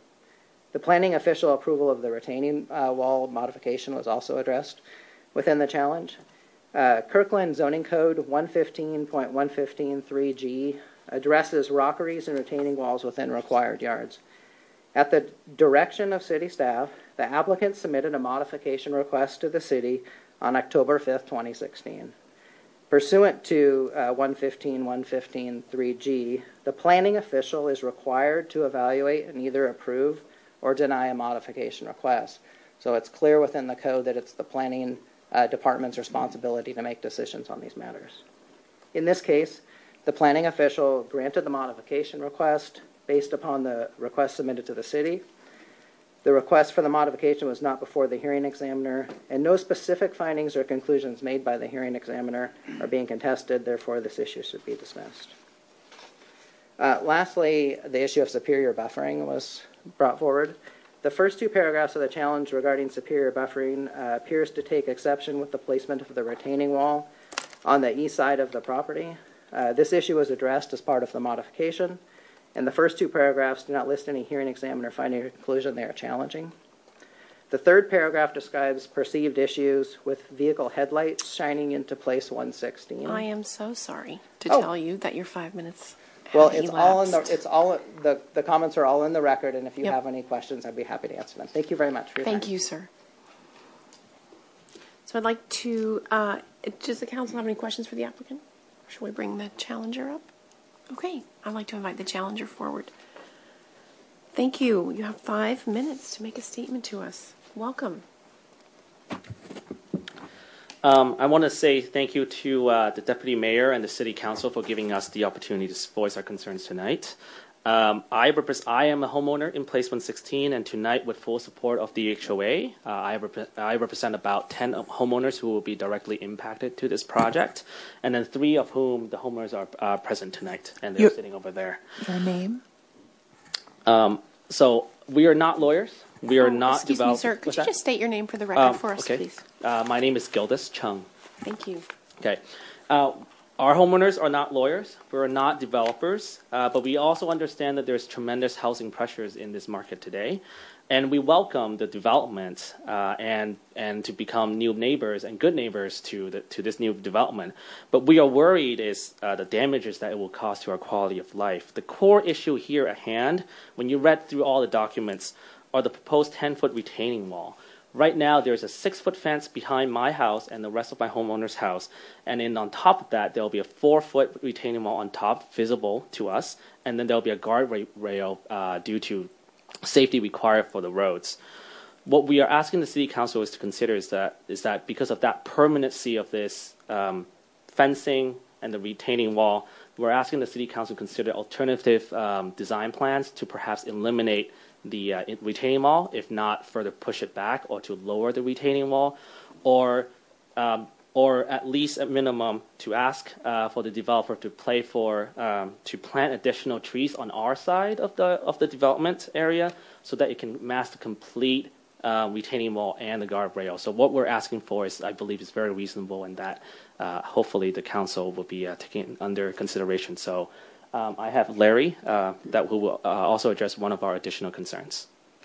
The planning official approval of the retaining uh, wall modification was also addressed within the challenge. Uh, Kirkland Zoning Code one fifteen point one fifteen three G addresses rockeries and retaining walls within required yards. At the direction of city staff, the applicant submitted a modification request to the city on October fifth, twenty sixteen. Pursuant to uh, one fifteen point one fifteen three G, the planning official is required to evaluate and either approve or deny a modification request. So it's clear within the code that it's the planning uh, department's responsibility to make decisions on these matters. In this case, the planning official granted the modification request based upon the request submitted to the city. The request for the modification was not before the hearing examiner, and no specific findings or conclusions made by the hearing examiner are being contested. Therefore, this issue should be dismissed. Uh, lastly, the issue of superior buffering was brought forward. The first two paragraphs of the challenge regarding superior buffering uh, appears to take exception with the placement of the retaining wall on the east side of the property. Uh, this issue was addressed as part of the modification, and the first two paragraphs do not list any hearing examiner finding or conclusion they are challenging. The third paragraph describes perceived issues with vehicle headlights shining into place one sixteen. I am so sorry to Oh. tell you that your five minutes Well, have it's all in the, elapsed. it's all, the, the comments are all in the record, and if you Yep. have any questions, I'd be happy to answer them. Thank you very much for your Thank time. you, sir. So I'd like to, uh, does the council have any questions for the applicant? Should we bring the challenger up? Okay, I'd like to invite the challenger forward. Thank you. You have five minutes to make a statement to us. Welcome. Um, I want to say thank you to uh, the Deputy Mayor and the City Council for giving us the opportunity to voice our concerns tonight. Um, I, repre- I am a homeowner in Place one sixteen, and tonight, with full support of the H O A, uh, I, rep- I represent about ten homeowners who will be directly impacted to this project, and then three of whom the homeowners are uh, present tonight, and they're Your- sitting over there. Your name? Um, so we are not lawyers. We are Oh, not excuse me, developers. sir. Could you just state your name for the record for us, okay. please? Uh, my name is Gildas Chung. Thank you. Okay. Uh, our homeowners are not lawyers. We're not developers. Uh, but we also understand that there's tremendous housing pressures in this market today. And we welcome the development uh, and and to become new neighbors and good neighbors to the, to this new development. But we are worried is uh, the damages that it will cause to our quality of life. The core issue here at hand, when you read through all the documents, are the proposed ten-foot retaining wall. Right now, there's a six-foot fence behind my house and the rest of my homeowner's house. And then on top of that, there'll be a four-foot retaining wall on top, visible to us. And then there'll be a guardrail uh, due to safety required for the roads. What we are asking the City Council is to consider is that is that because of that permanency of this um, fencing and the retaining wall, we're asking the City Council to consider alternative um, design plans to perhaps eliminate the uh, retaining wall, if not further push it back, or to lower the retaining wall, or um, or at least at minimum to ask uh, for the developer to play for um, to plant additional trees on our side of the of the development area, so that it can mask the complete uh, retaining wall and the guardrail. So what we're asking for is, I believe, is very reasonable, and that uh, hopefully the council will be uh, taking under consideration. So. Um, I have Larry uh, that who will uh, also address one of our additional concerns.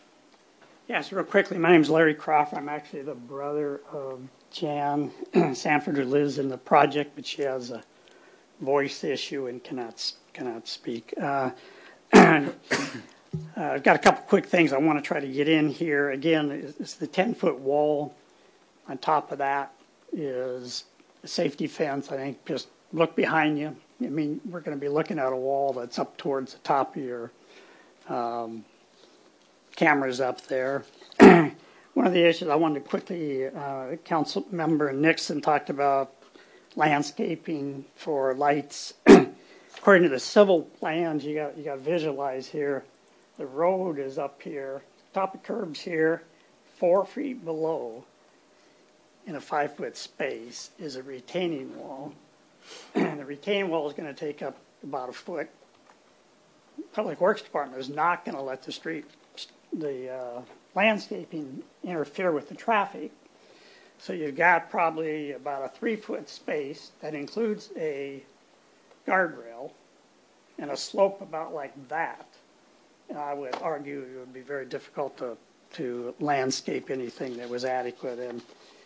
Yes, real quickly, my name is Larry Croft. I'm actually the brother of Jan Sanford, who lives in the project, but she has a voice issue and cannot cannot speak. Uh, uh, I've got a couple quick things I want to try to get in here. Again, it's the ten-foot wall. On top of that is a safety fence. I think just look behind you. I mean, we're going to be looking at a wall that's up towards the top of your um, cameras up there. One of the issues I wanted to quickly, uh, Council Member Nixon talked about landscaping for lights. According to the civil plans, you got you got to visualize here. The road is up here, top of curbs here, four feet below, in a five-foot space, is a retaining wall. And the retaining wall is going to take up about a foot. Public Works Department is not going to let the street, the uh, landscaping interfere with the traffic. So you've got probably about a three-foot space that includes a guardrail and a slope about like that. And I would argue it would be very difficult to, to landscape anything that was adequate. And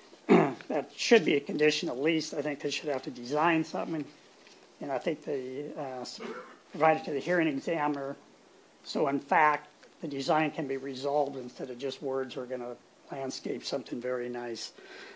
that should be a condition at least. I think they should have to design something, and I think they uh, provide it to the hearing examiner. So in fact, the design can be resolved instead of just words. We're going to landscape something very nice.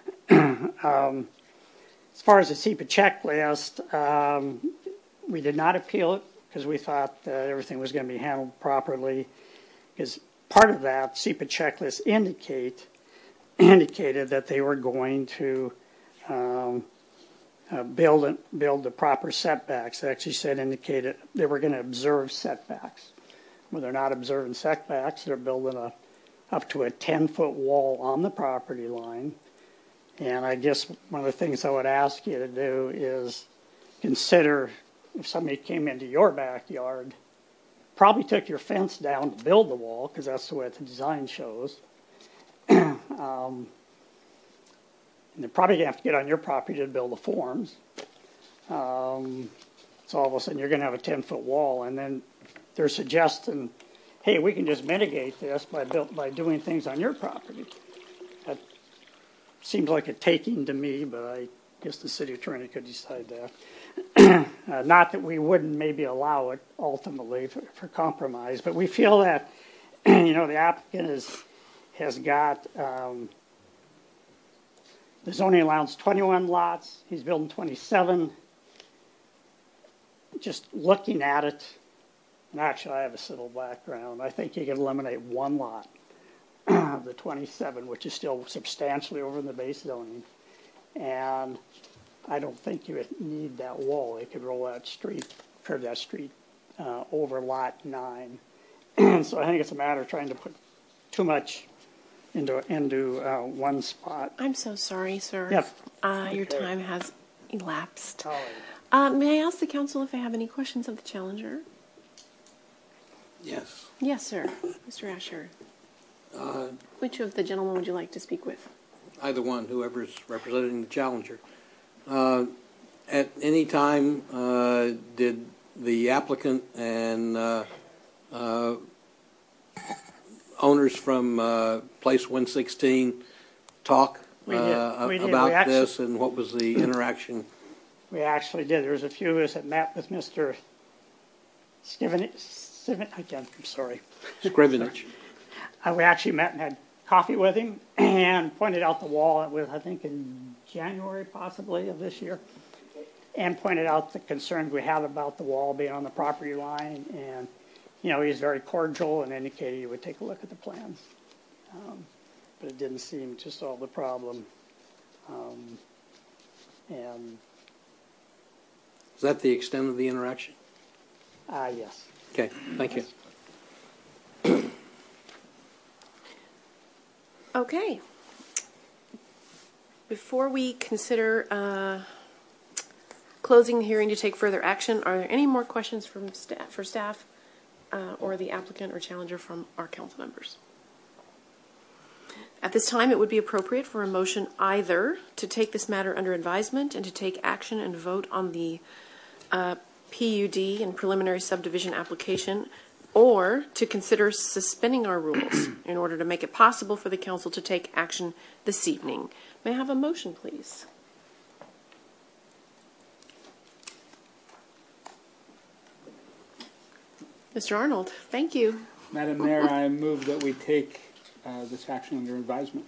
um, as far as the SEPA checklist, um, we did not appeal it because we thought that everything was going to be handled properly. Because part of that SEPA checklist indicate indicated that they were going to um, uh, build build the proper setbacks. They actually said indicated they were going to observe setbacks. where they're not observing setbacks. They're building a up to a ten-foot wall on the property line. And I guess one of the things I would ask you to do is consider if somebody came into your backyard, probably took your fence down to build the wall, because that's the way the design shows. um, and they're probably going to have to get on your property to build the forms. Um, so all of a sudden you're going to have a ten-foot wall, and then they're suggesting, hey, we can just mitigate this by built by doing things on your property. That seems like a taking to me, but I guess the city attorney could decide that. uh, not that we wouldn't maybe allow it ultimately for, for compromise, but we feel that you know the applicant is, has got um, the zoning allows twenty-one lots. He's building twenty-seven. Just looking at it, and actually I have a civil background, I think you could eliminate one lot of the twenty-seven, which is still substantially over in the base zoning. And I don't think you would need that wall. They could roll that street, curve that street uh, over lot nine. So I think it's a matter of trying to put too much into into uh, one spot. I'm so sorry, sir. Yep. Uh, your Okay. time has elapsed. All right. Uh, may I ask the council if they have any questions of the challenger? Yes. Yes, sir. Mister Asher. Uh, Which of the gentlemen would you like to speak with? Either one, whoever's representing the challenger. Uh, at any time, uh, did the applicant and uh, uh, owners from uh, Place one sixteen talk We did. uh, We did. about We actually- this, and what was the interaction? We actually did. There was a few of us that met with Mister Skiven, Skiven I can't, I'm sorry. Scrivenage. Uh, we actually met and had coffee with him and pointed out the wall. It was, I think, in January possibly of this year, and pointed out the concerns we have about the wall being on the property line. And, you know, he was very cordial and indicated he would take a look at the plans. Um, but it didn't seem to solve the problem. Um, and Is that the extent of the interaction? Ah, uh, yes. Okay, thank you. Okay. Before we consider uh, closing the hearing to take further action, are there any more questions from staff, for staff uh, or the applicant or challenger from our council members? At this time, it would be appropriate for a motion either to take this matter under advisement and to take action and vote on the uh, P U D and preliminary subdivision application, or to consider suspending our rules in order to make it possible for the council to take action this evening. May I have a motion, please? Mister Arnold, thank you. Madam Mayor, I move that we take uh, this action under advisement.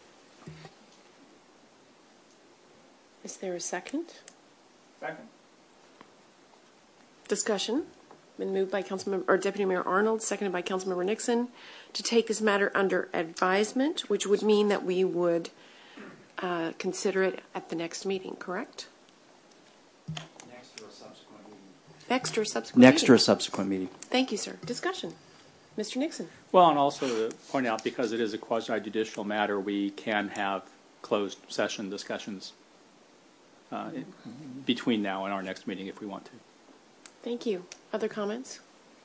Is there a second? Second. Discussion. Been moved by Councilmember or Deputy Mayor Arnold, seconded by Councilmember Nixon, to take this matter under advisement, which would mean that we would uh, consider it at the next meeting, correct? Next or a subsequent meeting. Next or subsequent Next meeting. or a subsequent meeting. Thank you, sir. Discussion. Mister Nixon. Well, and also to point out, because it is a quasi-judicial matter, we can have closed session discussions uh, in, between now and our next meeting if we want to. Thank you. Other comments?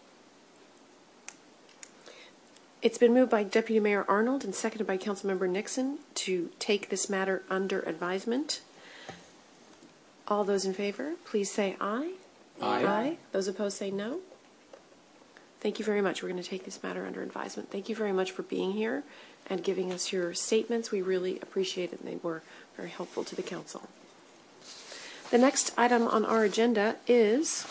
It's been moved by Deputy Mayor Arnold and seconded by Councilmember Nixon to take this matter under advisement. All those in favor, please say aye. Aye. Aye. Those opposed say no. Thank you very much. We're going to take this matter under advisement. Thank you very much for being here and giving us your statements. We really appreciate it, and they were very helpful to the council. The next item on our agenda is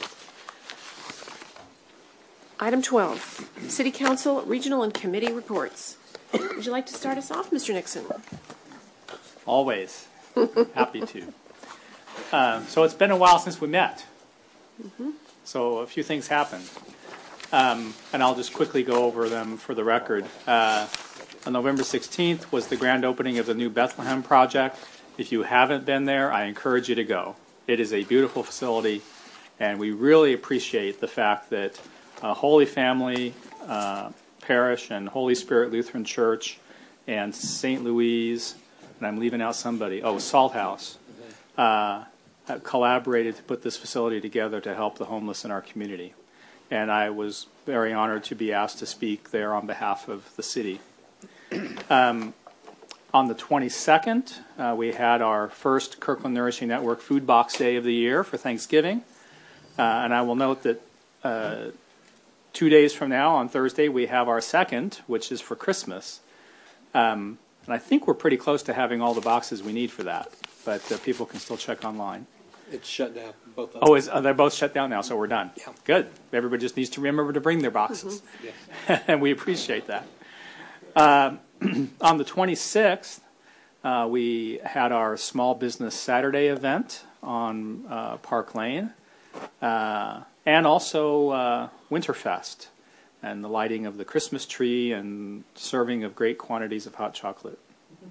item twelve, City Council Regional and Committee Reports. Would you like to start us off, Mister Nixon? Always. Happy to. Uh, so it's been a while since we met. Mm-hmm. So a few things happened. Um, and I'll just quickly go over them for the record. Uh, on November sixteenth was the grand opening of the new Bethlehem project. If you haven't been there, I encourage you to go. It is a beautiful facility, and we really appreciate the fact that uh, Holy Family uh, Parish and Holy Spirit Lutheran Church and Saint Louise, and I'm leaving out somebody, oh, Salt House, uh, collaborated to put this facility together to help the homeless in our community. And I was very honored to be asked to speak there on behalf of the city. Um, on the twenty-second, uh, we had our first Kirkland Nourishing Network Food Box Day of the year for Thanksgiving. Uh, and I will note that uh, two days from now, on Thursday, we have our second, which is for Christmas. Um, and I think we're pretty close to having all the boxes we need for that. But uh, people can still check online. It's shut down, both of them. Oh, is, uh, they're both shut down now, so we're done. Yeah. Good. Everybody just needs to remember to bring their boxes. Yes. And we appreciate that. Um, on the twenty-sixth, uh, we had our Small Business Saturday event on uh, Park Lane, uh, and also uh, Winterfest, and the lighting of the Christmas tree and serving of great quantities of hot chocolate.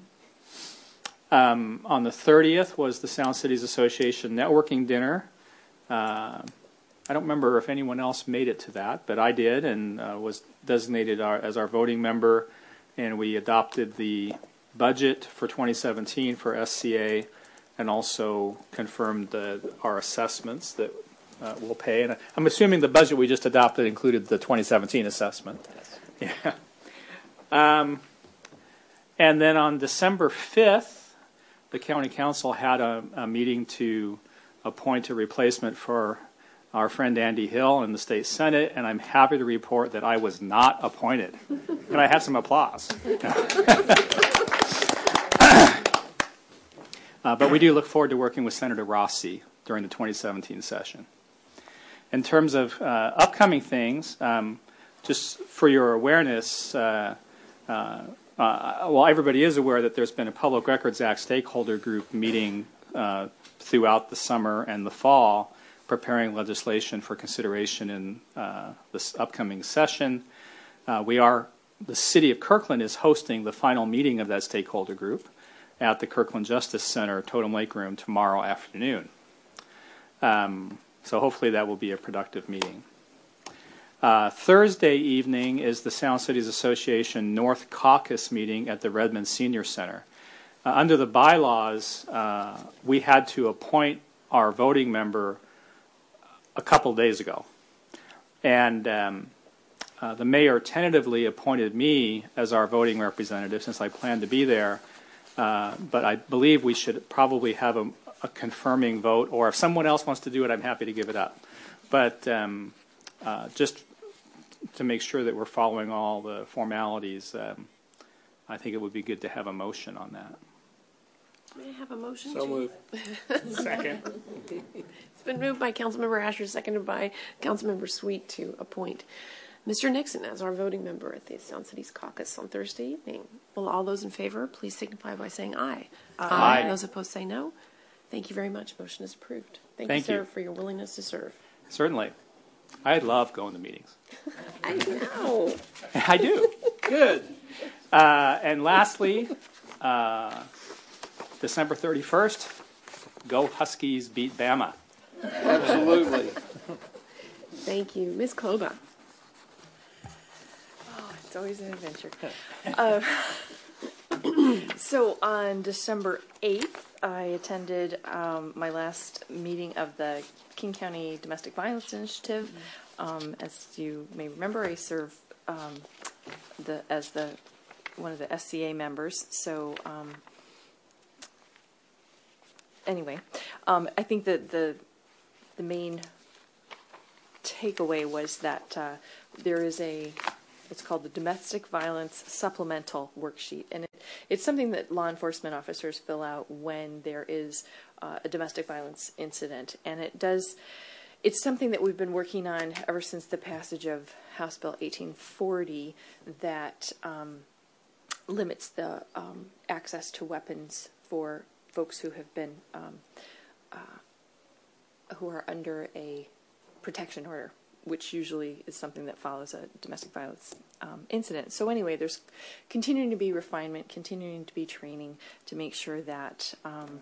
Um, on the thirtieth was the Sound Cities Association networking dinner. Uh, I don't remember if anyone else made it to that, but I did, and uh, was designated our, as our voting member, and we adopted the budget for twenty seventeen for S C A, and also confirmed the, our assessments that uh, we'll pay. And I'm assuming the budget we just adopted included the twenty seventeen assessment. Yes. Yeah. Um, and then on December fifth, the county council had a, a meeting to appoint a replacement for our friend Andy Hill in the state senate, and I'm happy to report that I was not appointed. Can I have some applause? uh, but we do look forward to working with Senator Rossi during the twenty seventeen session. In terms of uh, upcoming things, um, just for your awareness, uh, uh, Uh, well, everybody is aware that there's been a Public Records Act stakeholder group meeting uh, throughout the summer and the fall, preparing legislation for consideration in uh, this upcoming session. Uh, we are, the City of Kirkland is hosting the final meeting of that stakeholder group at the Kirkland Justice Center, Totem Lake Room, tomorrow afternoon. Um, so hopefully that will be a productive meeting. Uh, Thursday evening is the Sound Cities Association North Caucus meeting at the Redmond Senior Center. Uh, under the bylaws, uh, we had to appoint our voting member a couple days ago. And um, uh, the mayor tentatively appointed me as our voting representative since I plan to be there. Uh, but I believe we should probably have a, a confirming vote, or if someone else wants to do it, I'm happy to give it up. But um, uh, just to make sure that we're following all the formalities, um, I think it would be good to have a motion on that. May I have a motion? So to... moved. Second. It's been moved by Councilmember Asher, seconded by Councilmember Sweet to appoint Mister Nixon as our voting member at the Sound Cities Caucus on Thursday evening. Will all those in favor please signify by saying aye. Aye. Aye. Those opposed say no. Thank you very much. Motion is approved. Thank, Thank you, sir, you. for your willingness to serve. Certainly. I love going to meetings. I know. I do. Good. Uh, and lastly, uh, December thirty-first, go Huskies beat Bama. Absolutely. Thank you. Miz Kloba. Oh, it's always an adventure. uh, so on December eighth, I attended um, my last meeting of the King County Domestic Violence Initiative. Um, as you may remember, I serve um, the as the one of the S C A members. So um, anyway, um, I think that the the main takeaway was that uh, there is a it's called the Domestic Violence Supplemental Worksheet, and it, it's something that law enforcement officers fill out when there is uh, a domestic violence incident, and it does. It's something that we've been working on ever since the passage of House Bill eighteen forty that um, limits the um, access to weapons for folks who have been um, uh, who are under a protection order, which usually is something that follows a domestic violence um, incident. So anyway, there's continuing to be refinement, continuing to be training to make sure that um,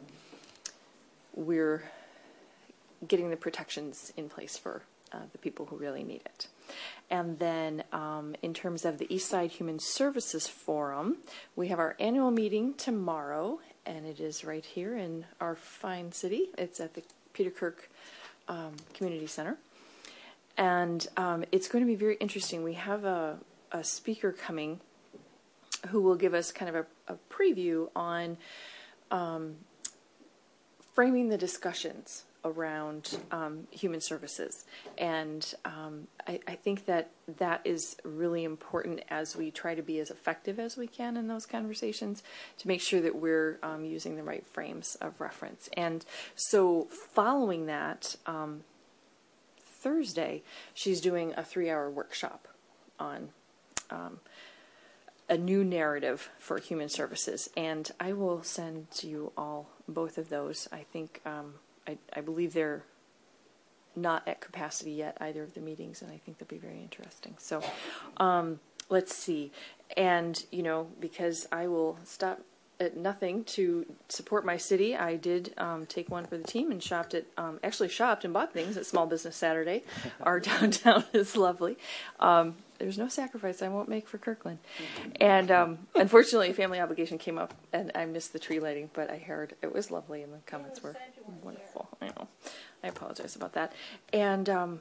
we're getting the protections in place for uh, the people who really need it. And then um, in terms of the Eastside Human Services Forum, we have our annual meeting tomorrow, and it is right here in our fine city. It's at the Peter Kirk um, Community Center. And um, it's going to be very interesting. We have a, a speaker coming who will give us kind of a, a preview on um, framing the discussions around um, human services. And um, I, I think that that is really important as we try to be as effective as we can in those conversations to make sure that we're um, using the right frames of reference. And so following that, um, Thursday, she's doing a three-hour workshop on um, a new narrative for human services. And I will send you all both of those. I think um, I, I believe they're not at capacity yet, either of the meetings, and I think they'll be very interesting. So um, let's see. And, you know, because I will stop at nothing to support my city, I did um, take one for the team and shopped at, um, actually shopped and bought things at Small Business Saturday. Our downtown is lovely. Um, there's no sacrifice I won't make for Kirkland. And um, unfortunately, a family obligation came up, and I missed the tree lighting, but I heard it was lovely, and the comments were wonderful. I know. I apologize about that. And um,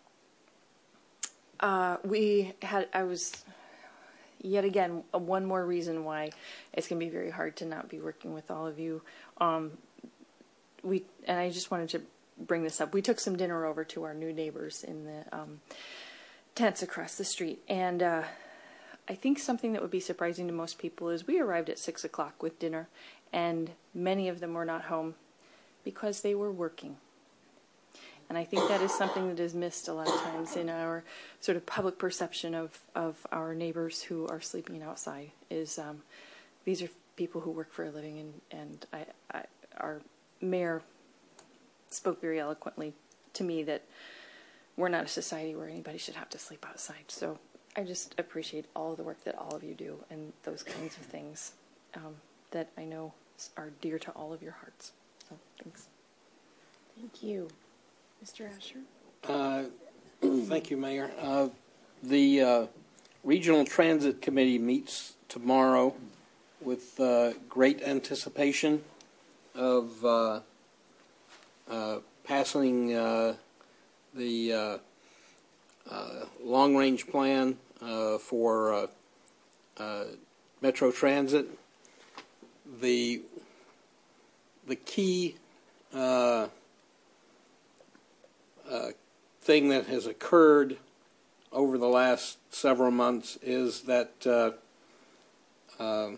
uh, we had, I was, yet again, one more reason why it's going to be very hard to not be working with all of you. Um, we, and I just wanted to bring this up. We took some dinner over to our new neighbors in the um, tents across the street, and uh, I think something that would be surprising to most people is we arrived at six o'clock with dinner, and many of them were not home because they were working. And I think that is something that is missed a lot of times in our sort of public perception of, of our neighbors who are sleeping outside. Is um, these are people who work for a living, and and I, I, our mayor spoke very eloquently to me that we're not a society where anybody should have to sleep outside. So I just appreciate all the work that all of you do and those kinds of things um, that I know are dear to all of your hearts. So thanks. Thank you. Mister Asher? Uh, thank you, Mayor. Uh, the uh, Regional Transit Committee meets tomorrow with uh, great anticipation of uh, uh, passing uh, the uh, uh, long-range plan uh, for uh, uh, Metro Transit. The the key uh, uh, thing that has occurred over the last several months is that uh, uh,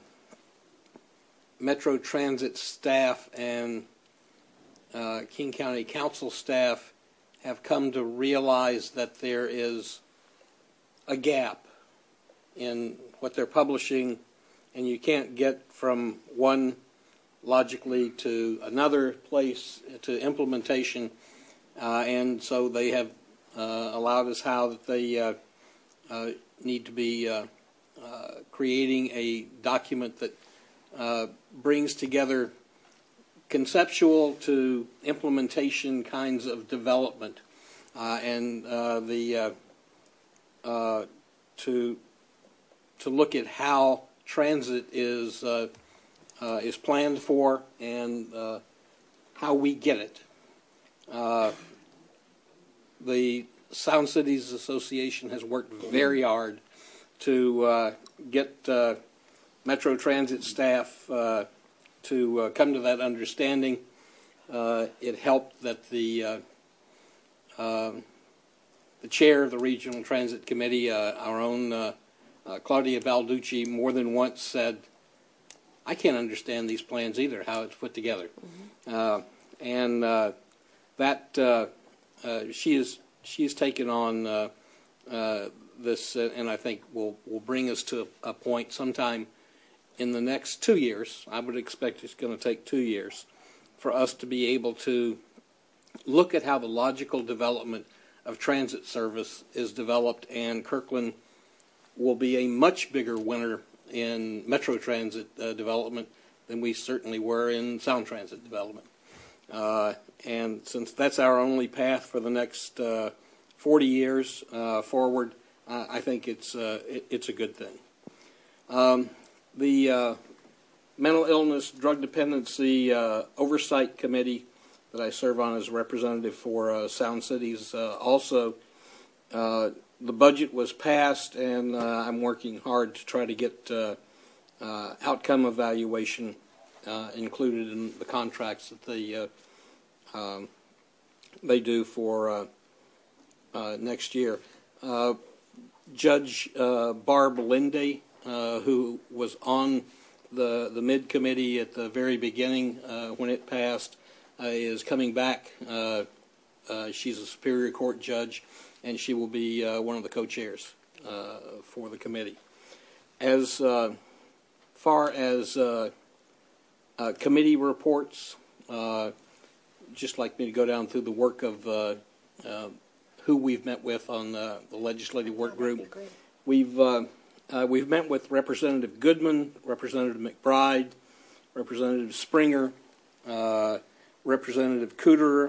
Metro Transit staff and uh, King County Council staff have come to realize that there is a gap in what they're publishing, and you can't get from one logically to another place to implementation, uh, and so they have uh, allowed us how that they uh, uh, need to be uh, uh, creating a document that uh, brings together conceptual to implementation kinds of development, uh, and uh, the uh, uh, to to look at how transit is uh, uh, is planned for and uh, how we get it. Uh, the Sound Cities Association has worked very hard to uh, get uh, Metro Transit staff uh, to uh, come to that understanding. Uh, it helped that the uh, uh, the chair of the Regional Transit Committee, uh, our own uh, uh, Claudia Balducci, more than once said, I can't understand these plans either, how it's put together. Mm-hmm. uh, and uh, that uh, uh, she is she has taken on uh, uh, this, uh, and I think will will bring us to a, a point sometime in the next two years. I would expect it's going to take two years for us to be able to look at how the logical development of transit service is developed, and Kirkland will be a much bigger winner in Metro Transit uh, development than we certainly were in Sound Transit development. Uh, and since that's our only path for the next uh, forty years uh, forward, uh, I think it's uh, it, it's a good thing. Um, the uh, Mental Illness Drug Dependency uh, Oversight Committee that I serve on as representative for uh, Sound Cities uh, also, uh, the budget was passed, and uh, I'm working hard to try to get uh, uh, outcome evaluation uh, included in the contracts that they uh, um, they do for uh, uh, next year. Uh, Judge uh, Barb Lindy, uh, who was on the the mid committee at the very beginning uh, when it passed, uh, is coming back. Uh, uh, she's a Superior Court judge, and she will be uh, one of the co-chairs uh, for the committee. As uh, far as uh, uh, committee reports, uh, just like me to go down through the work of uh, uh, who we've met with on the, the legislative work group. We've uh, uh, we've met with Representative Goodman, Representative McBride, Representative Springer, uh, Representative Cooter,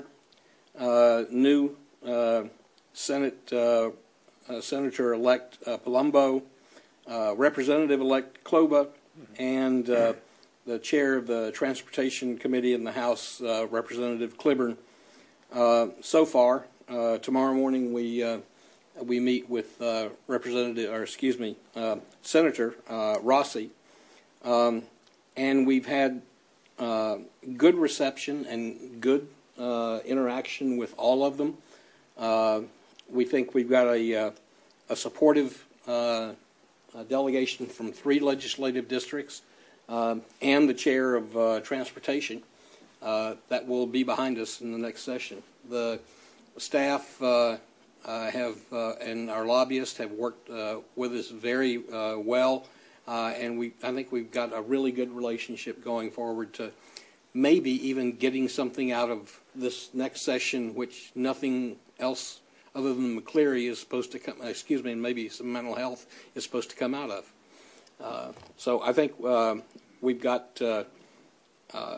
uh, new uh, Senate uh, uh, Senator-elect uh, Palumbo, uh, Representative-elect Kloba, and uh, the chair of the Transportation Committee in the House, uh, Representative Cliburn. Uh, so far, uh, tomorrow morning we uh, we meet with uh, Representative, or excuse me, uh, Senator uh, Rossi, um, and we've had uh, good reception and good uh, interaction with all of them. Uh, we think we've got a uh, a supportive uh, a delegation from three legislative districts. Um, and the chair of uh, transportation uh, that will be behind us in the next session. The staff uh, uh, have uh, and our lobbyists have worked uh, with us very uh, well, uh, and we I think we've got a really good relationship going forward to maybe even getting something out of this next session, which nothing else other than McCleary is supposed to come. Excuse me, and maybe some mental health is supposed to come out of. Uh, so I think uh, we've got uh, uh,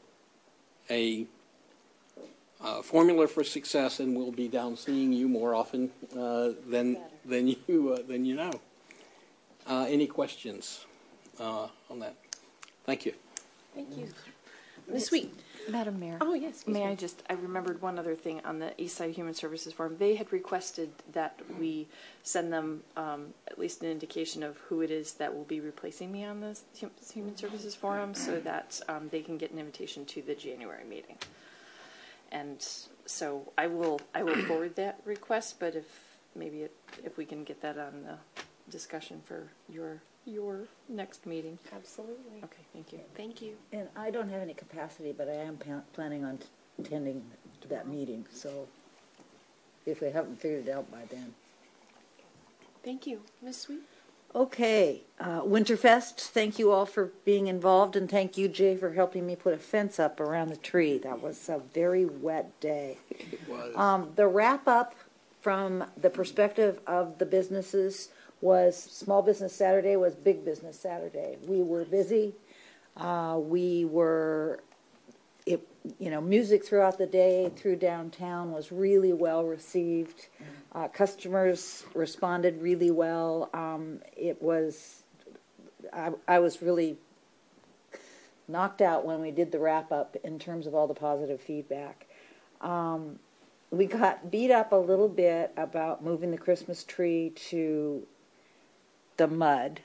a uh, formula for success, and we'll be down seeing you more often uh, than than you uh, than you know. Uh, any questions uh, on that? Thank you. Thank you. Miz Sweet. Madam Mayor. Oh, yes. May I just, I remembered one other thing on the Eastside Human Services Forum. They had requested that we send them um, at least an indication of who it is that will be replacing me on the Human Services Forum so that um, they can get an invitation to the January meeting. And so I will I will forward that request, but if maybe it, if we can get that on the discussion for your your next meeting. Absolutely. Okay, thank you. Thank you. And I don't have any capacity, but I am pa- planning on t- attending that meeting, so if we haven't figured it out by then. Thank you. Miz Sweet. Okay, uh, Winterfest, thank you all for being involved, and thank you, Jay, for helping me put a fence up around the tree. That was a very wet day. It was. Um, the wrap-up from the perspective of the businesses was Small Business Saturday was Big Business Saturday. We were busy. Uh, we were, it, you know, music throughout the day through downtown was really well received. Uh, customers responded really well. Um, it was, I, I was really knocked out when we did the wrap up in terms of all the positive feedback. Um, we got beat up a little bit about moving the Christmas tree to the mud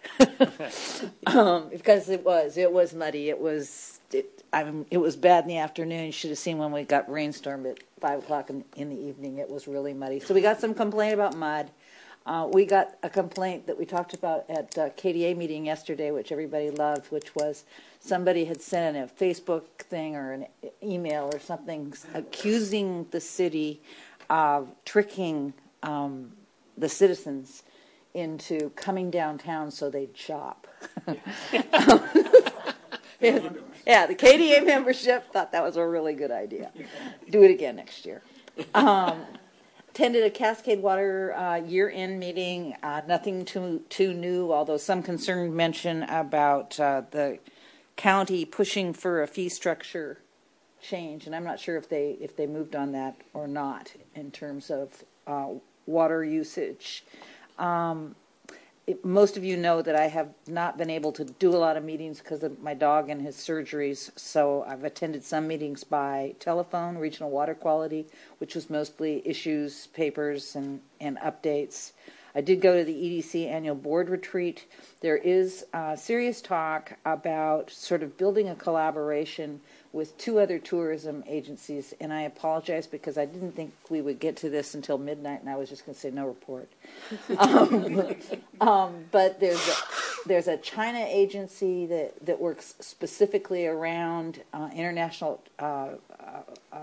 um, because it was it was muddy. It was it, I mean it was bad in the afternoon. You should have seen when we got rainstormed at five o'clock in, in the evening. It was really muddy. So we got some complaint about mud. Uh, we got a complaint that we talked about at uh, K D A meeting yesterday, which everybody loved, which was somebody had sent a Facebook thing or an email or something accusing the city of tricking um, the citizens into coming downtown so they'd shop. Yeah, the K D A membership thought that was a really good idea. Do it again next year. Um, attended a Cascade Water uh, year-end meeting. Uh, nothing too too new, although some concern mention about uh, the county pushing for a fee structure change, and I'm not sure if they if they moved on that or not in terms of uh, water usage. Um, it, most of you know that I have not been able to do a lot of meetings because of my dog and his surgeries, so I've attended some meetings by telephone, regional water quality, which was mostly issues, papers, and, and updates. I did go to the E D C annual board retreat. There is uh, serious talk about sort of building a collaboration with two other tourism agencies, and I apologize because I didn't think we would get to this until midnight, and I was just going to say no report. um, um, but there's a, there's a China agency that, that works specifically around uh, international uh, uh, uh,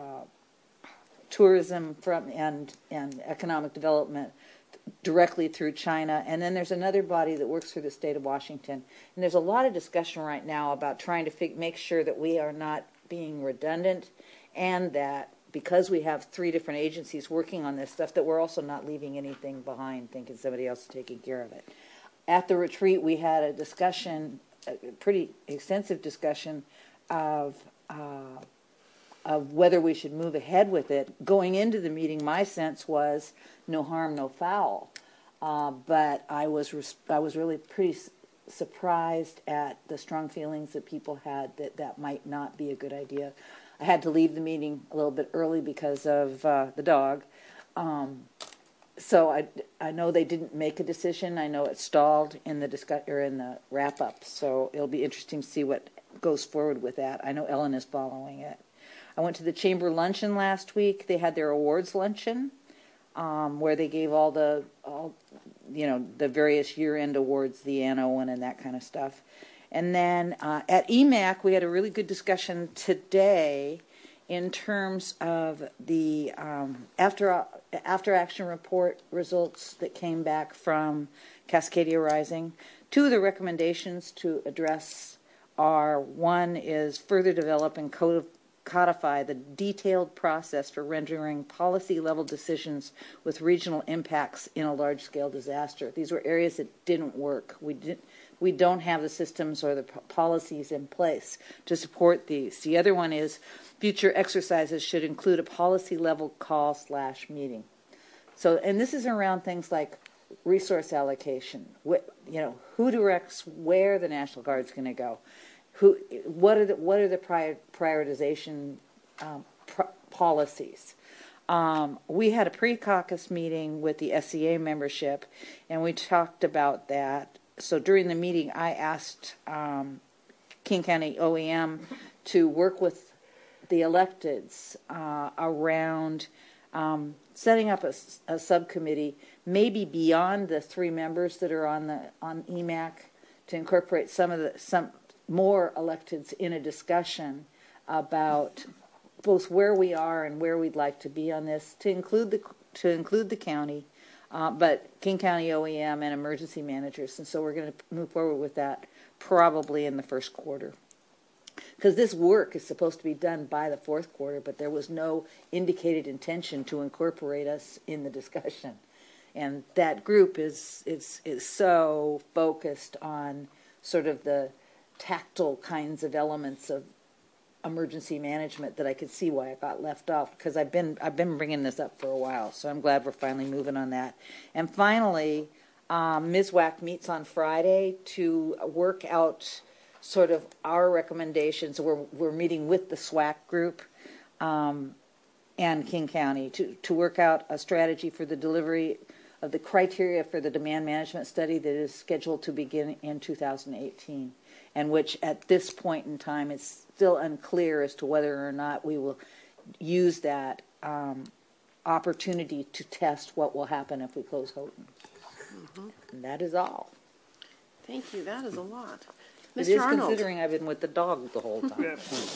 tourism from and and economic development directly through China, and then there's another body that works for the state of Washington. And there's a lot of discussion right now about trying to fig- make sure that we are not being redundant, and that because we have three different agencies working on this stuff, that we're also not leaving anything behind, thinking somebody else is taking care of it. At the retreat, we had a discussion, a pretty extensive discussion of uh, of whether we should move ahead with it. Going into the meeting, my sense was no harm, no foul. Uh, but I was res- I was really pretty s- surprised at the strong feelings that people had that that might not be a good idea. I had to leave the meeting a little bit early because of uh, the dog. Um, so I, I know they didn't make a decision. I know it stalled in the discuss- or in the wrap up. So it'll be interesting to see what goes forward with that. I know Ellen is following it. I went to the Chamber luncheon last week. They had their awards luncheon, um, where they gave all the, all, you know, the various year-end awards, the Anna one and that kind of stuff. And then uh, at E M A C, we had a really good discussion today in terms of the um, after after action report results that came back from Cascadia Rising. Two of the recommendations to address are: one is further develop and code codify the detailed process for rendering policy-level decisions with regional impacts in a large-scale disaster. These were areas that didn't work. We didn't. We don't have the systems or the p- policies in place to support these. The other one is future exercises should include a policy-level call slash meeting. So, and this is around things like resource allocation. What, you know, who directs where the National Guard's going to go? Who, what are the what are the prior, prioritization um, pr- policies? Um, we had a pre-caucus meeting with the S C A membership, and we talked about that. So during the meeting, I asked um, King County O E M to work with the electeds uh, around um, setting up a, a subcommittee, maybe beyond the three members that are on the on E M A C, to incorporate some of the some. more electeds in a discussion about both where we are and where we'd like to be on this, to include the to include the county, uh, but King County O E M and emergency managers. And so we're going to move forward with that probably in the first quarter. Because this work is supposed to be done by the fourth quarter, but there was no indicated intention to incorporate us in the discussion. And that group is is is so focused on sort of the tactile kinds of elements of emergency management that I could see why it got left off, because I've been I've been bringing this up for a while, so I'm glad we're finally moving on that. And finally, um, Miz W A C meets on Friday to work out sort of our recommendations. We're we're meeting with the SWAC group um, and King County to to work out a strategy for the delivery of the criteria for the demand management study that is scheduled to begin in two thousand eighteen. And which at this point in time it's still unclear as to whether or not we will use that um, opportunity to test what will happen if we close Houghton. Mm-hmm. And that is all. Thank you. That is a lot. It Mister is Arnold. Considering I've been with the dog the whole time.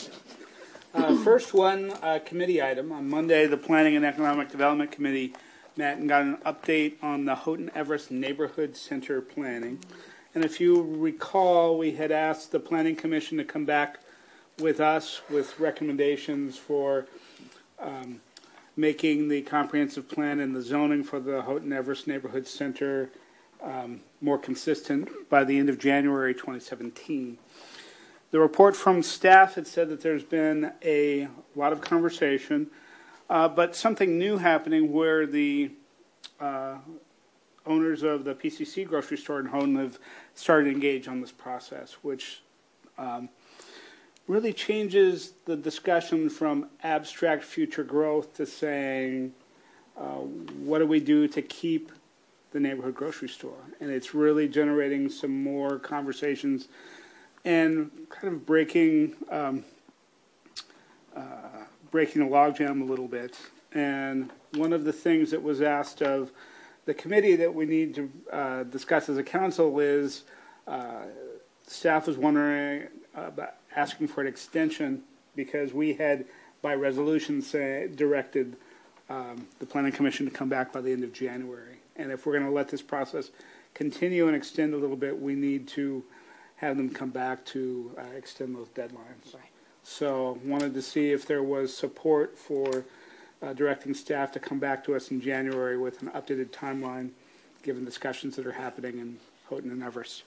uh, first one, uh, committee item. On Monday, the Planning and Economic Development Committee met and got an update on the Houghton Everest Neighborhood Center planning. And if you recall, we had asked the Planning Commission to come back with us with recommendations for um, making the comprehensive plan and the zoning for the Houghton Everest Neighborhood Center um, more consistent by the end of January twenty seventeen. The report from staff had said that there's been a lot of conversation, uh, but something new happening where the uh, owners of the P C C grocery store in Houghton have started to engage on this process, which um, really changes the discussion from abstract future growth to saying, uh, what do we do to keep the neighborhood grocery store? And it's really generating some more conversations and kind of breaking um, uh, breaking the logjam a little bit. And one of the things that was asked of the committee that we need to uh, discuss as a council is uh, staff was wondering about asking for an extension because we had, by resolution, say, directed um, the Planning Commission to come back by the end of January. And if we're going to let this process continue and extend a little bit, we need to have them come back to uh, extend those deadlines. Right. So wanted to see if there was support for uh, directing staff to come back to us in January with an updated timeline, given discussions that are happening in Houghton and Everest.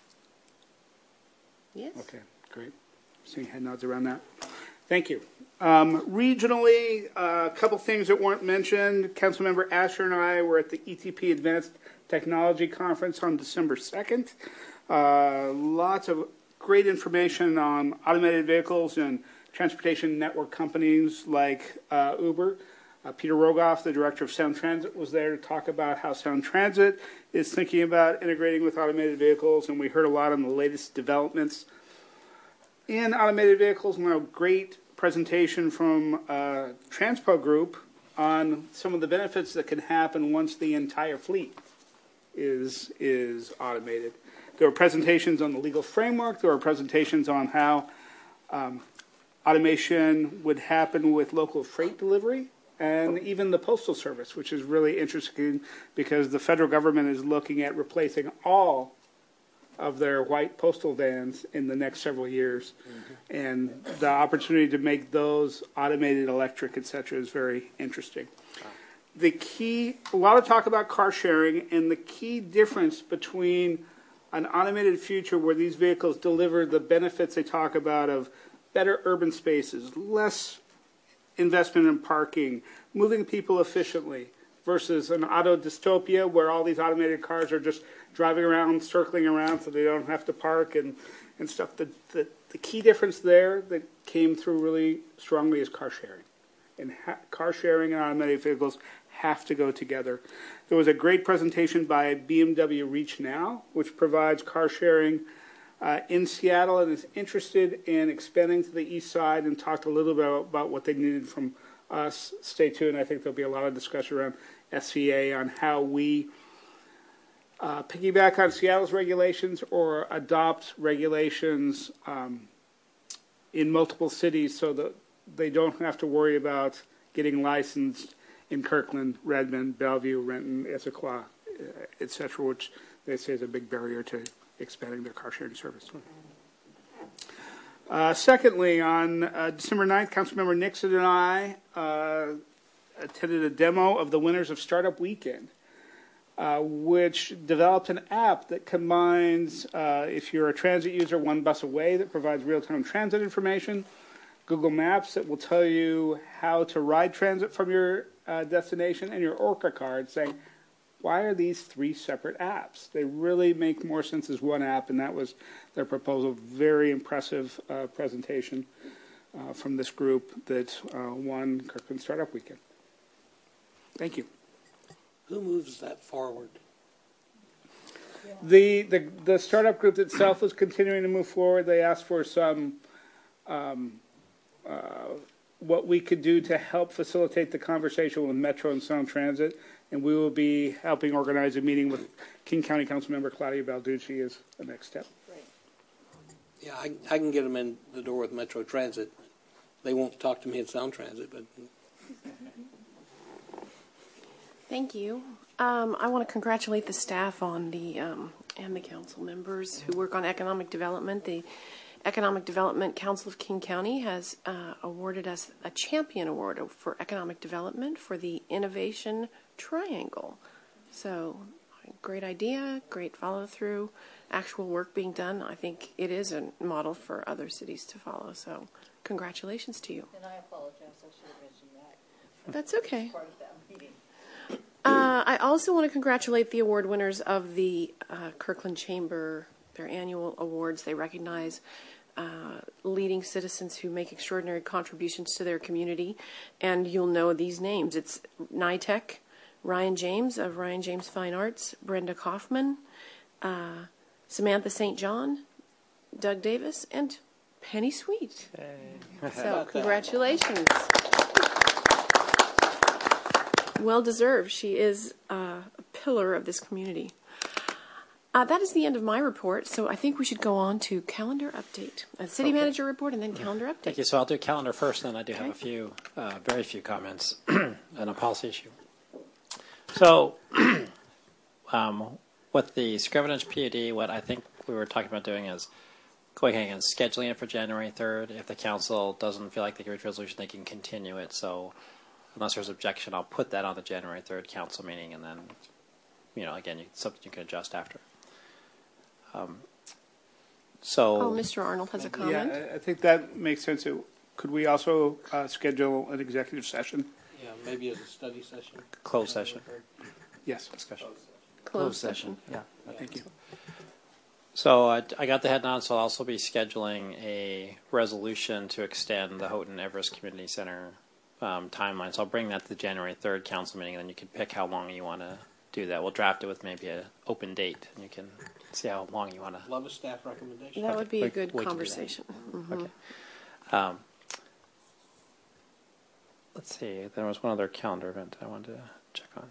Yes. Okay, great. Seeing head nods around that. Thank you. Um, regionally, uh, a couple things that weren't mentioned. Councilmember Asher and I were at the E T P Advanced Technology Conference on December second. Uh, lots of great information on automated vehicles and transportation network companies like uh, Uber. Uh, Peter Rogoff, the director of Sound Transit, was there to talk about how Sound Transit is thinking about integrating with automated vehicles, and we heard a lot on the latest developments in automated vehicles, and a great presentation from uh, Transpo Group on some of the benefits that can happen once the entire fleet is is automated. There were presentations on the legal framework. There were presentations on how um, automation would happen with local freight delivery and even the Postal Service, which is really interesting because the federal government is looking at replacing all of their white postal vans in the next several years. Mm-hmm. And the opportunity to make those automated, electric, et cetera, is very interesting. Wow. The key, a lot of talk about car sharing, and the key difference between an automated future where these vehicles deliver the benefits they talk about of better urban spaces, less investment in parking, moving people efficiently, versus an auto dystopia where all these automated cars are just driving around, circling around so they don't have to park and, and stuff. The, the, the key difference there that came through really strongly is car sharing. And ha- car sharing and automated vehicles have to go together. There was a great presentation by B M W Reach Now, which provides car sharing uh, in Seattle and is interested in expanding to the east side, and talked a little bit about what they needed from us. Stay tuned. I think there'll be a lot of discussion around S V A on how we uh, piggyback on Seattle's regulations or adopt regulations um, in multiple cities so that they don't have to worry about getting licensed in Kirkland, Redmond, Bellevue, Renton, Issaquah, et cetera, which they say is a big barrier to expanding their car sharing service. Uh, secondly, on uh, December ninth, Councilmember Nixon and I uh, attended a demo of the winners of Startup Weekend, uh, which developed an app that combines, uh, if you're a transit user, One Bus Away that provides real-time transit information, Google Maps that will tell you how to ride transit from your uh, destination, and your Orca card saying, why are these three separate apps? They really make more sense as one app, and that was their proposal. Very impressive uh, presentation uh, from this group that uh, won Kirkland Startup Weekend. Thank you. Who moves that forward? The, the the startup group itself is continuing to move forward. They asked for some um, uh, what we could do to help facilitate the conversation with Metro and Sound Transit, and we will be helping organize a meeting with King County Councilmember Claudia Balducci as the next step. Right. Yeah, I, I can get them in the door with Metro Transit. They won't talk to me at Sound Transit, but. Thank you. Um, I want to congratulate the staff on the um, and the council members who work on economic development. The Economic Development Council of King County has uh, awarded us a champion award for economic development for the Innovation Triangle. So, great idea, great follow through, actual work being done. I think it is a model for other cities to follow. So, congratulations to you. And I apologize. I should have mentioned that. That's okay. Part of that meeting. Uh, I also want to congratulate the award winners of the uh, Kirkland Chamber, their annual awards. They recognize uh, leading citizens who make extraordinary contributions to their community, and you'll know these names. It's NITEC, Ryan James of Ryan James Fine Arts, Brenda Kaufman, uh, Samantha Saint John, Doug Davis, and Penny Sweet. Hey. So congratulations. Well deserved. She is uh, a pillar of this community. Uh, that is the end of my report, so I think we should go on to calendar update. A city Okay. manager report and then calendar update. Thank you. So I'll do calendar first, and then I do have a few, uh, very few comments and a policy issue. So um, with the Scrivenage P U D, what I think we were talking about doing is going ahead and scheduling it for January third. If the council doesn't feel like they can reach resolution, they can continue it. So unless there's objection, I'll put that on the January third council meeting, and then, you know, again, you, something you can adjust after. Um, so, Oh, Mister Arnold has a comment. Yeah, I- I think that makes sense. It- Could we also uh, schedule an executive session? Yeah, maybe as a study session. Closed session. Yes. Discussion. Closed session. Yeah. Thank you. So I, I got the head nod, so I'll also be scheduling a resolution to extend the Houghton Everest Community Center um, timeline. So I'll bring that to the January third council meeting, and then you can pick how long you want to do that. We'll draft it with maybe an open date, and you can see how long you want to. Love a staff recommendation. That would be a we- good we can do that. conversation. Mhm. Okay. Um, let's see. There was one other calendar event I wanted to check on.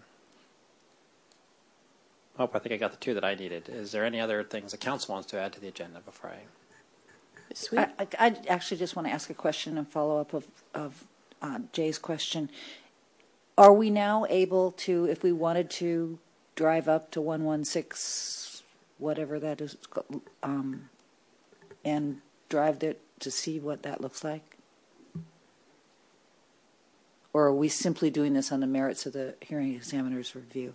Oh, I think I got the two that I needed. Is there any other things the council wants to add to the agenda before I? Sweet. I, I, I actually just want to ask a question and follow up of, of uh, Jay's question. Are we now able to, if we wanted to, drive up to one one six, whatever that is, um, and drive there to see what that looks like? Or are we simply doing this on the merits of the hearing examiner's review?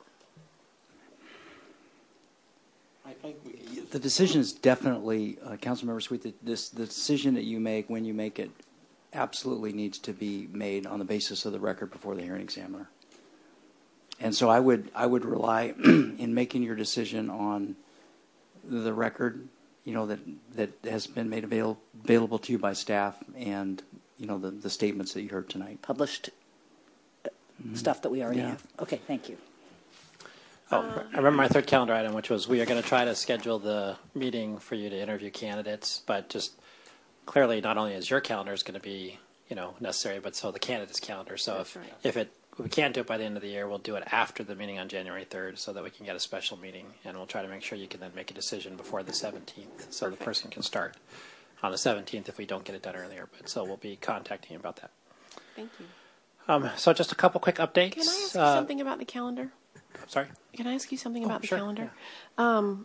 I think we can use The decision is definitely, uh, Councilmember Sweet, that this, the decision that you make, when you make it, absolutely needs to be made on the basis of the record before the hearing examiner. And so I would, I would rely in making your decision on the record, you know, that, that has been made avail, available to you by staff, and, you know, the, the statements that you heard tonight. Published stuff that we already Yeah. have. Okay, thank you. Oh, I remember my third calendar item, which was we are going to try to schedule the meeting for you to interview candidates, but just clearly not only is your calendar is going to be, you know, necessary, but so the candidates' calendar. So That's if, right. if it if we can't do it by the end of the year, we'll do it after the meeting on January third so that we can get a special meeting, and we'll try to make sure you can then make a decision before the seventeenth so Perfect. the person can start on the seventeenth if we don't get it done earlier. But so we'll be contacting you about that. Thank you. Um, so just a couple quick updates. Can I ask you Uh, something about the calendar? Sorry? Can I ask you something Oh, about the sure, calendar? Um,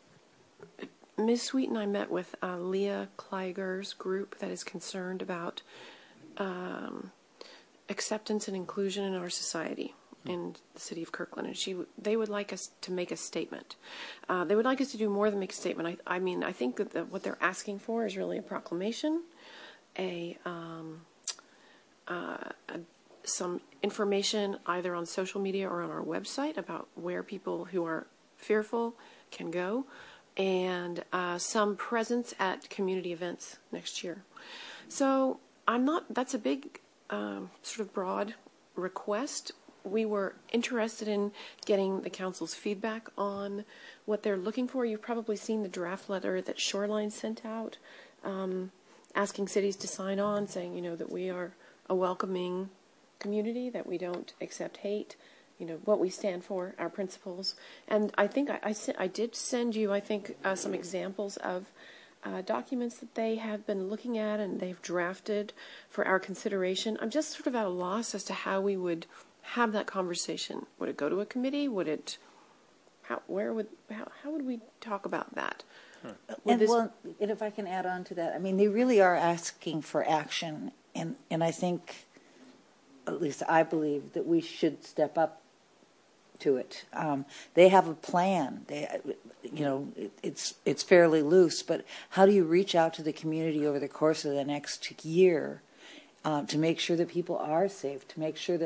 Miz Sweet and I met with uh, Leah Kleiger's group that is concerned about um, acceptance and inclusion in our society in the city of Kirkland, and she w- they would like us to make a statement. Uh, they would like us to do more than make a statement. I, I mean, I think that the, what they're asking for is really a proclamation, a, um, uh, a some information either on social media or on our website about where people who are fearful can go, and uh, some presence at community events next year. So I'm not, that's a big um, sort of broad request. We were interested in getting the council's feedback on what they're looking for. You've probably seen the draft letter that Shoreline sent out, um, asking cities to sign on, saying, you know, that we are a welcoming community, that we don't accept hate, you know, what we stand for, our principles. And I think I, I, se- I did send you, I think, uh, some examples of uh, documents that they have been looking at and they've drafted for our consideration. I'm just sort of at a loss as to how we would have that conversation. Would it go to a committee? Would it, how, where would, how, how would we talk about that? Would And this- well, and if I can add on to that, I mean, they really are asking for action, and, and I think, at least I believe, that we should step up to it. Um, they have a plan. They, you know, it, it's it's fairly loose, but how do you reach out to the community over the course of the next year uh, to make sure that people are safe, to make sure that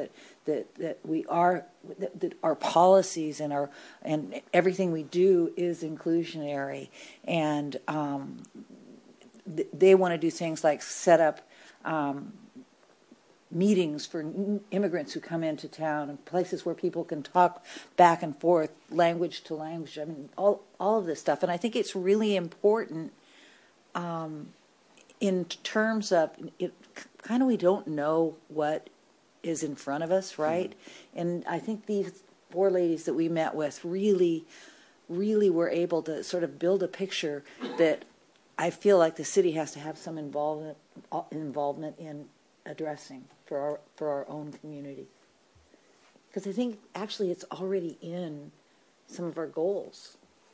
that, that we are, that, that our policies and our, and everything we do is inclusionary. And um, th- they want to do things like set up um, meetings for immigrants who come into town and places where people can talk back and forth, language to language. I mean, all, all of this stuff. And I think it's really important um, in terms of, it, kind of we don't know what is in front of us, right? Mm-hmm. And I think these four ladies that we met with really, really were able to sort of build a picture that I feel like the city has to have some involvement involvement in addressing for our for our own community. Because I think actually it's already in some of our goals.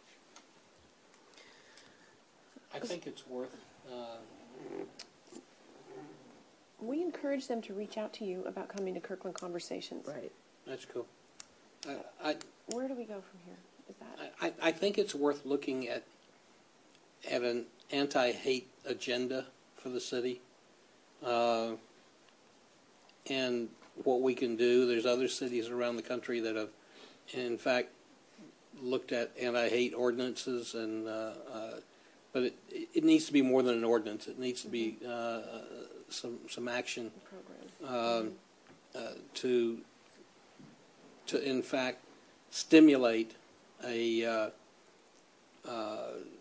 I think it's worth. Uh, we encourage them to reach out to you about coming to Kirkland Conversations. Right. That's cool. I, I, Where do we go from here? Is that? I, I think it's worth looking at at an anti-hate agenda for the city, uh, and what we can do. There's other cities around the country that have, in fact, looked at anti-hate ordinances, and uh, uh, but it, it needs to be more than an ordinance. It needs to be uh, some some action uh, uh, to to in fact stimulate a uh, uh,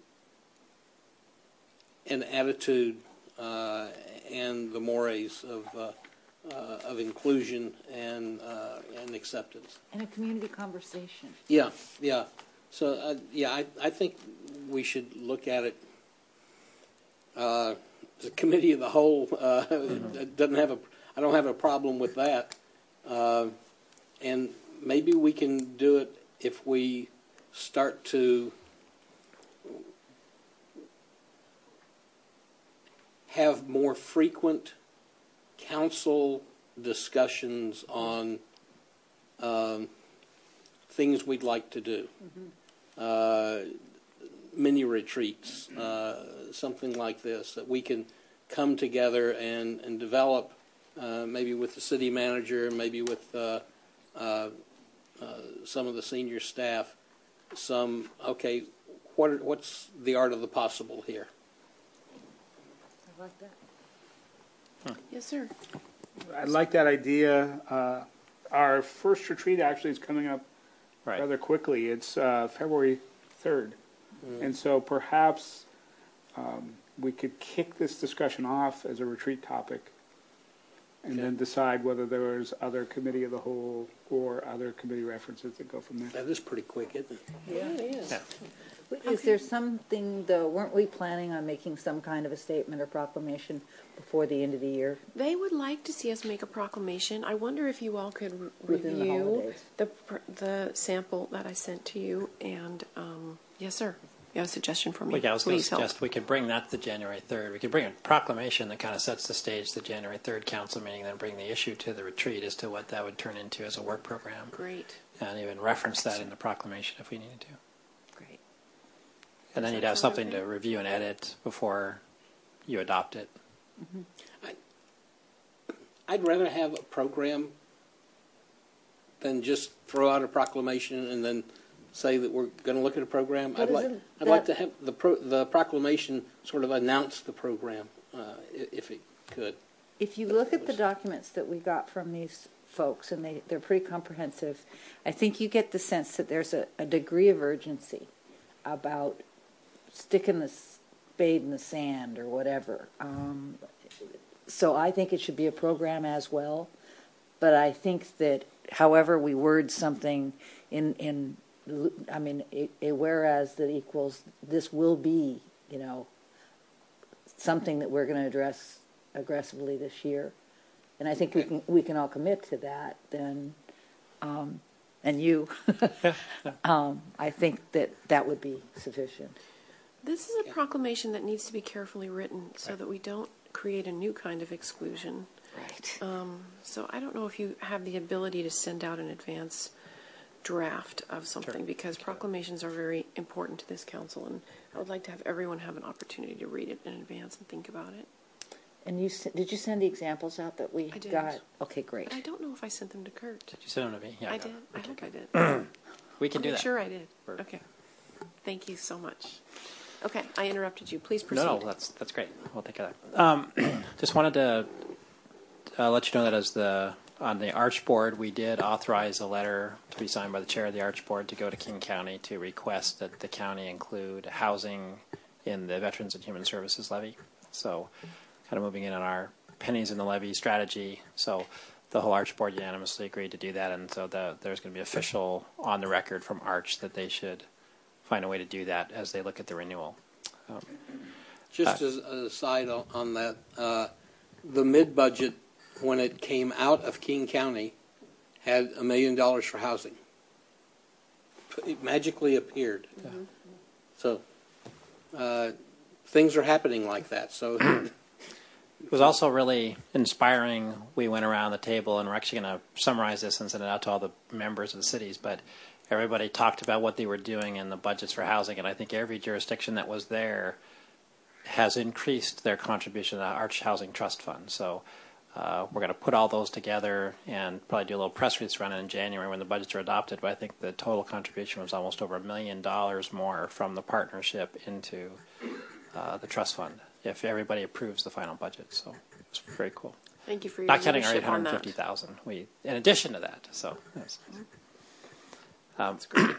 an attitude uh, and the mores of uh, uh, of inclusion and uh, and acceptance. And a community conversation. Yeah, yeah. So uh, yeah, I, I think we should look at it. Uh, the committee of the whole uh, mm-hmm. doesn't have a. I don't have a problem with that, uh, and maybe we can do it if we start to have more frequent council discussions on um, things we'd like to do. Mm-hmm. Uh, mini retreats, uh, something like this, that we can come together and, and develop, uh, maybe with the city manager, maybe with uh, uh, uh, some of the senior staff, some, okay, what are, what's the art of the possible here? I like that. Huh. Yes, sir. I like that idea. Uh, our first retreat actually is coming up right. rather quickly. It's uh, February third. Mm. And so perhaps um, we could kick this discussion off as a retreat topic and okay. then decide whether there's other committee of the whole or other committee references that go from there. That is pretty quick, isn't it? Yeah, it is. Yeah. Is there something, though, weren't we planning on making some kind of a statement or proclamation before the end of the year? They would like to see us make a proclamation. I wonder if you all could re- review the, the the sample that I sent to you. And, um, yes, sir. You have a suggestion for me? Well, yeah, I was going to suggest help. we could bring that to January third. We could bring a proclamation that kind of sets the stage to the January third council meeting, then bring the issue to the retreat as to what that would turn into as a work program. Great. And even reference that in the proclamation if we needed to. Great. And then you'd have something to review and edit before you adopt it. Mm-hmm. I, I'd rather have a program than just throw out a proclamation and then say that we're going to look at a program. I'd like I'd like to have the pro, the proclamation sort of announce the program, uh, if it could. If you look at the documents that we got from these folks, and they, they're pretty comprehensive, I think you get the sense that there's a, a degree of urgency about sticking the spade in the sand or whatever. Um, so I think it should be a program as well. But I think that however we word something in, in I mean, a, a whereas that equals this will be, you know, something that we're going to address aggressively this year. And I think we can we can all commit to that then. Um, and you, um, I think that that would be sufficient. This is a proclamation that needs to be carefully written so right. that we don't create a new kind of exclusion. Right. Um, so I don't know if you have the ability to send out an advance draft of something sure. because proclamations are very important to this council, and I would like to have everyone have an opportunity to read it in advance and think about it. And you s- did you send the examples out that we I did. got? Okay, great. But I don't know if I sent them to Kurt. Did you send them to me? Yeah, I I did. I Okay, hope I good. did. We can I'll do make that. sure I did. Okay. Thank you so much. Okay, I interrupted you. Please proceed. No, no, that's that's great. We'll take care of that. Um, just wanted to uh, let you know that as the on the Arch Board, we did authorize a letter to be signed by the chair of the Arch Board to go to King County to request that the county include housing in the Veterans and Human Services levy. So, kind of moving in on our pennies in the levy strategy. So, the whole Arch Board unanimously agreed to do that, and so the, there's going to be official on the record from Arch that they should find a way to do that as they look at the renewal. Um, Just uh, as an aside on, on that, uh, the mid-budget, when it came out of King County, had a million dollars for housing. It magically appeared. Mm-hmm. So uh, things are happening like that. So It was also really inspiring. We went around the table, and we're actually going to summarize this and send it out to all the members of the cities, but everybody talked about what they were doing in the budgets for housing, and I think every jurisdiction that was there has increased their contribution to the Arch Housing Trust Fund. So uh, we're going to put all those together and probably do a little press release around it in January when the budgets are adopted, but I think the total contribution was almost over a million dollars more from the partnership into uh, the trust fund, if everybody approves the final budget. So it's very cool. Thank you for your Not counting our eight leadership on hundred that. fifty thousand. We, in addition to that, so yes. Um,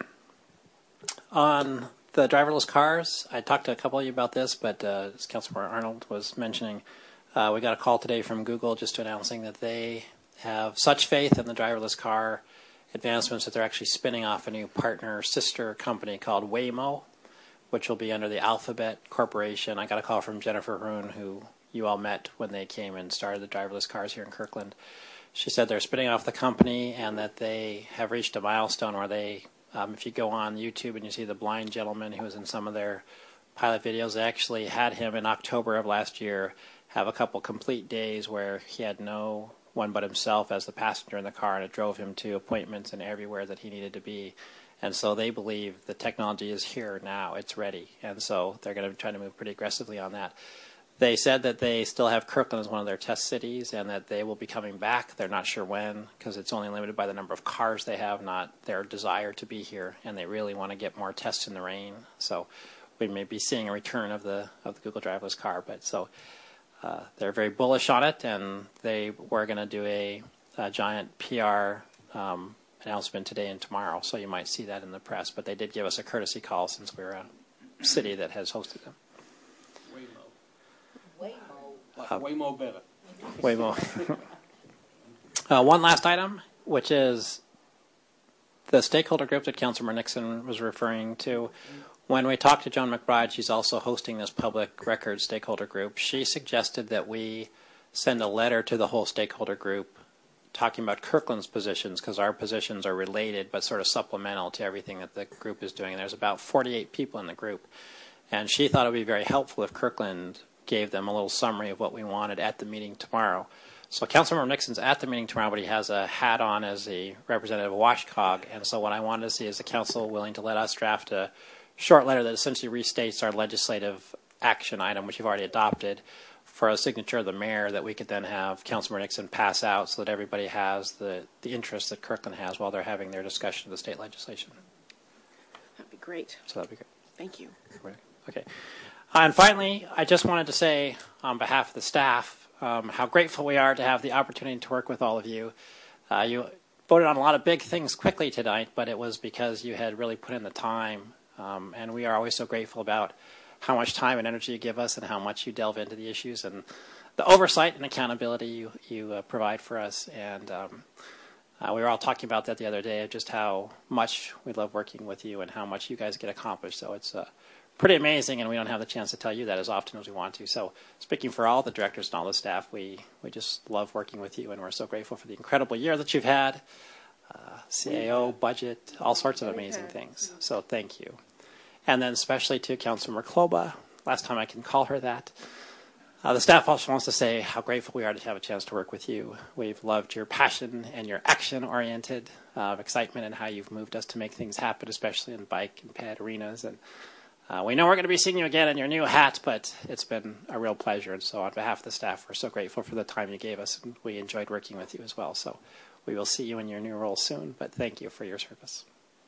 on the driverless cars, I talked to a couple of you about this, but uh, as Councilmember Arnold was mentioning, uh, we got a call today from Google just announcing that they have such faith in the driverless car advancements that they're actually spinning off a new partner sister company called Waymo, which will be under the Alphabet Corporation. I got a call from Jennifer Hoon, who you all met when they came and started the driverless cars here in Kirkland. She said they're spinning off the company and that they have reached a milestone where they, um, if you go on YouTube and you see the blind gentleman who was in some of their pilot videos, they actually had him in October of last year have a couple complete days where he had no one but himself as the passenger in the car, and it drove him to appointments and everywhere that he needed to be. And so they believe the technology is here now, it's ready, and so they're going to try to move pretty aggressively on that. They said that they still have Kirkland as one of their test cities and that they will be coming back. They're not sure when because it's only limited by the number of cars they have, not their desire to be here, and they really want to get more tests in the rain. So we may be seeing a return of the of the Google driverless car, but so uh, they're very bullish on it, and they were going to do a, a giant P R um, announcement today and tomorrow, so you might see that in the press. But they did give us a courtesy call since we're a city that has hosted them. like uh, Waymo better. Waymo. uh, one last item, which is the stakeholder group that Councilmember Nixon was referring to. When we talked to Joan McBride, she's also hosting this public records stakeholder group. She suggested that we send a letter to the whole stakeholder group talking about Kirkland's positions, because our positions are related but sort of supplemental to everything that the group is doing. There's about forty-eight people in the group. And she thought it would be very helpful if Kirkland gave them a little summary of what we wanted at the meeting tomorrow. So Councilmember Nixon's at the meeting tomorrow, but he has a hat on as a representative of WashCog. And so what I wanted to see is the council willing to let us draft a short letter that essentially restates our legislative action item, which you've already adopted, for a signature of the mayor that we could then have Councilmember Nixon pass out so that everybody has the, the interest that Kirkland has while they're having their discussion of the state legislation. That'd be great. So that'd be great. Thank you. Okay. Uh, and finally, I just wanted to say on behalf of the staff um, how grateful we are to have the opportunity to work with all of you. Uh, you voted on a lot of big things quickly tonight, but it was because you had really put in the time. Um, and we are always so grateful about how much time and energy you give us and how much you delve into the issues and the oversight and accountability you, you uh, provide for us. And um, uh, we were all talking about that the other day, of just how much we love working with you and how much you guys get accomplished. So it's uh, pretty amazing, and we don't have the chance to tell you that as often as we want to. So speaking for all the directors and all the staff, we, we just love working with you, and we're so grateful for the incredible year that you've had, uh, C A O, budget, all sorts of amazing things. So thank you. And then especially to Councilmember Kloba, last time I can call her that. Uh, the staff also wants to say how grateful we are to have a chance to work with you. We've loved your passion and your action-oriented uh, excitement and how you've moved us to make things happen, especially in bike and ped arenas. And Uh, we know we're going to be seeing you again in your new hat, but it's been a real pleasure. And so on behalf of the staff, we're so grateful for the time you gave us. And we enjoyed working with you as well. So we will see you in your new role soon, but thank you for your service.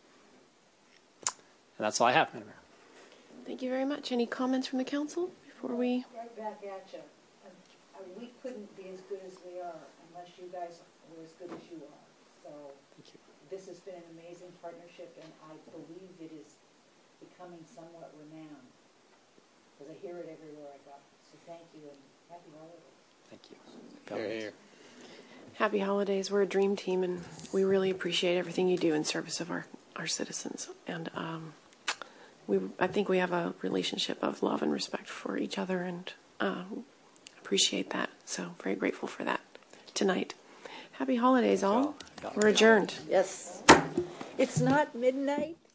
And that's all I have, Madam Mayor. Thank you very much. Any comments from the council before we? Right back at you. Um, we couldn't be as good as we are unless you guys were as good as you are. So thank you. This has been an amazing partnership, and I believe it is becoming somewhat renowned because I hear it everywhere I go. So thank you and happy holidays. Thank you. Here, here. Happy holidays. We're a dream team, and we really appreciate everything you do in service of our, our citizens. And um, we, I think we have a relationship of love and respect for each other, and uh, appreciate that. So very grateful for that tonight. Happy holidays, all. We're adjourned. Yes. It's not midnight.